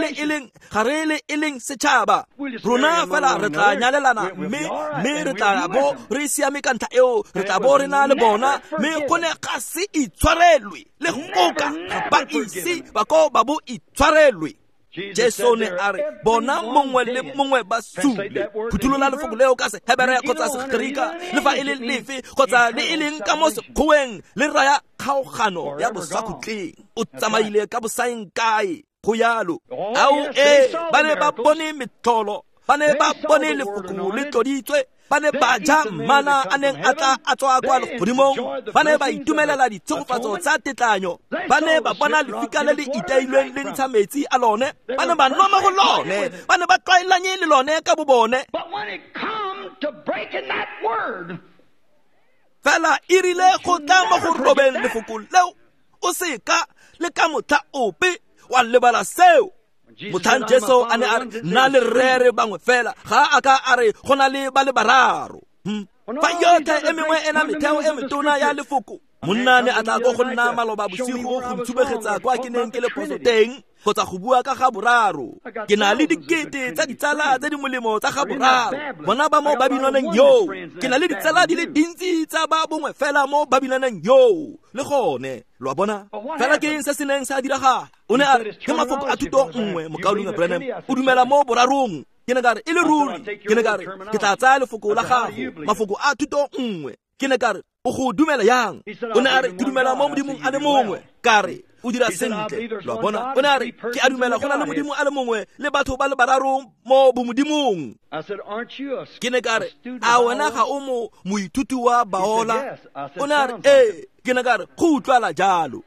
re le e leng setšhaba rona fela re tla nyalelana mme re tla bo re siame ka ntlha eo re tla bo re na le bona mme go ne ga se itshwarelwe le goka ga ba ise ba ko ba bo itshwarelwe Jesu ne a re bona mongwe le mongwe ba sule phuthulola lefoko leo ka Sehebere kgotsa Segrika le fa e le lefe kgotsa le e leng ka mo sekgoweng le raya kgaogano ya bosakutleng o tsamaile ka bosaeng kae go yalo au ba ne ba bone metlholo ba ne ba bone lefoko le tloditswe ba ne ba ja mmana a neng a tla a tswa kwa legodimong ba ne ba itumelela ditshegofatso tsa tetlanyo ba ne ba bona lefika le le itailweng le ntsha metsi a lone ba ne ba noma go lone ba ne ba tlwaelanye le lone ka bobone fela e rile go tla mo go robeng lefoko leo o seka le ka motlha ope wa lebala seo motlhang Jesu a ne a re nna le rere bangwe fela ga a ka a re go na le ba le bararo fa yotlhe e mengwe ena metheo e metona ya lefoko monna ne a tla go go nna maloba bosigo go ntsubegetsa kwa ke neng ke le poso teng kgotsa go bua ka ga boraro. Ke na le dikete tsa ditsala tse di molemo tsa ga boraro, bona ba mo Babiloneng yo. Ke na le ditsala di le dintsi tsa ba bongwe fela mo Babiloneng yo. Le gone lo bona fela ke eng se se neng sa diragala. O ne a re ke mafoko a thuto nngwe mokaulong Branham o dumela mo borarong. Ke ne ka re e le ruri, ke ne ka re ke tla tsaya lefoko la gago mafoko a thuto nngwe. Ke ne ka re o go dumela yang? O ne a re ke dumela mo modimong a le mongwe. Ka re o dira sentle lo bona. O ne a re ke a dumela go na le modimo a le mongwe le batho ba le bararo mo bomodimong. Ke ne ka re a wena ga o moithuti wa baola? O ne a re ke ne ka re go utlwala jalo.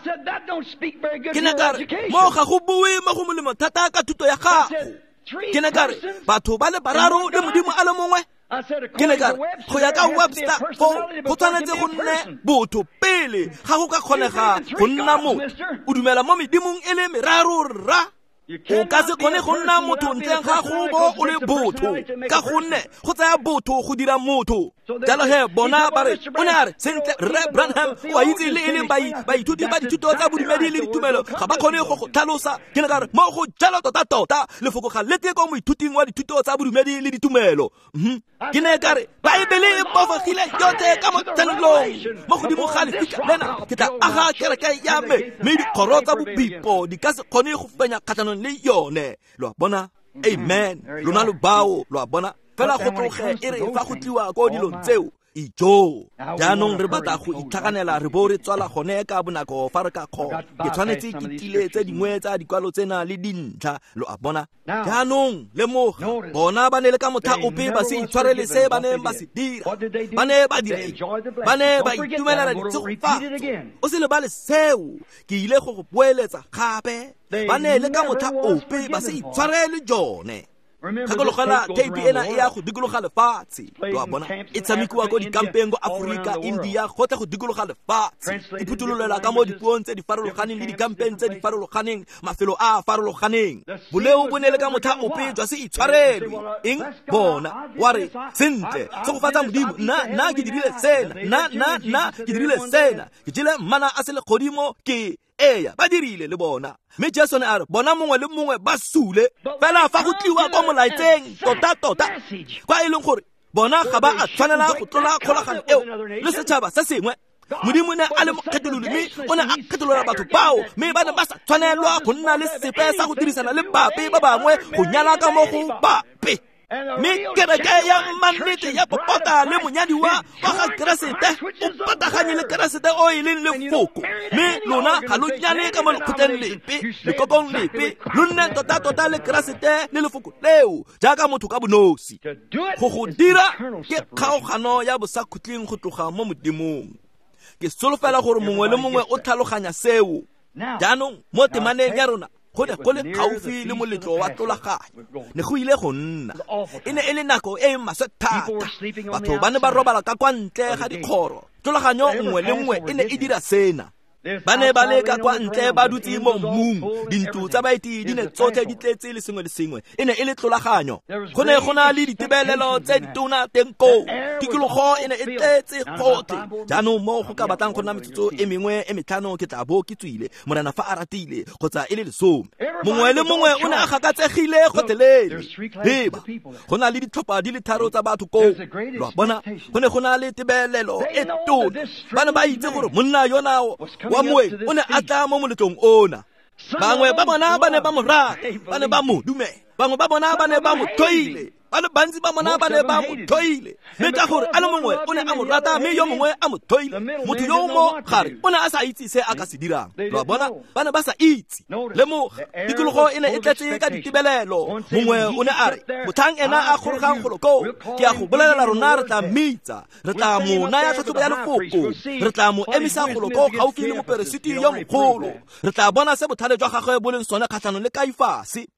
Ke ne ka re mo ga go bue mo go molemo thata ka thuto ya gago. Ke ne ka re batho ba le bararo le modimo a le mongwe. Ke ne ka re go ya ka Webster go tshwanetse go nne botho pele ga go ka kgonega go nna motho. O dumela mo medimong e le meraro ra. O ka se kgone go nna motho ntleng ga go bo o le botho, ka gonne go tsaya botho go dira motho. Jalo he bona ba re o ne a re sentle Re Branham wa itse le e leng baithuti ba dithuto tsa bodumedi le ditumelo ga ba kgone go tlhalosa. Ke ne ka re mo go jalo tota lefoko ga lete ko moithuting wa dithuto tsa bodumedi le ditumelo. Ke ne ka re Baebele e bofegile yotlhe ka mo tsenelong mo godimo ga lefika lena. Ke tla aga kereke ya me dikgoro tsa bobipo di ka se kgone go fenya kgatlhanong le yone. Lo bona amen. Lona lo bao lo bona fela go tloge e re fa go tliwa ko dilong tseo ijo. Jaanong re batla go itlhaganela re bo re tswala gone ka bonako fa re ka kgona. Ke tshwanetse ke tile tse dingwe tsa dikwalo tsena le dintlha lo a bona. Jaanong le moga bona ba ne le ka motha ope ba se itshwarele se ba ne ba se dira. Ba ne ba dira ba ne ba itumelela ditsogofatso. O se le ba le seo ke ile go go boeletsa gape. Ba ne le ka motha ope ba se itshwarele jone. Kakologela tape ena e ya go dikologa lefatshe lo bona. E tshamekiwa go dikampeng go Afrika, India gote go dikologa lefatshe. E phutololela ka mo dipuong tse di farologaneng le dikampeng tse di farologaneng mafelo a farologaneng. Boleo bo ne le ka motha ope jwa se itshwarelwe eng bona wa re sentle se go fatsa modimo na ke dirile sena na ke dirile sena ke jile mana a se le godimo ke ba dirile le bona. Mme Jason a re bona mongwe le mongwe ba sule fela fa go tliwa ko molaetseng tota kwa e leng gore bona ga ba a tshwanela go tlola kgolagano eo le setšhaba se sengwe. Modimo ne a le mokgethololo mme o ne a kgetholola batho bao mme ba ne ba sa tshwanelwa go nna le sepe sa go dirisana le bape ba bangwe go nyala ka mo go bape. Me kereke ya mannete ya popota le monyadi wa ga Keresete o pataganye le Keresete o e leng le foko. Me lona ga lo nyane ka mo lekgotleng lepe le kokong lepe lo nne tota le Keresete le lefoko leo jaaka motho ka bonosi. Go dira ke kgaogano ya bosakhutleng go tloga mo modimong. Ke solofela gore mongwe le mongwe o tlhaloganya seo. Jaanong mo temaneng ya rona go le gaufi le moletlo wa tlolagayo ne go ile go nna. E ne e le nako e maswe thata. Batho ba ne ba robala ka kwa ntle ga dikgoro. Tlolaganyo nngwe le nngwe e ne e dira sena. Ba ne ba leka kwa ntle ba dutse mo mmung. Dintlo tsa baeti di ne tsotlhe di tletse le sengwe le sengwe. E ne e le tlolaganyo. Go ne go na le ditebelelo tse di tona teng ko. Tikologo e ne e tletse gotlhe. Jaanong mo go ka batlang go nna metsotso e mengwe e metlhano ke tla bo ke tswile morena fa a ratile kgotsa e le lesome. Mongwe le mongwe o ne a gakatsegile gotlhelele. Leba go na le ditlhopha di le tharo tsa batho ko. Lo bona go ne go na le tebelelo e tona. Ba ne ba itse gore monna yona wa moe o ne a tla mo moletlong ona. Bangwe ba bona ba ne ba mo rata, ba ne ba mo dumela. Bangwe ba bona ba ne ba mo thoile. Ba le bantsi ba bona ba ne ba mo thoile. Mme ka gore a le mongwe o ne a mo rata mme yo mongwe a mo thoile. Motho yo mo gare o ne a sa itse se a ka se dirang. Lo bona ba ne ba sa itse. Le mo tikologo e ne e tletse ka ditebelelo. Mongwe o ne a re mothang ena a gorogang goloko ke a go bolelela rona re tla mmitsa, re tla mo naya tlhatlhobo ya lefoko, re tla mo emisa goloko gaufi le moperesiti yo mogolo, re tla bona se bothale jwa gagwe bo leng sone kgatlhanong le Kaifase.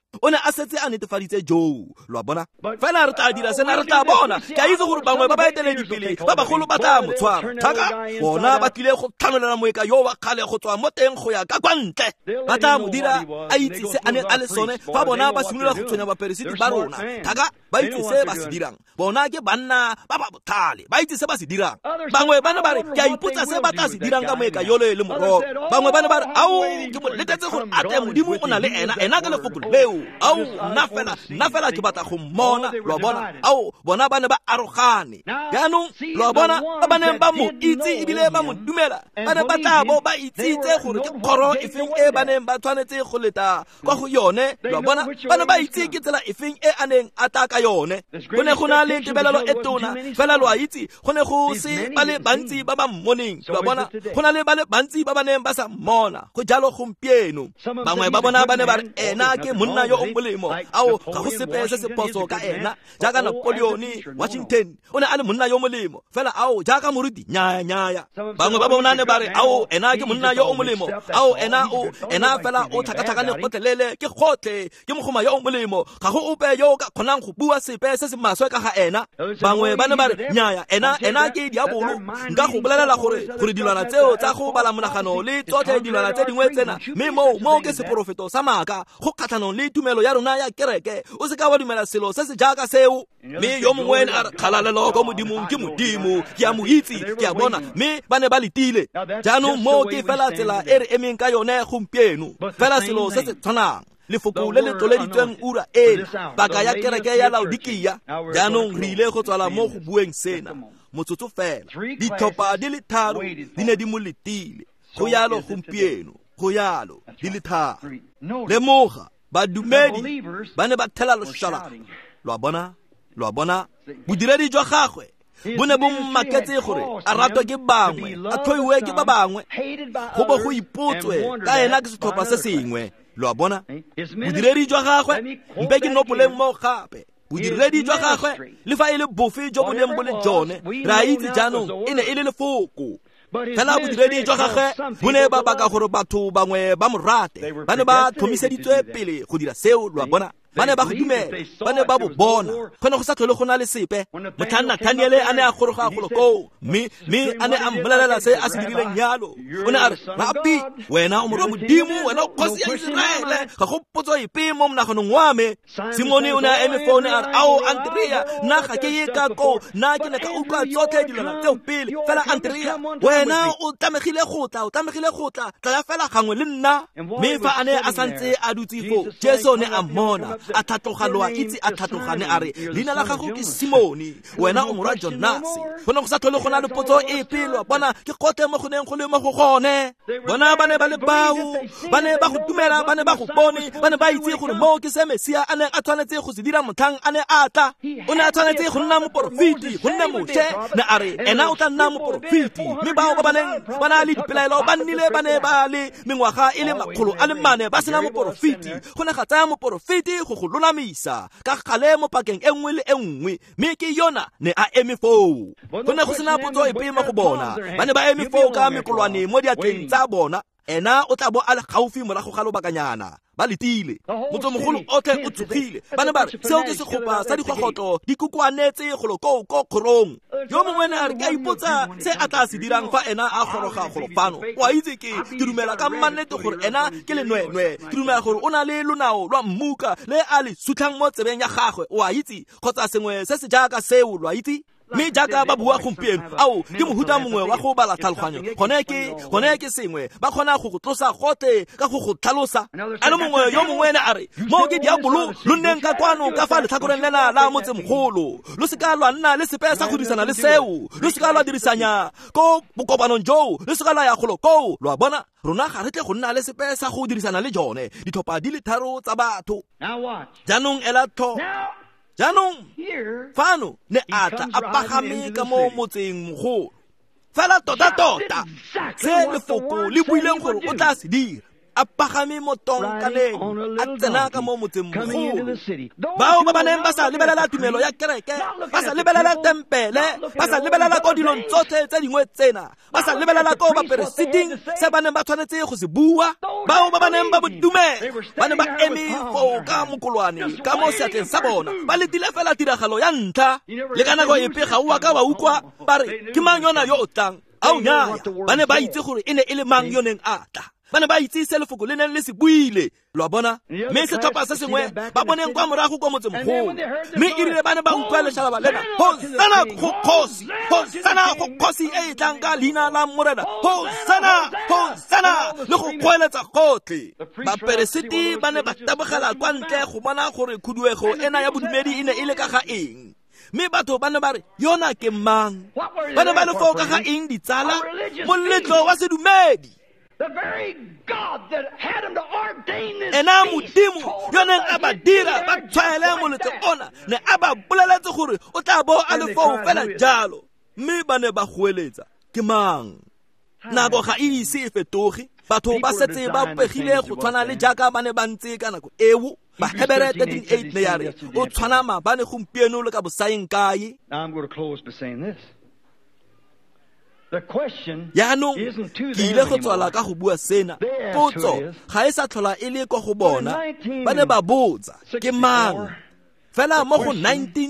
o ne a setse a netefaditse joo lwa bona fela re tla dira sena re tla bona ke a itse gore bangwe ba baeteledipele ba bagolo ba tla mo tshwara thaka bona ba tlile go tlhanolela moeka yo wa kgale go tswa mo teng go ya ka kwa ntle ba tla mo dira a itse se a neng a le sone fa bona ba simolola go tshwenya baperesiti ba rona thaka ba itse se ba se dirang bona ke banna ba ba bothale ba itse se ba se dirang bangwe ba ne ba re ke a ipotsa se ba tla se dirang ka moeka yo le moroko bangwe ba ne ba re ao ke mo letetse gore a tle modimo o na le ena ka lefoko leo ao nna fela ke batla go mmona lwa bona ao bona ba ne ba arogane jaanong lwa bona ba ba neng ba mo itse ebile ba mo dumela ba ne ba tla bo ba itsitse gore ke kgoro efeng e ba neng ba tshwanetse go leta kwa go yone lwa bona ba ne ba itse ke tsela efeng e a neng a tla ka yone go ne go na le tebelelo e tona fela lwa itse go ne go se ba le bantsi ba ba mmoneng lwa bona go na le ba le bantsi ba ba neng ba sa mmona go jalo gompieno bangwe ba bona ba ne ba re ena ke monna yo o molemo ao ga go sepe se se potso ka ena jaaka Napoleon Washington o ne a le monna yo molemo fela ao jaaka moruti nyaya bangwe ba bona ne ba re ao ena ke monna yo o molemo ao ena fela o tlhakatlhakane gotlhelele ke gotlhe ke mogoma yo o molemo ga go ope yo ka kgonang go bua sepe se se maswe ka ga ena bangwe ba ne ba re nyaya ena ke diabolo nka go bolelela gore dilwana tseo tsa go bala monagano le tsotlhe dilwana tse dingwe tsena mme mo ke seporofeto sa maaka go kgatlhanong le tumelo ya rona ya kereke o se ka wa dumela selo se se jaaka seo mme yo mongwe a re kgalalelo ko modimong ke modimo ke a mo itse ke a bona mme ba ne ba letile jaanong mo ke fela tsela e re emeng ka yone gompieno fela selo se se tshwanang lefoko le le tloleditsweng ura ena baka ya kereke ya Laodikia jaanong re ile go tswala mo go bueng sena motsotso fela dithopa di le tharo di ne di mo letile go yalo gompieno go yalo di le tharo lemoga badumedi ba ne ba thela loshala lwa bona bodiredi jwa gagwe bo ne bo mmaketse gore a ratwa ke bangwe a thoiwe ke ba bangwe go bo go ipotswe ka ena ke setlhopha se sengwe lwa bona bodiredi jwa gagwe mpe ke nopoleng mo gape bodiredi jwa gagwe le fa e le bofe jo bo neng bo le jone re a itse jaanong e ne e le lefoko fela bodiredi jwa gagwe bo ne ba baka gore batho bangwe ba mo rate ba ne ba thomiseditswe pele go dira seo lwa bona ba ne ba go dumela ba ne ba bo bona go ne go sa tlhole go na le sepe motlhanna Daniele a ne a goroga goloko mme a ne a mmolelela se a se dirileng yalo o ne a re Rabbi wena o morwa modimo wena o kgosi ya Iseraele ga go potso epe mo monaganong wa me Simone o ne a eme fone a re ao Andrea nna ga ke ye ka ko nna ke ne ka utlwa tsotlhe dilwana tseo pele fela Andrea wena o tlamegile go tla ya fela gangwe le nna mme fa a ne a santse a dutse fo Jesu ne a mmona a thatlogalwa itse a thatlogane a re leina la gago ke Simone wena o morwa Jonase go ne go sa tlhole go na le potso e pelo bona ke gote mo go neng go le mo go gone bona ba ne ba le bao ba ne ba go dumela ba ne ba go bone ba ne ba itse gore mo ke se Mesia a ne a tshwanetse go se dira motlhang a ne a tla o ne a tshwanetse go nna moporofiti go nne moshe ne a re ena o tla nna moporofiti mme bao ba na le dipelaelo ba nnile ba ne ba le mengwaga e le makgolo a le mane ba sena moporofiti go ne ga tsaya moporofiti go lolamisa ka gale mo pakeng e nngwe le e nngwe mme ke yona ne a eme foo go ne go sena potso epe mo go bona ba ne ba eme foo ka mekolwane mo diatleng tsa bona ena o tla bo a le gaufi morago ga lobakanyana ba letile motso mogolo otlhe o tsogile ba ne ba re seo ke sekgopa sa dikgogotlo di kukwanetse goloko kgorong yo mongwe ne a re ka ipotsa se a tla se dirang fa ena a goroga golofano wa itse ke dumela ka mannete gore ena ke lenweenwe ke dumela gore o na le lonao lwa mmuka le a le sutlhang mo tsebeng ya gagwe wa itse kgotsa sengwe se se jaaka seo lwa itse mme jaaka ba bua gompieno ao ke mohuta mongwe wa go bala tlhaloganyo gone ke sengwe ba kgona go go tlosa gote ka go go tlhalosa a le mongwe yo mongwe ne a re mo ke diabolo lo nneng ka kwano ka fa letlhakoreng lena la motse mogolo lo se ka lwa nna le sepe sa go dirisana le seo lo se ka lwa dirisanya ko bokopanong joo lo se ka lwa ya goloko lwa bona rona ga re tle go nna le sepe sa go dirisana le jone dithopa di le tharo tsa batho jaanong ela tlho jaanong fano ne a tla a pagame ka mo motseng mogolo fela tota se lefoko le buileng gore o tla se dira a pagame mo tonkaneng a tsena ka mo motseng mogolo. Bao ba baneng ba sa lebelela tumelo ya kereke, ba sa lebelela tempele, ba sa lebelela ko dilong tsotlhe tse dingwe tsena, ba sa lebelela ko baperesiteng se ba neng ba tshwanetse go se bua. Bao ba baneng ba bodumela ba ne ba eme go ka mokolwane ka mo seatleng sa bona, ba letile fela tiragalo ya ntlha. Le ka nako epe ga o ka ba utlwa ba re ke mang yona yo o tlang. Ao nyaya, ba ne ba itse gore e ne e le mang yo neng a tla. Ba ne ba itse se lefoko le neng le se buile. Lo bona mme setlhopha se sengwe ba boneng kwa morago kwa motse mogolo, mme e rile ba ne ba utlwa leshalaba lena, hosana go kgosi, hosana go kgosi e tlang ka leina la morena, hosana, hosana, le go kgoeletsa gotlhe. Baperesiti ba ne ba tabogela kwa ntle go bona gore khuduego ena ya bodumedi e ne e le ka ga eng. Mme batho ba ne ba re yona ke mang? Ba ne ba le fo ka ga eng ditsala? Moletlo wa sedumedi. The very God that had him to ordain this ena modimo yo neng a ba dira ba tshwaele moletlo ona ne a ba boleletse gore o tla bo a le fo fela jalo. Mme ba ne ba goeletsa ke mang? Nako ga e ise e fetoge, batho ba setse ba pegile go tshwana le jaaka ba ne ba ntse ka nako eo. Ba Hebere 13:8 ne ya re o tshwana maabane gompieno le ka bosaeng kae. Now I'm going to close by saying this. The question yaanong isn't to ke ile them go tswala anymore. ka go bua sena, They ask potso who it is. ga e sa tlhola e le kwa go bona. Ba ne ba botsa ke mang? Fela mo go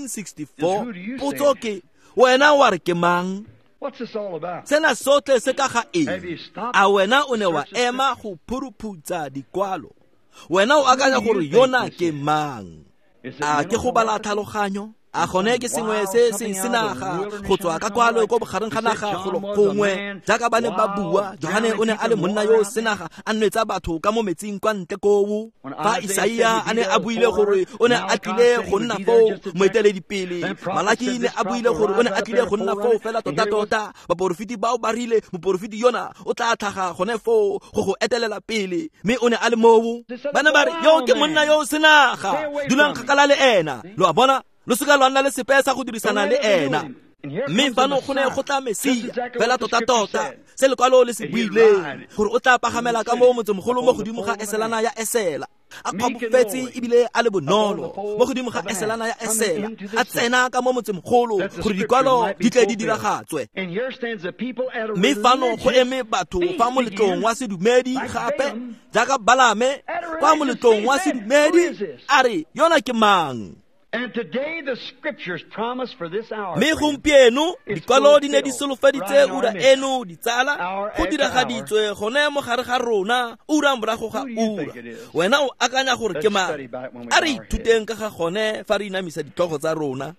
1964 potso ke wena wa re ke mang? What's this all about? Sena sotlhe se ka ga Have you eng? stopped A wena o ne wa searching ema go phuruputsa dikwalo? Wena o akanya gore yona ke mang? A ke go bala tlhaloganyo? A gone ke sengwe se se senaga go tswa ka kwalo go bogareng ga naga go lo gongwe jaaka ba ne ba bua. Johane o ne a le monna yo senaga a nnetsa batho ka mo metsing kwa ntle koo. Fa Isaia a ne a buile gore o ne a tlile go nna fo moeteledipele, Malaki ne a buile gore o ne a tlile go nna fo fela tota. Baporofiti bao ba rile moporofiti yona o tla tlhaga gone fo go go etelela pele, mme o ne a le moo. Ba ne ba re yo ke monna yo senaga, dulang kgakala le ena. Lo a bona lo suka lo nna le sepe sa go dirisana le ena. Mme fano go ne go tla Mesia fela tota se lekwalo le se buileng gore o tla pagamela ka mo motse mogolo mo godimo ga eselana ya esela. A kgwabofetse ebile a le bonolo mo godimo ga eselana ya esela, a tsena ka mo motse mogolo gore dikwalo di tle di diragatswe. And here stands the people at a Mme fano go eme batho fa moletlong wa sedumedi gape jaaka Balame kwa moletlong wa sedumedi a re yona ke mang? And today the scriptures promise for this hour. Mme gompieno dikwalo di ne di solofeditse ura eno ditsala go diragaditswe gone mo gare ga rona ura morago ga ura. Wena o akanya gore ke mang? A re ithuteng ka ga gone fa re inamisa ditlhogo tsa rona.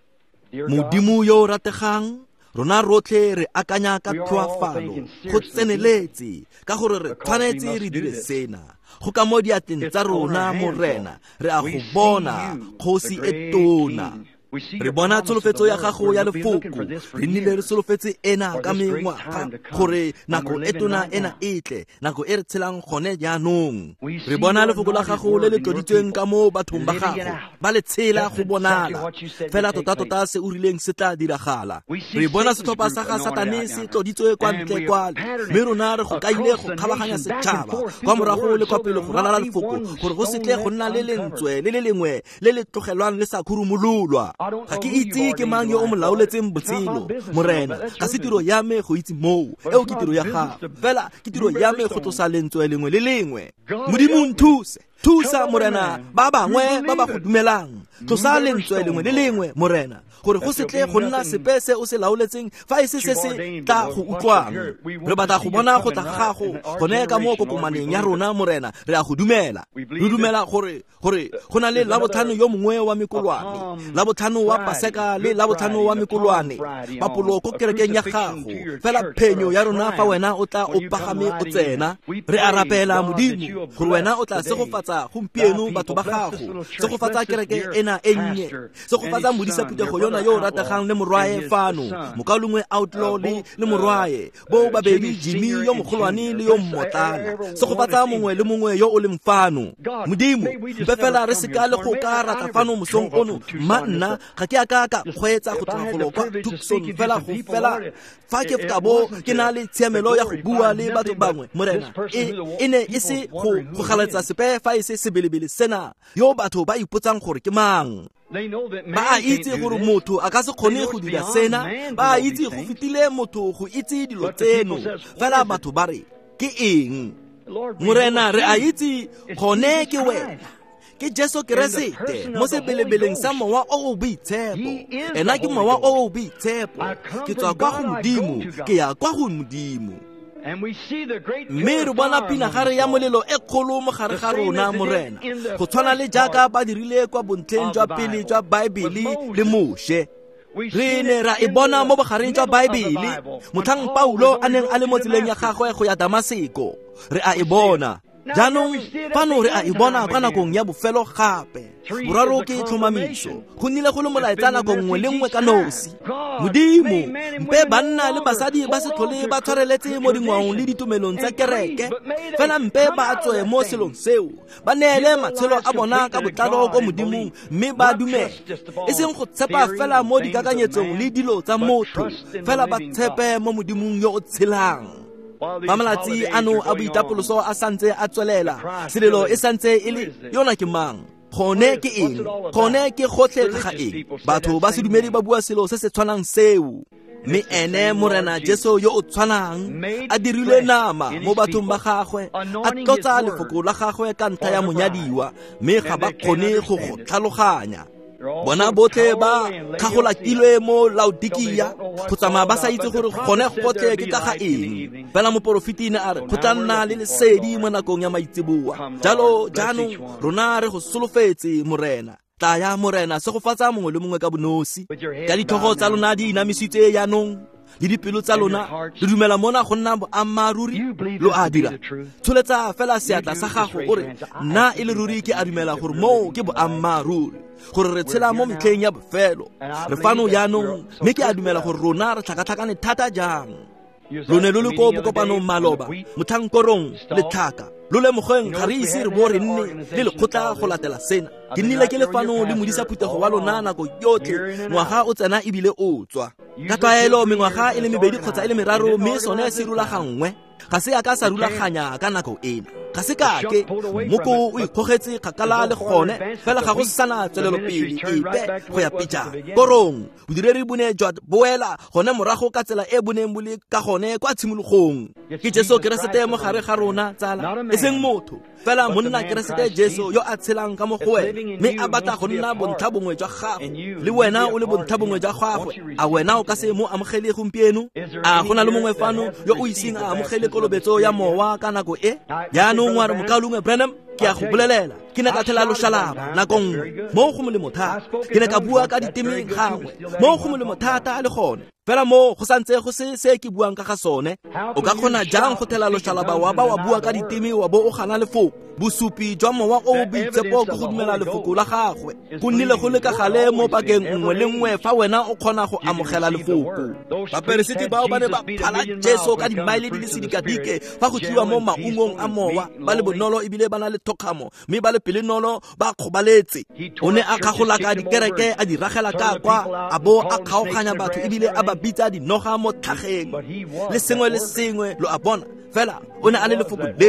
Modimo yo o rategang, rona rotlhe re akanya ka tlhoafalo go tseneletse ka gore re tshwanetse re dire sena. Go ka mo diatleng tsa rona morena re a go bona kgosi e tona. Re bona tsholofetso ya gago ya lefoko, re nnile re solofetse ena ka mengwaga gore nako e tona ena etle, nako e re tshelang gone jaanong. Re bona lefoko la gago le le tloditsweng ka mo bathong ba gago ba le tshela go bonala fela tota se o rileng se tla diragala. Re bona setlhopha sa ga Satane se tloditswe kwa ntle kwale, mme rona re go kaile go kgabaganya setšhaba kwa morago le kwa pele go ralala lefoko gore go setle go nna le lentswe le le lengwe le le tlogelwang le sa khurumololwa. Ga ke itse ke mang yo o molaoletseng botshelo morena, ka se tiro ya me go itse moo eo ke tiro ya gago fela ke tiro ya me go tlosa lentswe lengwe le lengwe. Modimo nthuse, thusa morena ba bangwe ba ba go dumelang, tlosa lentswe lengwe le lengwe morena gore go setle go nna sepe se o se laoletseng fa e se tla go utlwang. Re batla go bona go tla gago gone ka mo kokomaneng ya rona morena. Re a go dumela, re dumela gore go na le labotlhano yo mongwe wa mekolwane, labotlhano wa Paseka le labotlhano wa mekolwane papolo ko kerekeng ya gago. Fela phenyo ya rona fa wena o tla o pagame o tsena. Re a rapela Modimo gore wena o tla segofatsa kgotsa gompieno batho ba gago se go fatsa kereke ena e nnye se go fatsa modisaphuthego yona yo o rategang le morwae fano mokalongwe outlaw le morwae bo babedi Jimmy yo mogolwane le yo mmotlana se go fatsa mongwe le mongwe yo o leng fano modimo mpe fela re seka le go ka rata fano mosong ono manna ga ke aka ka kgwetsa go tla go lokwa Tucson fela go fela fa ke ka bo ke na le tshiamelo ya go bua le batho bangwe morena e ne e se go galetsa sepe fa e se sebelebele sena yo batho ba ipotsang gore ke mang ba itse gore motho a ka se kgone go dira sena ba itse go fitile motho go itse dilo tseno fela batho ba re ke eng morena re a itse gone ke wena ke Jesu Keresete mo sebelebeleng sa mowa o boitshepo ena ke mowa o boitshepo ke tswa kwa go modimo ke ya kwa go modimo mme re bona pinagare ya molelo e kgolo mo gare ga rona morena go tshwana le jaaka ba dirile kwa bontleng jwa pele jwa baebele le Moshe re ne ra e bona mo bogareng jwa baebele mothang Paulo a neng a le mo tseleng ya gagwe go ya Damaseko re a e bona jaanong fano re a e bona kwa nakong ya bofelo gape boraro ke tlhomamiso go nnile go le molaetsa nako nngwe le nngwe ka nosi modimo mpe banna le basadi ba se tlhole ba tshwareletse mo dingwaong le ditumelong tsa kereke fela mpe ba tswe mo selong seo ba neele matshelo a bona ka botlalo ko modimong mme ba dumela e seng go tshepa fela mo dikakanyetsong le dilo tsa motho fela ba tshepe mo modimong yo o tshelang ba malatsi ano a boitapoloso a santse a tswelela selelo e santse e le yona ke mang gone ke eng gone ke gotlhe ga eng batho ba se dumedi ba bua selo se se tshwanang seo mme ene morena Jesu yo o tshwanang a dirile nama mo bathong ba gagwe a tlotsa lefoko la gagwe ka ntlha ya monyadiwa mme ga ba kgone go go tlhaloganya bona botlhe ba kgagolakilwe mo Laodikia go tsamaya ba sa itse gore gone gotlhe ke ka ga eng fela moporofeti ne a re go tla nna le lesedi mo nakong ya maitseboa jalo jaanong rona re go solofetse morena tlaya morena se go fatsa mongwe le mongwe ka bonosi ka ditlhogo tsa lona di inamisitse yaanong le dipelo tsa lona le dumela mona go nna boammaruri lo a dira tsholetsa fela seatla sa gago o re nna e le ruri ke a dumela gore mo ke boammaruri gore re tshela mo metlheng ya bofelo re fano yaanong mme ke a dumela gore rona re tlhakatlhakane thata jang lo ne lo le ko bokopanong maloba mothangkorong le tlhaka lo lemogeng ga re ise re bo re nne le lekgotla go latela sena ke nnile ke lefano le modisaphuthego wa lona nako yotlhe ngwaga o tsena ebile o tswa ka tlwaelo mengwaga e le mebedi kgotsa e le meraro mme sone se rulagangwe ga se a ka sa rulaganya ka nako ena ga se kake moko o ikgogetse kgakala le gone fela ga go sana tswelelopele epe go ya pejana korong bodiredi bo ne jwa boela gone morago ka tsela e boneng bo le ka gone kwa tshimologong ke Jesu Keresete mo gare ga rona tsala e seng motho fela monna Keresete Jesu yo a tshelang ka mo go wena mme a batla go nna bontlhabongwe jwa gago le wena o le bontlhabongwe jwa gagwe a wena o ka se mo amogele gompieno a gona le mongwe fano yo o iseng a amogele kolobetso ya mowa ka nako e yaanong wa re mokalongwe Branham ke a go bolelela ke ne ka thela loshalaba nako nngwe mo go molemo thata ke ne ka bua ka ditemi gangwe mo go molemo thata le gone fela mo go santse go se ke buang ka ga sone o ka kgona jang go thela loshalaba wa ba wa bua ka ditemi wa bo o gana lefoko bosupi jwa mowa o boitshepo go dumela lefoko la gagwe go nnile go le ka gale mo pakeng nngwe le nngwe fa wena o kgona go amogela lefoko baperesiti bao ba ne ba phala Jesu ka dimaile di le sedikadike fa go tliwa mo maungong a mowa ba le bonolo ebile ba na le thokgamo mme ba le pelenolo ba kgobaletse o ne a kgagola ka dikereke a di ragela ka kwa a bo a kgaoganya batho ebile a ba bitsa dinoga mo tlhageng le sengwe lo a bona fela o ne a le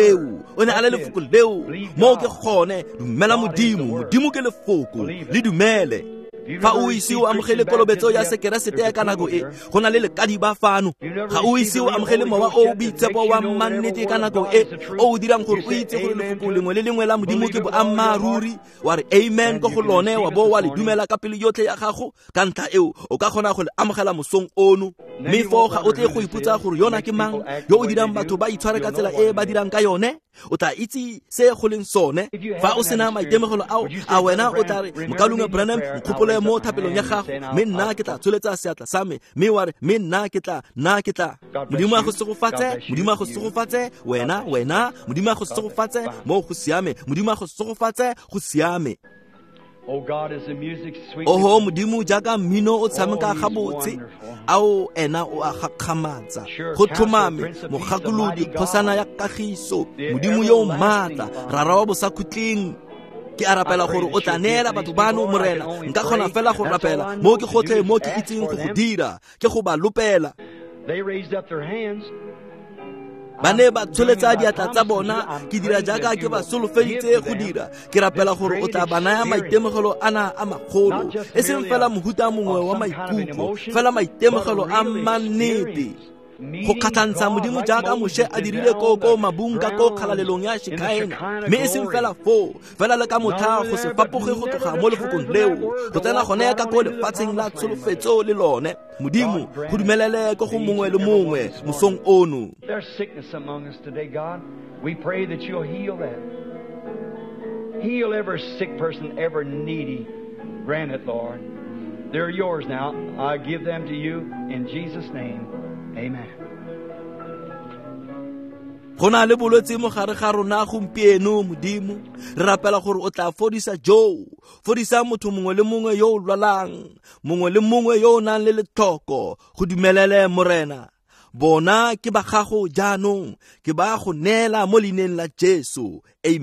lefoko leo mo ke gone dumela modimo ke lefoko le dumele fa o ise o amogele kolobetso ya Keresete ka nako e go na le lekadi ba fano ga o ise o amogele mowa o boitshepo wa mannete ka nako e o dirang gore o itse gore lefoko lengwe le lengwe la modimo ke boammaruri wa re amen go go lone wa bo wa le dumela ka pele yotlhe ya gago ka ntlha eo o ka kgona go le amogela mosong ono mme fo ga o tle go iputsa gore yona ke mang yo o dirang batho ba itshware ka tsela e ba dirang ka yone o tla itse se go leng sone fa o sena maitemogelo ao a wena o tla re mokalongwe Branham nkgopole gole mo thapelong ya gago mme nna ke tla tsholetsa seatla sa me mme wa re mme nna ke tla modimo a go segofatse wena modimo a go segofatse mo go siame modimo a go segofatse go siame. Oh God, is the music sweet? Oho modimo jaaka mmino o tshameka ga botse ao ena o a gakgamatsa go tlhomame mogakolodi phosana ya kagiso modimo yo matla rara wa bosakhutleng. Ke a rapela gore o tla neela batho bano morena nka kgona fela go rapela mo ke gotlhe mo ke itseng go go dira ke go ba lopela. They raised up their hands. Ba ne ba tsholetsa diatla tsa bona ke dira jaaka ke ba solofeditse go dira ke rapela gore o tla ba naya maitemogelo ana a magolo e seng fela mohuta mongwe wa maikutlo fela maitemogelo a mannete go kgathantsha modimo jaaka moshe a dirile koko mabunka ko kgalalelong ya Shekaena mme e seng fela fela le ka motha go se fapoge go tloga mo lefokong leo go tsena gone ka ko lefatsheng la tsholofetso le lone modimo go dumelele ko go mongwe le mongwe mosong ono. There's sickness among us today, God. We pray that you'll heal that. Heal every sick person, every needy. Grant it, Lord. They're yours now. I give them to you in Jesus' name. Amen. Go na le bolwetse mo gare ga rona gompieno modimo re rapela gore o tla fodisa fodisa motho mongwe le mongwe yo o lwalang mongwe le mongwe yo o nang le letlhoko go dumelele morena bona ke ba gago jaanong ke ba go neela mo leineng la Jesu.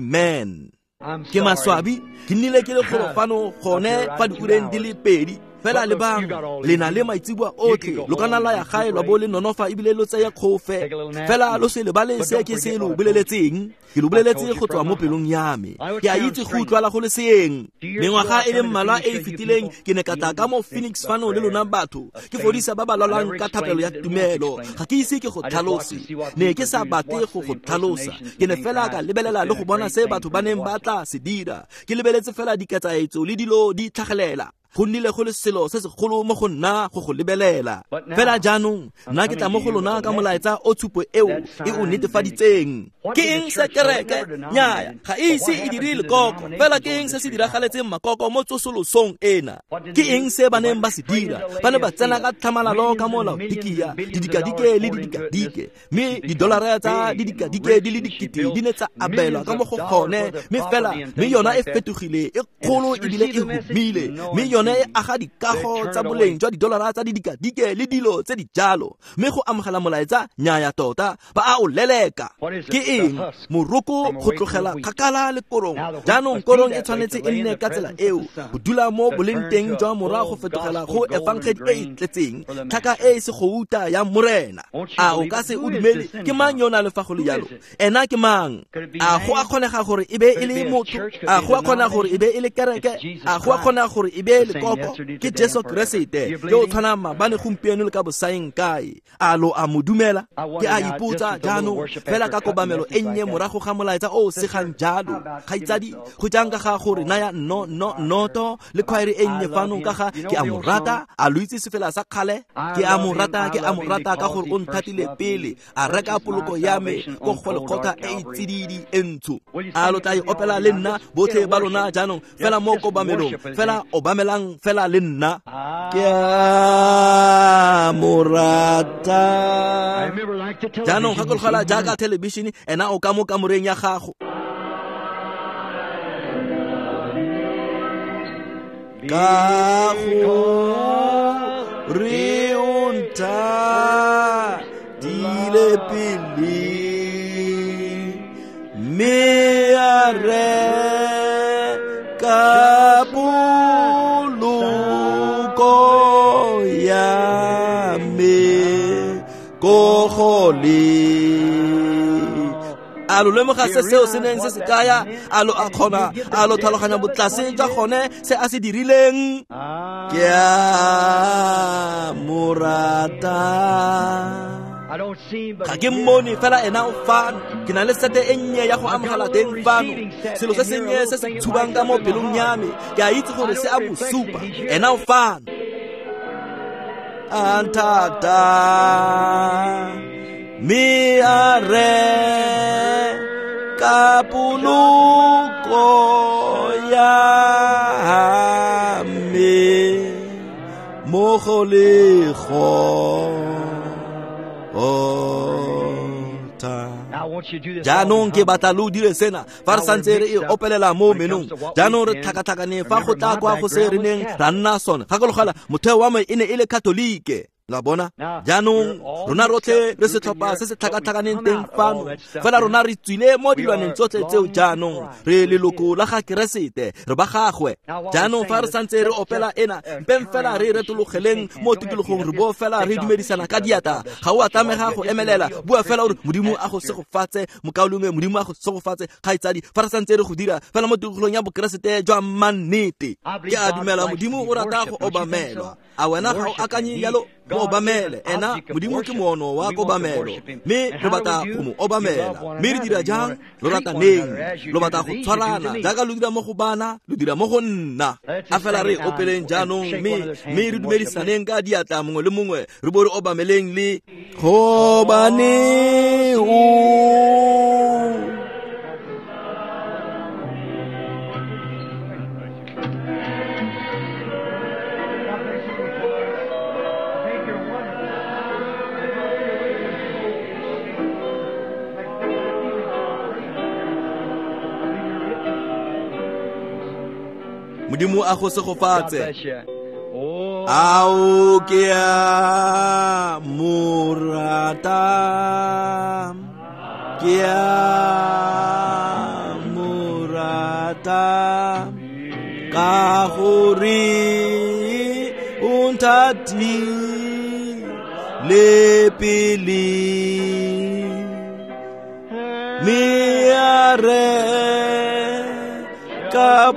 Amen. Ke maswabi ke nnile ke le golofano gone fa diureng di le pedi fela le bang le na le maitsibwa otlhe lo kana la ya gae lwa bo le nonofa ebile lo tseya khofe fela lo se le ba le se ke se lo boleletseng ke lo boleletse go tswa mo pelong ya me ke a itse go utlwala go le seeng mengwaga e le mmalwa e fitileng ke ne ka ta ka mo Phoenix fano le lona batho ke fodisa ba ba lwalang ka thapelo ya tumelo ga ke ise ke go tlhalose ne ke sa bate go tlhalosa ke ne fela ka lebelela le go bona se batho ba neng ba tla se dira ke lebeletse fela diketsaetso le dilo di tlhagelela go nnile go le selo se segolo mo go nna go go lebelela fela jaanong nna ke tla mo go lona ka molaetsa o tshupo eo e o netefaditseng ke eng se kereke nyaaya ga ise e dirile koko fela ke eng se se diragaletseng makoko mo tsosolosong ena ke eng se ba neng ba se dira ba ne ba tsena ka tlhamalalo ka mo Laodikia didikadike le didikadike mme didolara tsa didikadike di le dikete di ne tsa abelwa ka mo go gone mme yona e fetogile e kgolo ebile e humile mme yone e aga dikago tsa boleng jwa didolara tsa didikadike le dilo tse di jalo mme go amogela molaetsa nyaaya tota ba a o leleka ke eng moroko go tlogela kgakala le korong jaanong korong e tshwanetse e nne ka tsela eo go dula mo boleng teng jwa morago go fetogela go evangeli e tletseng tlhaka e se go uta ya morena a o ka se o dumele ke mang yo na le fa go le jalo ena ke mang a go a kgonega gore e be e le motho a go a kgona gore e be e le kereke a go a kgona gore e be le koko ke Jesu Kriste yo tshwana mabane gompieno le ka bosaeng kae a lo a modumela ke a ipotsa jaanong fela ka kobamelo ennye morago ga molaetsa o segang jalo ga itsadi go jang ka ga gore naya noto le khwaere ennye fano ka ga ke a morata a luitse se fela sa khale ke a morata ka gore o nthatile pele a reka poloko ya me go go le kota e tsididi entsho a lo tla e opela le nna botlhe ba lona jaanong fela mo kobamelong fela obamelang fela le nna ke a morata jaanong ga go tlhola jaaka television ena o ka mo kamoreng ya gago ka go re unta dile pili me are ka buluko ya me go gole alo le moga se seo se neng se se kaya alo a khona alo tlhaloganya botlase jwa gone se a se dirileng ke a morata ga ke mmone fela ena o fano ke na le sete e nnye ya go amogela teng fano selo se sennye se se tshubang ka mo pelong ya me ke a itse gore se a bosupa ena o fano antata me are ka puluko ya me mogo le jaanong ke batla lo dire sena fa re santse re opelela mo menong jaanong re tlhakatlhakane fa go tla kwa go se re neng ra nna sone gakologela motheo wa me e ne e le katolike la bona jaanong rona rotlhe re setlhopha se se tlhakatlhakaneng teng fano fela rona re tswile mo dilwaneng tsotlhe tseo jaanong re leloko la ga keresete re ba gagwe jaanong fa re santse re opela ena mpeng fela re retologeleng mo tikologong re bo fela re dumedisana ka diata ga o atamega go emelela bua fela gore modimo a go segofatse mokaolongwe modimo a go segofatse kgaitsadi fa re santse re go dira fela mo tikologong ya bokeresete jwa mannete ke a dumela modimo o rata go obamelwa a wena ga o akanye yalo mo obamele ena modimo ke moono wa go obamelo mme re batla go mo obamela mme re dira jang lo rata neng lo batla go tshwarana jaaka lo dira mo go bana lo dira mo go nna a fela re opeleng jaanong mme re dumedisaneng ka diatla mongwe le mongwe re bo re obameleng le gobane modimo a go segofatse ao ke a morata ka gore o nthati le pele me a re ka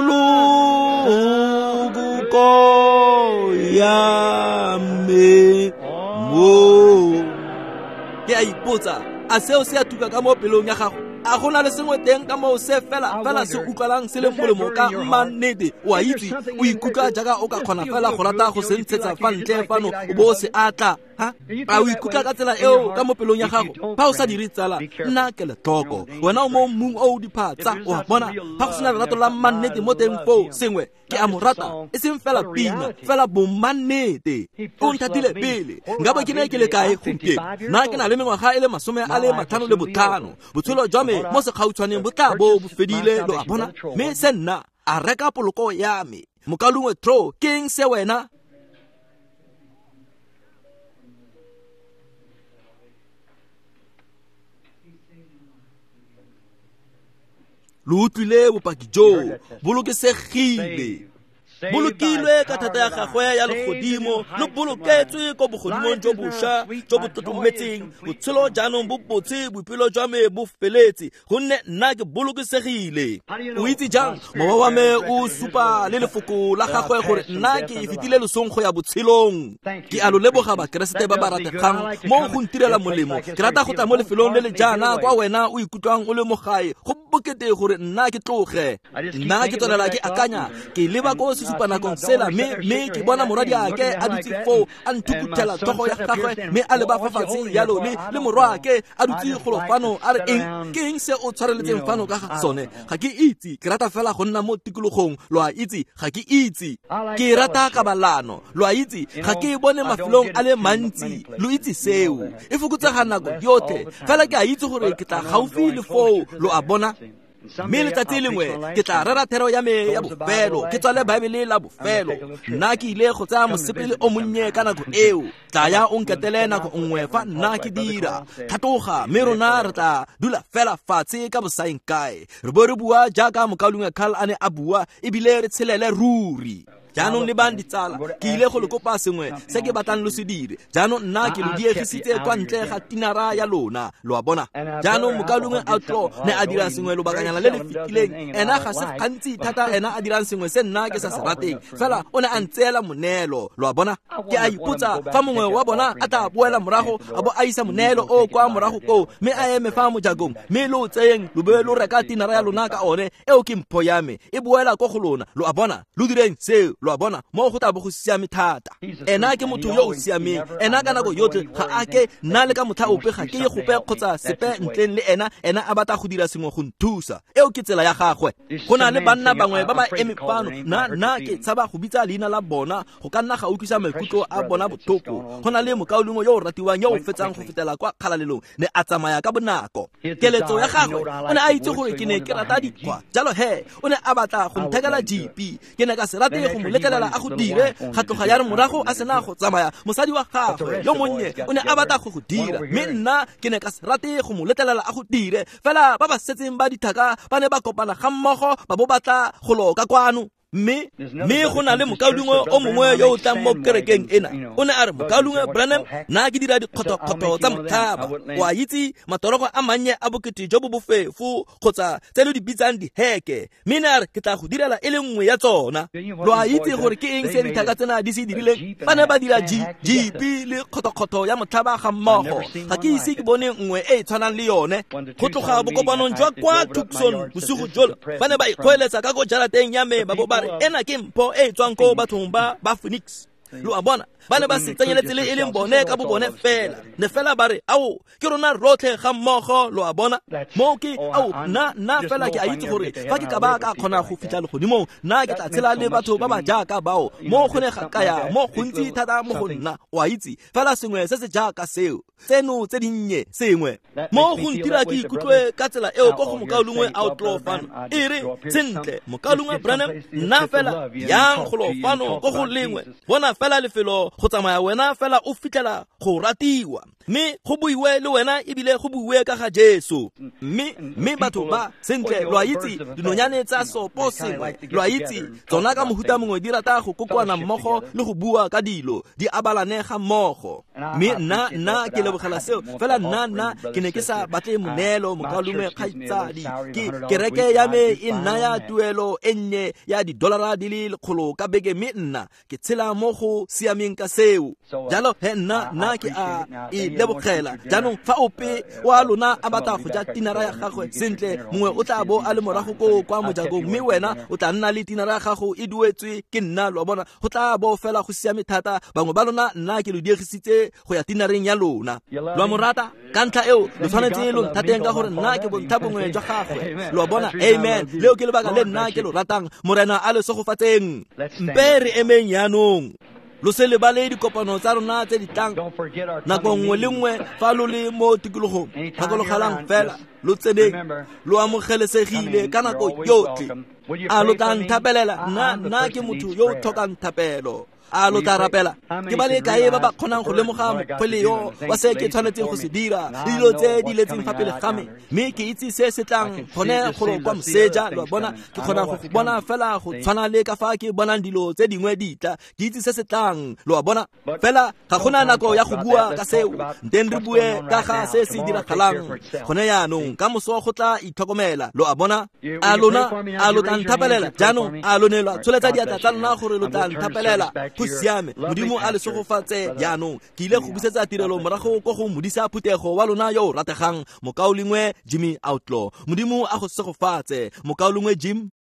ya me mo ke a ipotsa a seo se a tuka ka mo pelong ya gago a gona le sengwe teng ka mo se fela se utlwalang se le molemo ka mannete wa itse o ikutlwa jaaka o ka kgona fela go rata go se ntshetsa fa ntle fano o bo se atla a o ikutlwa ka tsela eo ka mo pelong ya gago fa o sa dire tsala nna ke le tlhoko wena o mo mmung o diphatsa o bona fa go sena lerato la mannete mo teng foo sengwe ke a mo rata e seng fela pina fela bomannete o nthatile pele nka bo ke ne ke le kae gompieno nna ke na le mengwaga e le 55 botshelo jwa me mo sekgautshwaneng bo tla bo bo fedile lo a bona mme se nna a reka poloko ya me mokalongwe tro keng se wena lo utlwile bopaki jo bolokesegile bolokilwe ka thata ya gagwe ya legodimo lo boloketswe ko bogodimong jo bošwa jo bo totometseng botshelo jaanong bo botse boipelo jwa me bo feletse gonne nna ke bolokesegile o itse jang mowa wa me o supa le lefoko la gagwe gore nna ke fetile lesong go ya botshelong ke a lo leboga bakeresete ba ba rategang mo go ntirela molemo ke rata go tla mo lefelong le le jaana kwa wena o ikutlwang o le mo gae go bokete gore nna ke tloge nna ke tswelela ke akanya ke leba ko supanakong sela mme ke bona moradi ake a dutse foo a nthukuthela tlhogo ya gagwe mme a leba fa fatshe yalo le morwake a dutse golofano a re eng ke eng se o tshwareletseng fano ka ga sone ga ke itse ke rata fela go nna mo tikologong lo a itse ga ke itse ke rata kabalano lo a itse ga ke bone mafelong a le mantsi lo itse seo e fokotsega nako yotlhe fela ke a itse gore ke tla gaufi le foo lo a bona mme letsatsi lengwe ke tla rera thero ya me ya bofelo ke tswale baebele la bofelo nna ke ile go tsaya mosepele o monnye ka nako eo tla ya o nketele nako nngwe fa nna ke dira thatoga mme rona re tla dula fela fatshe ka bosaenkae re bo re bua jaaka mokaolongwe Carl a ne a bua ebile re tshelele ruri jaanong le bang ditsala ke ile go le kopa sengwe se ke batlang lo se dire jaanong nna ke lo diegisitse kwa ntle ga tinara ya lona lo a bona jaanong mokaolongwe Outlaw ne a dira sengwe lobakanyana le le fitileng ena ga se gantsi thata ena a dirang sengwe se nna ke sa se rateng fela o ne a ntseela monelo lo a bona ke a ipotsa fa mongwe wa bona a tla boela morago a bo a isa monelo o kwa morago ko mme a eme fa mojagong mme lo tseyeng lo be lo reka tinara ya lona ka one eo ke mpho ya me e boela go go lona lo a bona lo direng seo lo bona mo go tla bo go siame thata ena ke motho yo o siameng ena ka nako yotlhe ga a ke nna le ka motha ope ga ke ye gope kgotsa sepe ntleng le ena a batla go dira sengwe go nthusa eo ke tsela ya gagwe go na le banna bangwe ba ba eme fano nna ke tshaba go bitsa leina la bona go ka nna ga utlwisa maikutlo a bona botoko go na le mokaolengwe yo o ratiwang yo o fetsang go fetela kwa kgalalelong ne a tsamaya ka bonako keletso ya gagwe o ne a itse gore ke ne ke rata dikgwa jalo o ne a batla go nthekela jipi ke ne ka se rate go mo letlelela a go dire ga tloga ya re morago a sena go tsamaya mosadi wa gagwe yo monnye o ne a batla go dira mme nna ke ne ka se rate go mo letlelela a go dire fela ba ba setseng ba dithaka ba ne ba kopana ga mmogo ba bo batla go loka kwano mme go na le mokaolengwe o mongwe yo o tlang mo kerekeng ena o ne a re mokaolengwe Branham nna ke dira dikgothokgotho tsa mothaba wa itse matorogo a mannye a bokete jo bo bofefo kgotsa tse le di bitsang diheke mme ne a re ke tla go direla e le nngwe ya tsona lo a itse gore ke eng se dithaka tsena di se dirileng ba ne ba dira jipi le kgothokgotho ya mothaba ga mmogo ga ke ise ke bone nngwe e tshwanang le yone go tloga bokopanong jwa kwa Tucson bosigo jolo ba ne ba ikgoeletsa ka go jarateng ya me ba bo ena ke mpho e tswang ko bathong ba Phoenix lo a bona ba ne ba se tsenyeletse le e leng bone ka bo bone fela ne fela ba re ao ke rona rotlhe ga mmogo lo a bona mo ke na fela ke a itse gore fa ke ka ba ka kgona go fitlha le godimo nna ke tla tshela le batho ba ba jaaka bao mo go ne ga kaya mo gontsi thata mo go nna wa itse fela sengwe se se jaaka seo tseno tse dinnye sengwe mo go ntira ke ikutlwe ka tsela eo go mokaolengwe outlaw fano e re sentle mokaolengwe Branham nna fela yang go lo fano go lengwe bona fela lefelo go tsamaya wena fela o fitlela go ratiwa mme go buiwe le wena ebile go buiwe ka ga Jesu mme batho ba sentle lo a itse dinonyane tsa sopo sengwe lo a itse tsona ka mohuta mongwe di rata go kokwana mmogo le go bua ka dilo di abalane ga mmogo mme nna ke lebogela seo fela nna ke ne ke sa batle monelo mokaolengwe kgaitsadi ke reke ya me e nna ya tuelo ennye ya $100 di le 100 ka beke mme nna ke tshela mo go siameng ka seo jalo nna ke a lebogela jaanong fa ope wa lona a batla go ja tinara ya gagwe sentle mongwe o tla bo a le morago ko kwa mojakong mme wena o tla nna le tinara ya gago e duetswe ke nna lo bona go tla bo fela go siame thata bangwe ba lona nna ke lo diegisitse go ya tinareng ya lona lo morata ka ntlha eo lo tshwanetse lo nthateng ka gore nna ke bontsha bongwe jwa gagwe lo bona amen leo ke lebaka le nna ke lo ratang morena a le sogofatseng mpe re emeng yaanong lo se le bale dikopano tsa rona tse di tlang nako nngwe le nngwe fa lo le mo tikologong gakologalang fela lo tseneng lo amogelesegile ka nako yotlhe a lo tla nthapelela nna ke motho yo o tlhokang thapelo a lo tla rapela ke ba le kae ba ba kgonang go lemoga mokgwele yo wa se ke tshwanetseng go se dira dilo tse di letseng fa pele game mme ke itse se se tlang gone go kwa moseja lo bona ke kgona go bona fela go tshwana le ka fa ke bonang dilo tse dingwe ditla ke itse se se tlang lo bona fela ga gona nako ya go bua ka seo nteng re bue ka ga se se diragalang gone yaanong ka moso go tla itlhokomela lo bona a lo tla nthapelela jaanong a lonelwa tsholetsa diatla tsa lona gore lo tla nthapelela go siame modimo a le sogofatse yaanong ke ile go busetsa tirelo morago go go modisa phutego wa lona yo o rategang mokaolengwe Jimmy Outlaw modimo a go sogofatse mokaolengwe Jim